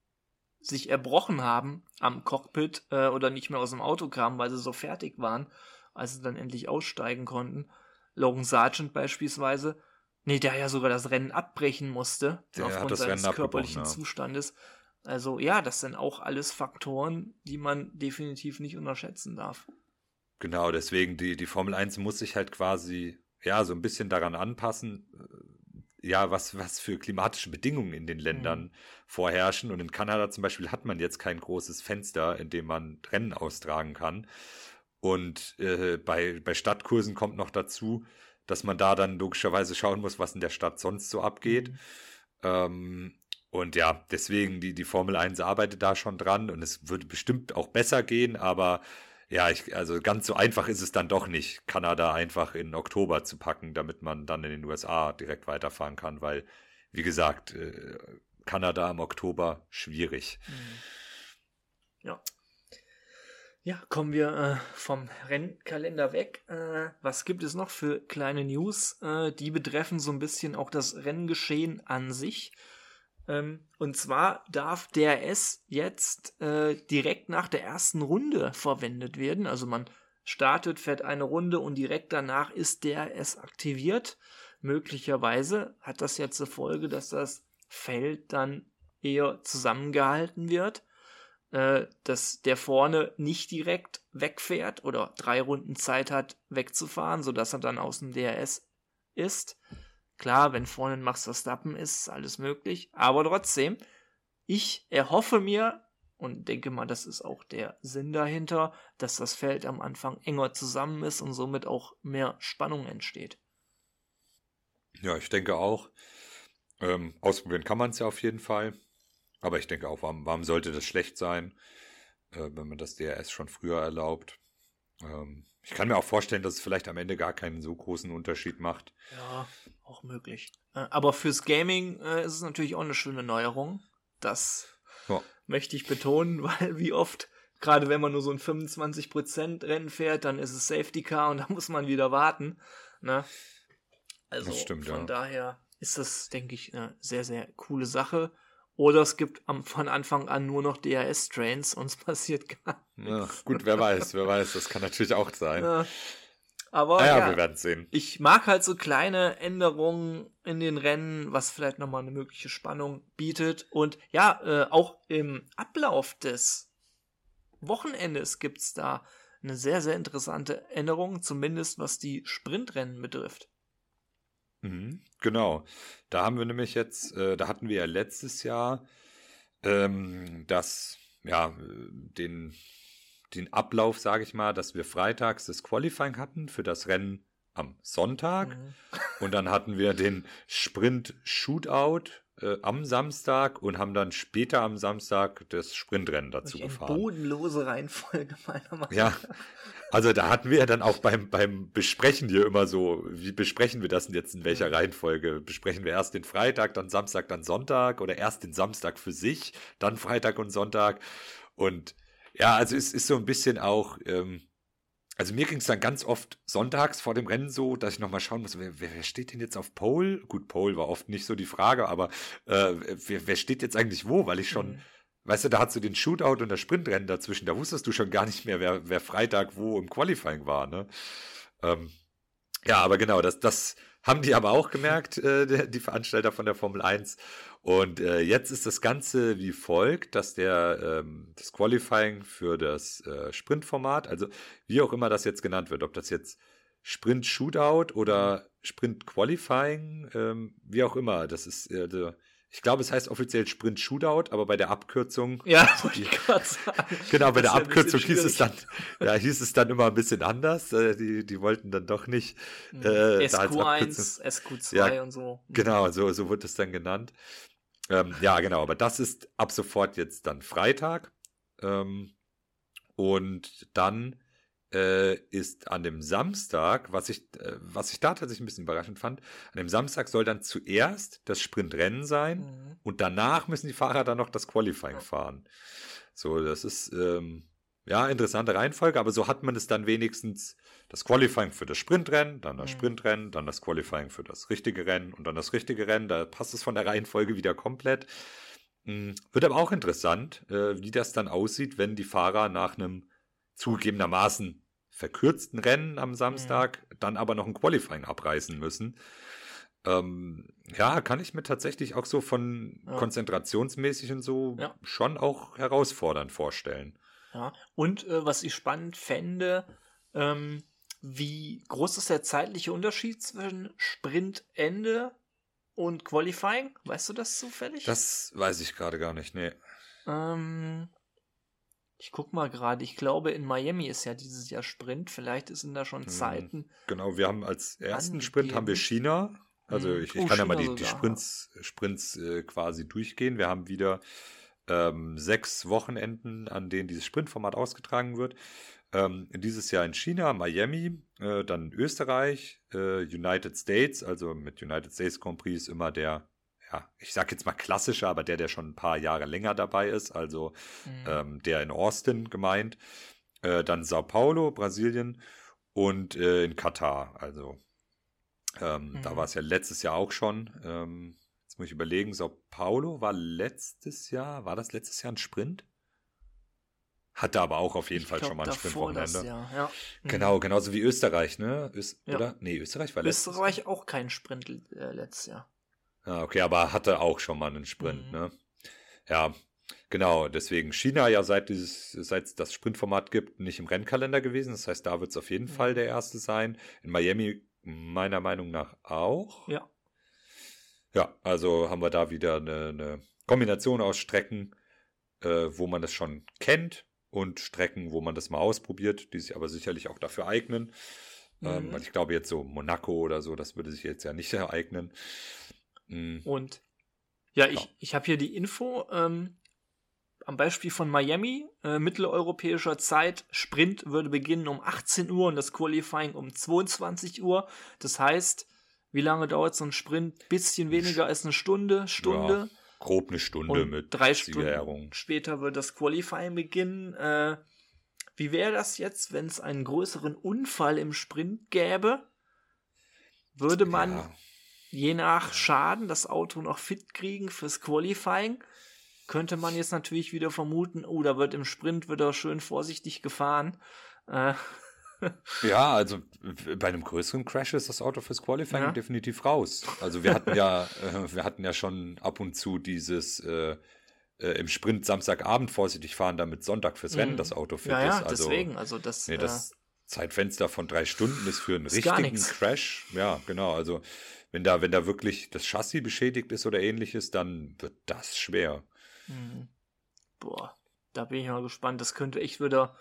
sich erbrochen haben am Cockpit äh, oder nicht mehr aus dem Auto kamen, weil sie so fertig waren, als sie dann endlich aussteigen konnten. Logan Sargent beispielsweise, nee, der ja sogar das Rennen abbrechen musste, der aufgrund hat seines körperlichen ja. Zustandes. Also ja, das sind auch alles Faktoren, die man definitiv nicht unterschätzen darf. Genau, deswegen, die, die Formel eins muss sich halt quasi, ja, so ein bisschen daran anpassen, ja, was, was für klimatische Bedingungen in den Ländern mhm. vorherrschen. Und in Kanada zum Beispiel hat man jetzt kein großes Fenster, in dem man Rennen austragen kann. Und äh, bei, bei Stadtkursen kommt noch dazu, dass man da dann logischerweise schauen muss, was in der Stadt sonst so abgeht. Mhm. Ähm, und ja, deswegen, die, die Formel eins arbeitet da schon dran und es würde bestimmt auch besser gehen, aber ja, ich, also ganz so einfach ist es dann doch nicht, Kanada einfach in Oktober zu packen, damit man dann in den U S A direkt weiterfahren kann, weil, wie gesagt, äh, Kanada im Oktober schwierig. Ja. Ja, kommen wir äh, vom Rennkalender weg. Äh, was gibt es noch für kleine News? Äh, die betreffen so ein bisschen auch das Renngeschehen an sich. Ähm, und zwar darf D R S jetzt äh, direkt nach der ersten Runde verwendet werden. Also man startet, fährt eine Runde und direkt danach ist D R S aktiviert. Möglicherweise hat das jetzt zur Folge, dass das Feld dann eher zusammengehalten wird. äh, dass der vorne nicht direkt wegfährt oder drei Runden Zeit hat, wegzufahren, sodass er dann aus dem D R S ist. Klar, wenn vorne ein Max Verstappen ist, ist alles möglich. Aber trotzdem, ich erhoffe mir und denke mal, das ist auch der Sinn dahinter, dass das Feld am Anfang enger zusammen ist und somit auch mehr Spannung entsteht. Ja, ich denke auch. Ähm, ausprobieren kann man es ja auf jeden Fall. Aber ich denke auch, warum, warum sollte das schlecht sein, äh, wenn man das D R S schon früher erlaubt? Ähm, ich kann mir auch vorstellen, dass es vielleicht am Ende gar keinen so großen Unterschied macht. Ja, auch möglich. Äh, aber fürs Gaming äh, ist es natürlich auch eine schöne Neuerung. Das ja. möchte ich betonen, weil wie oft, gerade wenn man nur so ein fünfundzwanzig Prozent Rennen fährt, dann ist es Safety Car und da muss man wieder warten. Ne? Also das stimmt, von ja. daher ist das, denke ich, eine sehr, sehr coole Sache. Oder es gibt am, von Anfang an nur noch D R S-Trains und es passiert gar nichts. Ja, gut, wer weiß, wer weiß, das kann natürlich auch sein. Ja. Aber naja, ja, wir werden sehen. Ich mag halt so kleine Änderungen in den Rennen, was vielleicht nochmal eine mögliche Spannung bietet. Und ja, äh, auch im Ablauf des Wochenendes gibt es da eine sehr, sehr interessante Änderung, zumindest was die Sprintrennen betrifft. Mhm, genau. Da haben wir nämlich jetzt, äh, da hatten wir ja letztes Jahr ähm, das, ja, den, den Ablauf, sage ich mal, dass wir freitags das Qualifying hatten für das Rennen am Sonntag. Mhm. Und dann hatten wir den Sprint-Shootout äh, am Samstag und haben dann später am Samstag das Sprintrennen dazu eine gefahren. Bodenlose Reihenfolge meiner Meinung nach. Ja, also da hatten wir ja dann auch beim, beim Besprechen hier immer so, wie besprechen wir das denn jetzt in welcher Reihenfolge? Besprechen wir erst den Freitag, dann Samstag, dann Sonntag oder erst den Samstag für sich, dann Freitag und Sonntag? Und ja, also es ist so ein bisschen auch, ähm, also mir ging es dann ganz oft sonntags vor dem Rennen so, dass ich nochmal schauen muss, wer, wer steht denn jetzt auf Pole? Gut, Pole war oft nicht so die Frage, aber äh, wer, wer steht jetzt eigentlich wo? Weil ich schon, mhm. weißt du, da hast du den Shootout und das Sprintrennen dazwischen, da wusstest du schon gar nicht mehr, wer, wer Freitag wo im Qualifying war, ne? Ähm, ja, aber genau, das, das haben die aber auch gemerkt, äh, die Veranstalter von der Formel eins. Und äh, jetzt ist das Ganze wie folgt, dass der ähm, das Qualifying für das äh, Sprintformat, also wie auch immer das jetzt genannt wird, ob das jetzt Sprint Shootout oder Sprint Qualifying, ähm, wie auch immer, das ist, äh, ich glaube, es heißt offiziell Sprint Shootout, aber bei der Abkürzung, ja, wollte ich gerade sagen. Genau, bei der ja Abkürzung hieß es dann, ja, hieß es dann immer ein bisschen anders. Äh, die, die wollten dann doch nicht äh, S Q eins, S Q zwei ja, und so. Genau, so, so wird es dann genannt. Ähm, ja, genau, aber das ist ab sofort jetzt dann Freitag. Ähm, und dann äh, ist an dem Samstag, was ich, äh, was ich da tatsächlich ein bisschen überraschend fand, an dem Samstag soll dann zuerst das Sprintrennen sein mhm. und danach müssen die Fahrer dann noch das Qualifying fahren. So, das ist ähm, ja interessante Reihenfolge, aber so hat man es dann wenigstens das Qualifying für das Sprintrennen, dann das mhm. Sprintrennen, dann das Qualifying für das richtige Rennen und dann das richtige Rennen. Da passt es von der Reihenfolge wieder komplett. Mhm. Wird aber auch interessant, äh, wie das dann aussieht, wenn die Fahrer nach einem zugegebenermaßen verkürzten Rennen am Samstag mhm. dann aber noch ein Qualifying abreißen müssen. Ähm, ja, kann ich mir tatsächlich auch so von ja. konzentrationsmäßig und so ja. schon auch herausfordernd vorstellen. Ja, und äh, was ich spannend fände, ähm, wie groß ist der zeitliche Unterschied zwischen Sprintende und Qualifying? Weißt du das zufällig? Das weiß ich gerade gar nicht, nee. Ähm, ich guck mal gerade, ich glaube in Miami ist ja dieses Jahr Sprint, vielleicht sind da schon Zeiten. Genau, wir haben als ersten Sprint haben wir China, also ich, ich oh, kann China ja mal die, die Sprints, Sprints äh, quasi durchgehen. Wir haben wieder ähm, sechs Wochenenden, an denen dieses Sprintformat ausgetragen wird. Ähm, dieses Jahr in China, Miami, äh, dann Österreich, äh, United States, also mit United States Grand Prix ist immer der, ja, ich sag jetzt mal klassischer, aber der, der schon ein paar Jahre länger dabei ist, also mhm. ähm, der in Austin gemeint, äh, dann Sao Paulo, Brasilien und äh, in Katar, also ähm, mhm. da war es ja letztes Jahr auch schon, ähm, jetzt muss ich überlegen, Sao Paulo war letztes Jahr, war das letztes Jahr ein Sprint? Hatte aber auch auf jeden ich Fall glaub, schon mal ein Sprintwochenende. Ja. Genau, genauso wie Österreich, ne? Öst- ja. Oder? Nee, Österreich war letztes Jahr. Österreich auch kein Sprint äh, letztes Jahr. Ah, okay, aber hatte auch schon mal einen Sprint, mhm. ne? Ja, Genau, deswegen China ja seit dieses, seit es das Sprintformat gibt, nicht im Rennkalender gewesen. Das heißt, da wird es auf jeden Fall der erste sein. In Miami meiner Meinung nach auch. Ja. Ja, also haben wir da wieder eine, eine Kombination aus Strecken, äh, wo man das schon kennt und Strecken, wo man das mal ausprobiert, die sich aber sicherlich auch dafür eignen. Mhm. Ähm, weil ich glaube jetzt so Monaco oder so, das würde sich jetzt ja nicht ereignen. Mhm. Und ja, ich, ja. ich habe hier die Info, ähm, am Beispiel von Miami, äh, mitteleuropäischer Zeit, Sprint würde beginnen um achtzehn Uhr und das Qualifying um zweiundzwanzig Uhr. Das heißt, wie lange dauert so ein Sprint? Bisschen weniger als eine Stunde, Stunde. Ja, grob eine Stunde und mit drei Stunden später wird das Qualifying beginnen. Äh, wie wäre das jetzt, wenn es einen größeren Unfall im Sprint gäbe? Würde man ja. je nach Schaden das Auto noch fit kriegen fürs Qualifying? Könnte man jetzt natürlich wieder vermuten, oh, da wird im Sprint wieder schön vorsichtig gefahren. Äh. Ja, also bei einem größeren Crash ist das Auto fürs Qualifying ja. definitiv raus. Also wir hatten ja, äh, wir hatten ja schon ab und zu dieses äh, äh, im Sprint Samstagabend vorsichtig fahren, damit Sonntag fürs Rennen das Auto fit ja, ja, ist. Also, deswegen, also das, nee, das äh, Zeitfenster von drei Stunden ist für einen richtigen Crash. Ja, genau. Also wenn da, wenn da wirklich das Chassis beschädigt ist oder ähnliches, dann wird das schwer. Mhm. Boah, da bin ich mal gespannt. Das könnte echt wieder.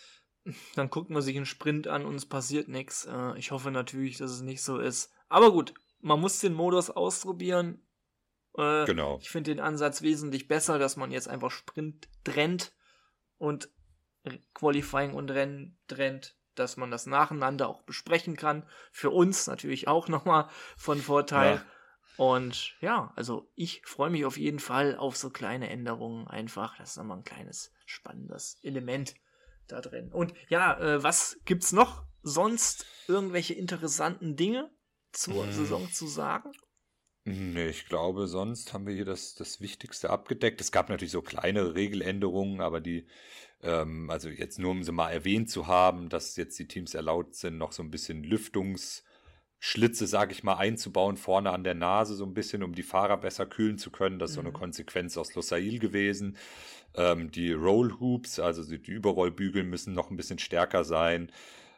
Dann guckt man sich einen Sprint an und es passiert nichts. Äh, ich hoffe natürlich, dass es nicht so ist. Aber gut, man muss den Modus ausprobieren. Äh, genau. Ich finde den Ansatz wesentlich besser, dass man jetzt einfach Sprint trennt und Qualifying und Rennen trennt, dass man das nacheinander auch besprechen kann. Für uns natürlich auch nochmal von Vorteil. Ja. Und ja, also ich freue mich auf jeden Fall auf so kleine Änderungen einfach. Das ist nochmal ein kleines spannendes Element da drin. Und ja, äh, was gibt's noch sonst? Irgendwelche interessanten Dinge zur hm. Saison zu sagen? Nee, ich glaube, sonst haben wir hier das, das Wichtigste abgedeckt. Es gab natürlich so kleinere Regeländerungen, aber die, ähm, also jetzt nur um sie mal erwähnt zu haben, dass jetzt die Teams erlaubt sind, noch so ein bisschen Lüftungs- Schlitze, sage ich mal, einzubauen, vorne an der Nase so ein bisschen, um die Fahrer besser kühlen zu können. Das ist mhm. so eine Konsequenz aus Losail gewesen. Ähm, die Roll Hoops, also die Überrollbügel, müssen noch ein bisschen stärker sein.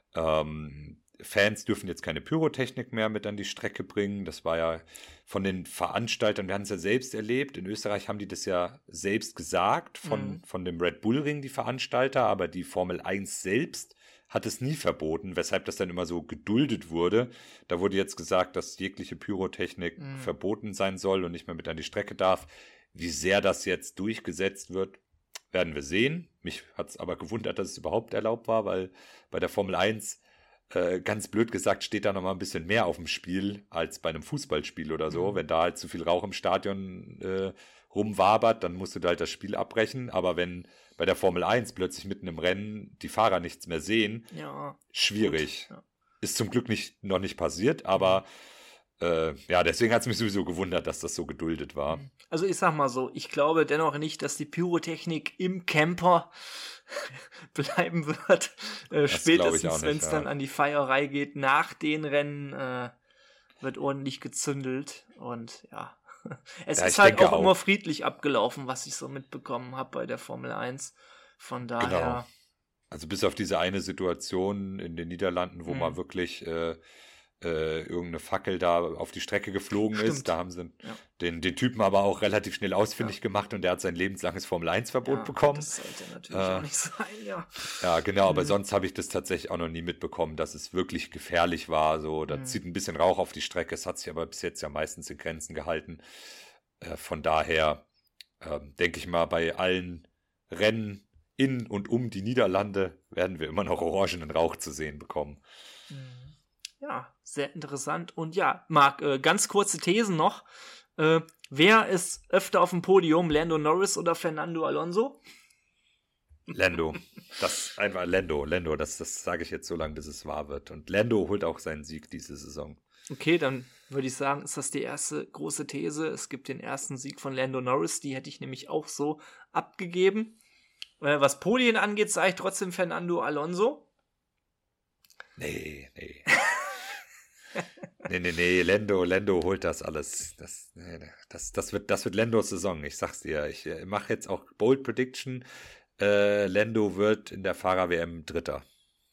Ähm, Fans dürfen jetzt keine Pyrotechnik mehr mit an die Strecke bringen. Das war ja von den Veranstaltern, wir haben es ja selbst erlebt. In Österreich haben die das ja selbst gesagt, von, mhm. von dem Red Bull Ring, die Veranstalter, aber die Formel eins selbst hat es nie verboten, weshalb das dann immer so geduldet wurde. Da wurde jetzt gesagt, dass jegliche Pyrotechnik mhm. verboten sein soll und nicht mehr mit an die Strecke darf. Wie sehr das jetzt durchgesetzt wird, werden wir sehen. Mich hat es aber gewundert, dass es überhaupt erlaubt war, weil bei der Formel eins, äh, ganz blöd gesagt, steht da noch mal ein bisschen mehr auf dem Spiel als bei einem Fußballspiel oder so. Mhm. Wenn da halt zu viel Rauch im Stadion äh, rumwabert, dann musst du da halt das Spiel abbrechen. Aber wenn bei der Formel eins plötzlich mitten im Rennen die Fahrer nichts mehr sehen, ja, schwierig. Ja. Ist zum Glück nicht, noch nicht passiert, aber äh, ja, deswegen hat es mich sowieso gewundert, dass das so geduldet war. Also ich sag mal so, ich glaube dennoch nicht, dass die Pyrotechnik im Camper bleiben wird. Äh, spätestens, wenn es ja. dann an die Feierei geht, nach den Rennen äh, wird ordentlich gezündelt und ja. Es ja, ist halt auch, auch immer friedlich abgelaufen, was ich so mitbekommen habe bei der Formel eins. Von daher. Genau. Also bis auf diese eine Situation in den Niederlanden, wo mhm. mal wirklich äh, äh, irgendeine Fackel da auf die Strecke geflogen Stimmt. ist. Da haben sie ja. den, den Typen aber auch relativ schnell ausfindig ja. gemacht und der hat sein lebenslanges Formel eins Verbot ja, bekommen. Das sollte natürlich äh, auch nicht sein, ja. Ja, genau, mhm. aber sonst habe ich das tatsächlich auch noch nie mitbekommen, dass es wirklich gefährlich war. So, da mhm. zieht ein bisschen Rauch auf die Strecke, es hat sich aber bis jetzt ja meistens in Grenzen gehalten. Äh, von daher äh, denke ich mal, bei allen Rennen in und um die Niederlande werden wir immer noch orangenen Rauch zu sehen bekommen. Ja, sehr interessant. Und ja, Marc, äh, ganz kurze Thesen noch. Äh, wer ist öfter auf dem Podium, Lando Norris oder Fernando Alonso? Lando. Das einfach Lando. Lando, das, das sage ich jetzt so lange, bis es wahr wird. Und Lando holt auch seinen Sieg diese Saison. Okay, dann würde ich sagen, ist das die erste große These. Es gibt den ersten Sieg von Lando Norris. Die hätte ich nämlich auch so abgegeben. Was Podien angeht, sage ich trotzdem Fernando Alonso. Nee, nee. Nee, nee, nee, Lando, Lando holt das alles. Das, nee, nee, das, das, wird, das wird Landos Saison, ich sag's dir. Ich äh, mache jetzt auch Bold Prediction. Äh, Lando wird in der Fahrer-W M Dritter.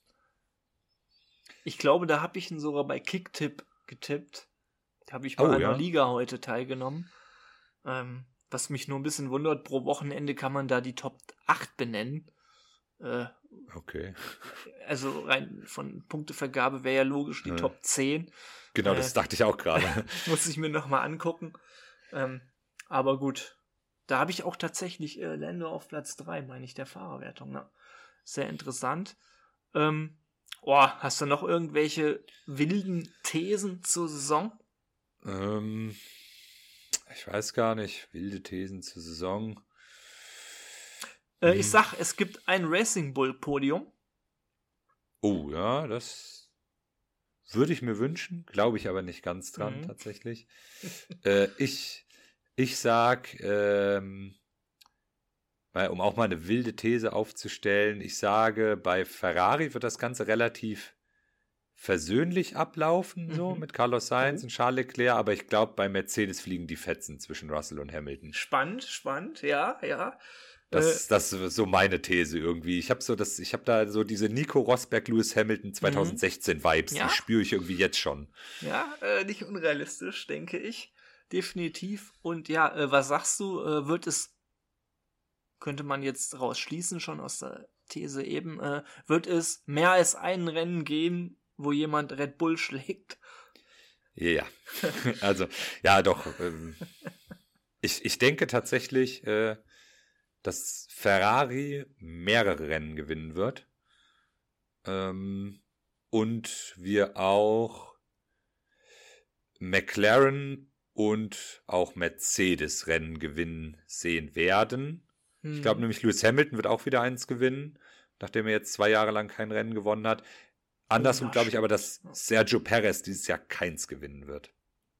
Ich glaube, da habe ich ihn sogar bei Kicktipp getippt. Da habe ich bei Oh, einer ja? Liga heute teilgenommen. Ähm, was mich nur ein bisschen wundert, pro Wochenende kann man da die Top acht benennen. Äh, Okay. also rein von Punktevergabe wäre ja logisch die Ja. Top zehn. Genau, Äh, das dachte ich auch gerade. Muss ich mir nochmal angucken. Ähm, aber gut. Da habe ich auch tatsächlich äh, Lando auf Platz drei, meine ich, der Fahrerwertung. Ne? Sehr interessant. Ähm, oh, hast du noch irgendwelche wilden Thesen zur Saison? ähm, ich weiß gar nicht. Wilde Thesen zur Saison. Äh, Hm. ich sag, es gibt ein Racing Bull Podium. Oh, ja, das würde ich mir wünschen. Glaube ich aber nicht ganz dran, Mhm. tatsächlich. äh, ich, ich sag, ähm, weil, um auch mal eine wilde These aufzustellen, ich sage, bei Ferrari wird das Ganze relativ versöhnlich ablaufen, so Mhm. mit Carlos Sainz Oh. und Charles Leclerc, aber ich glaube, bei Mercedes fliegen die Fetzen zwischen Russell und Hamilton. Spannend, spannend, ja, ja. Das, das ist so meine These irgendwie. Ich habe so das, ich habe da so diese Nico Rosberg, Lewis Hamilton zwanzig sechzehn Vibes, Ja. die spüre ich irgendwie jetzt schon. Ja, äh, nicht unrealistisch, denke ich. Definitiv. Und ja, äh, was sagst du? Äh, wird es, könnte man jetzt rausschließen, schon aus der These eben, äh, wird es mehr als ein Rennen geben, wo jemand Red Bull schlägt? Ja, also, ja, doch. Ähm, ich, ich denke tatsächlich, äh, dass Ferrari mehrere Rennen gewinnen wird. Ähm, und wir auch McLaren und auch Mercedes Rennen gewinnen sehen werden. Ich Hm. glaube nämlich, Lewis Hamilton wird auch wieder eins gewinnen, nachdem er jetzt zwei Jahre lang kein Rennen gewonnen hat. Andersrum Oh, glaube ich aber, stimmt. dass Sergio Perez dieses Jahr keins gewinnen wird.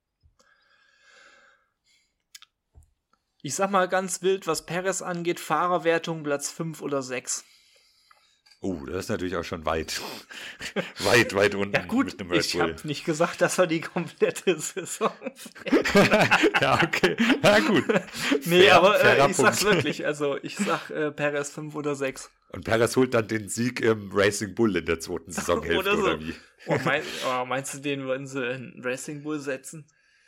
Ich sag mal ganz wild, was Perez angeht, Fahrerwertung Platz fünf oder sechs. Oh, das ist natürlich auch schon weit, weit, weit unten Ja gut, mit einem Red ich Bull. habe nicht gesagt, dass er die komplette Saison Ja, okay. Na gut. Nee, Fair- aber fairer äh, ich sag's Punkt. wirklich. Also ich sag äh, Perez fünf oder sechs. Und Perez holt dann den Sieg im Racing Bull in der zweiten Saisonhälfte Oder oder, so. wie? Oh, mein, oh, meinst du, den würden sie in Racing Bull setzen?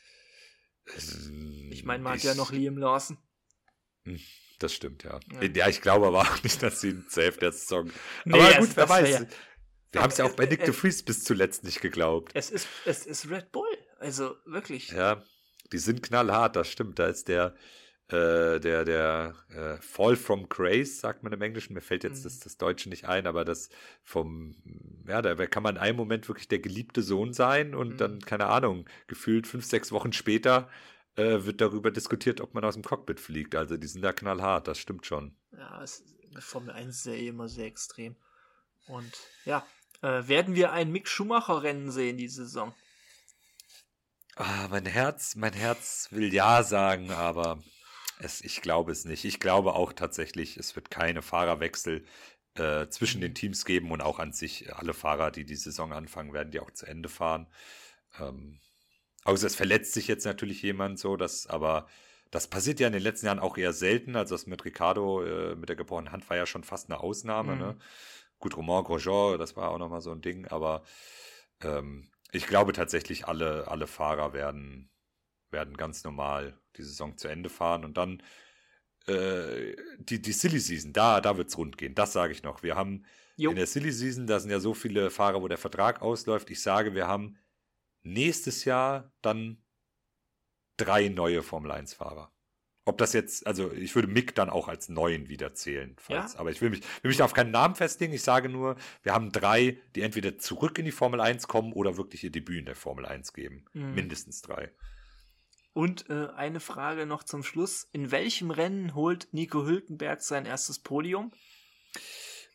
Ich meine, man hat ja noch Liam Lawson. Das stimmt, ja. Ja. Ja, ich glaube aber auch nicht, dass sie ihn safe der Saison. Nee, aber das- gut, wer das wär weiß. ja- Wir haben es ja auch bei Äh, Nick äh, de Vries bis zuletzt nicht geglaubt. Es ist, es ist Red Bull. Also wirklich. Ja, die sind knallhart, das stimmt. Da ist der, äh, der, der äh, Fall from Grace, sagt man im Englischen. Mir fällt jetzt Mhm. das, das Deutsche nicht ein, aber das vom, ja, da kann man in einem Moment wirklich der geliebte Sohn sein und Mhm. dann, keine Ahnung, gefühlt fünf, sechs Wochen später äh, wird darüber diskutiert, ob man aus dem Cockpit fliegt. Also die sind da knallhart, das stimmt schon. Ja, es, die Formel eins ist ja eh immer sehr extrem. Und ja, äh, werden wir ein Mick Schumacher-Rennen sehen diese Saison? Ah, mein Herz, mein Herz will ja sagen, aber es, ich glaube es nicht. Ich glaube auch tatsächlich, es wird keine Fahrerwechsel äh, zwischen den Teams geben und auch an sich alle Fahrer, die die Saison anfangen, werden die auch zu Ende fahren. Ähm, außer es verletzt sich jetzt natürlich jemand so, das, aber das passiert ja in den letzten Jahren auch eher selten. Also das mit Ricardo, äh, mit der gebrochenen Hand war ja schon fast eine Ausnahme. Mhm. Ne? Gut, Romain Grosjean, das war auch nochmal so ein Ding, aber ähm, ich glaube tatsächlich, alle, alle Fahrer werden, werden ganz normal die Saison zu Ende fahren und dann äh, die, die Silly Season, da, da wird es rund gehen. Das sage ich noch. Wir haben Jo. in der Silly Season, da sind ja so viele Fahrer, wo der Vertrag ausläuft. Ich sage, wir haben nächstes Jahr dann drei neue Formel eins Fahrer. Ob das jetzt, also ich würde Mick dann auch als neuen wieder zählen, falls, Ja. aber ich will mich, will mich da auf keinen Namen festlegen. Ich sage nur, wir haben drei, die entweder zurück in die Formel eins kommen oder wirklich ihr Debüt in der Formel eins geben. Mhm. Mindestens drei. Und äh, eine Frage noch zum Schluss. In welchem Rennen holt Nico Hülkenberg sein erstes Podium?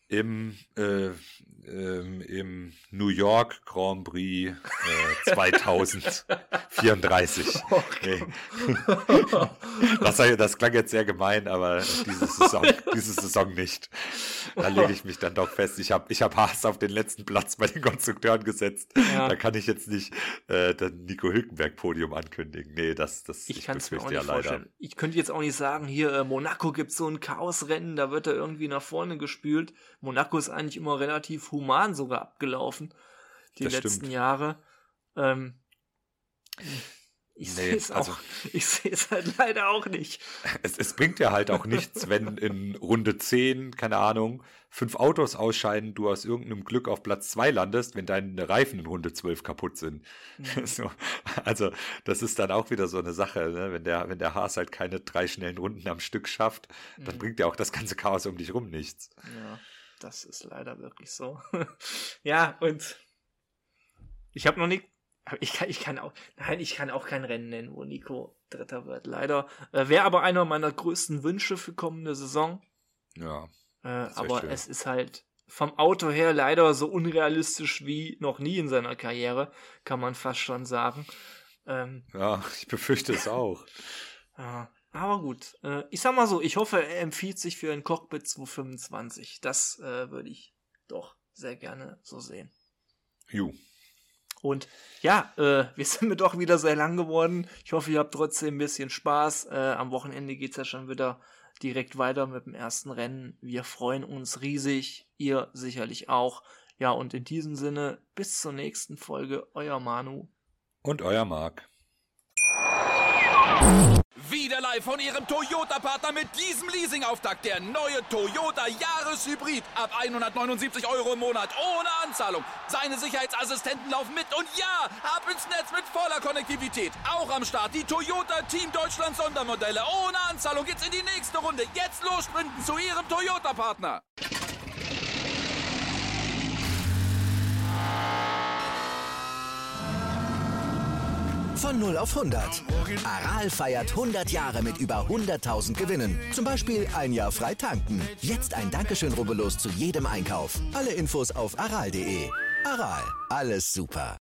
im, äh, ähm, im New York Grand Prix äh, zweitausendvierunddreißig. Okay. Nee. Das, das klang jetzt sehr gemein, aber diese Saison, diese Saison nicht. Da lege ich mich dann doch fest. Ich habe ich hab Haas auf den letzten Platz bei den Konstrukteuren gesetzt. Ja. Da kann ich jetzt nicht äh, den Nico Hülkenberg-Podium ankündigen. Nee, das, das ich, ich kann es mir auch nicht ja vorstellen. Ich könnte jetzt auch nicht sagen, hier äh, Monaco gibt so ein Chaosrennen, da wird er irgendwie nach vorne gespült. Monaco ist eigentlich immer relativ human sogar abgelaufen, die das letzten stimmt. Jahre. Ähm, ich nee, sehe es also, auch, ich sehe es halt leider auch nicht. Es, es bringt ja halt auch nichts, wenn in Runde zehn, keine Ahnung, fünf Autos ausscheiden, du aus irgendeinem Glück auf Platz zwei landest, wenn deine Reifen in Runde zwölf kaputt sind. Mhm. So, also das ist dann auch wieder so eine Sache, ne? wenn der, wenn der Haas halt keine drei schnellen Runden am Stück schafft, dann mhm. bringt ja auch das ganze Chaos um dich rum nichts. Ja. Das ist leider wirklich so. Ja, und ich habe noch nicht, ich kann, ich kann auch, nein, ich kann auch kein Rennen nennen, wo Nico Dritter wird, leider. Äh, Wäre aber einer meiner größten Wünsche für kommende Saison. Ja. Äh, aber schön. Es ist halt vom Auto her leider so unrealistisch wie noch nie in seiner Karriere, kann man fast schon sagen. Ähm, ja, ich befürchte es auch. Ja. Aber gut, äh, ich sag mal so, ich hoffe, er empfiehlt sich für ein Cockpit zweihundertfünfundzwanzig. Das äh, würde ich doch sehr gerne so sehen. Ju. Und ja, äh, wir sind mir doch wieder sehr lang geworden. Ich hoffe, ihr habt trotzdem ein bisschen Spaß. Äh, am Wochenende geht's ja schon wieder direkt weiter mit dem ersten Rennen. Wir freuen uns riesig, ihr sicherlich auch. Ja, und in diesem Sinne, bis zur nächsten Folge, euer Manu. Und euer Marc. Wieder live von Ihrem Toyota-Partner mit diesem Leasing-Auftakt. Der neue Toyota Jahreshybrid. Ab hundertneunundsiebzig Euro im Monat. Ohne Anzahlung. Seine Sicherheitsassistenten laufen mit. Und ja, ab ins Netz mit voller Konnektivität. Auch am Start die Toyota Team Deutschland Sondermodelle. Ohne Anzahlung geht's in die nächste Runde. Jetzt los sprinten zu Ihrem Toyota-Partner. Von null auf hundert. Aral feiert hundert Jahre mit über hunderttausend Gewinnen. Zum Beispiel ein Jahr frei tanken. Jetzt ein Dankeschön, rubbellos zu jedem Einkauf. Alle Infos auf aral punkt de. Aral, alles super.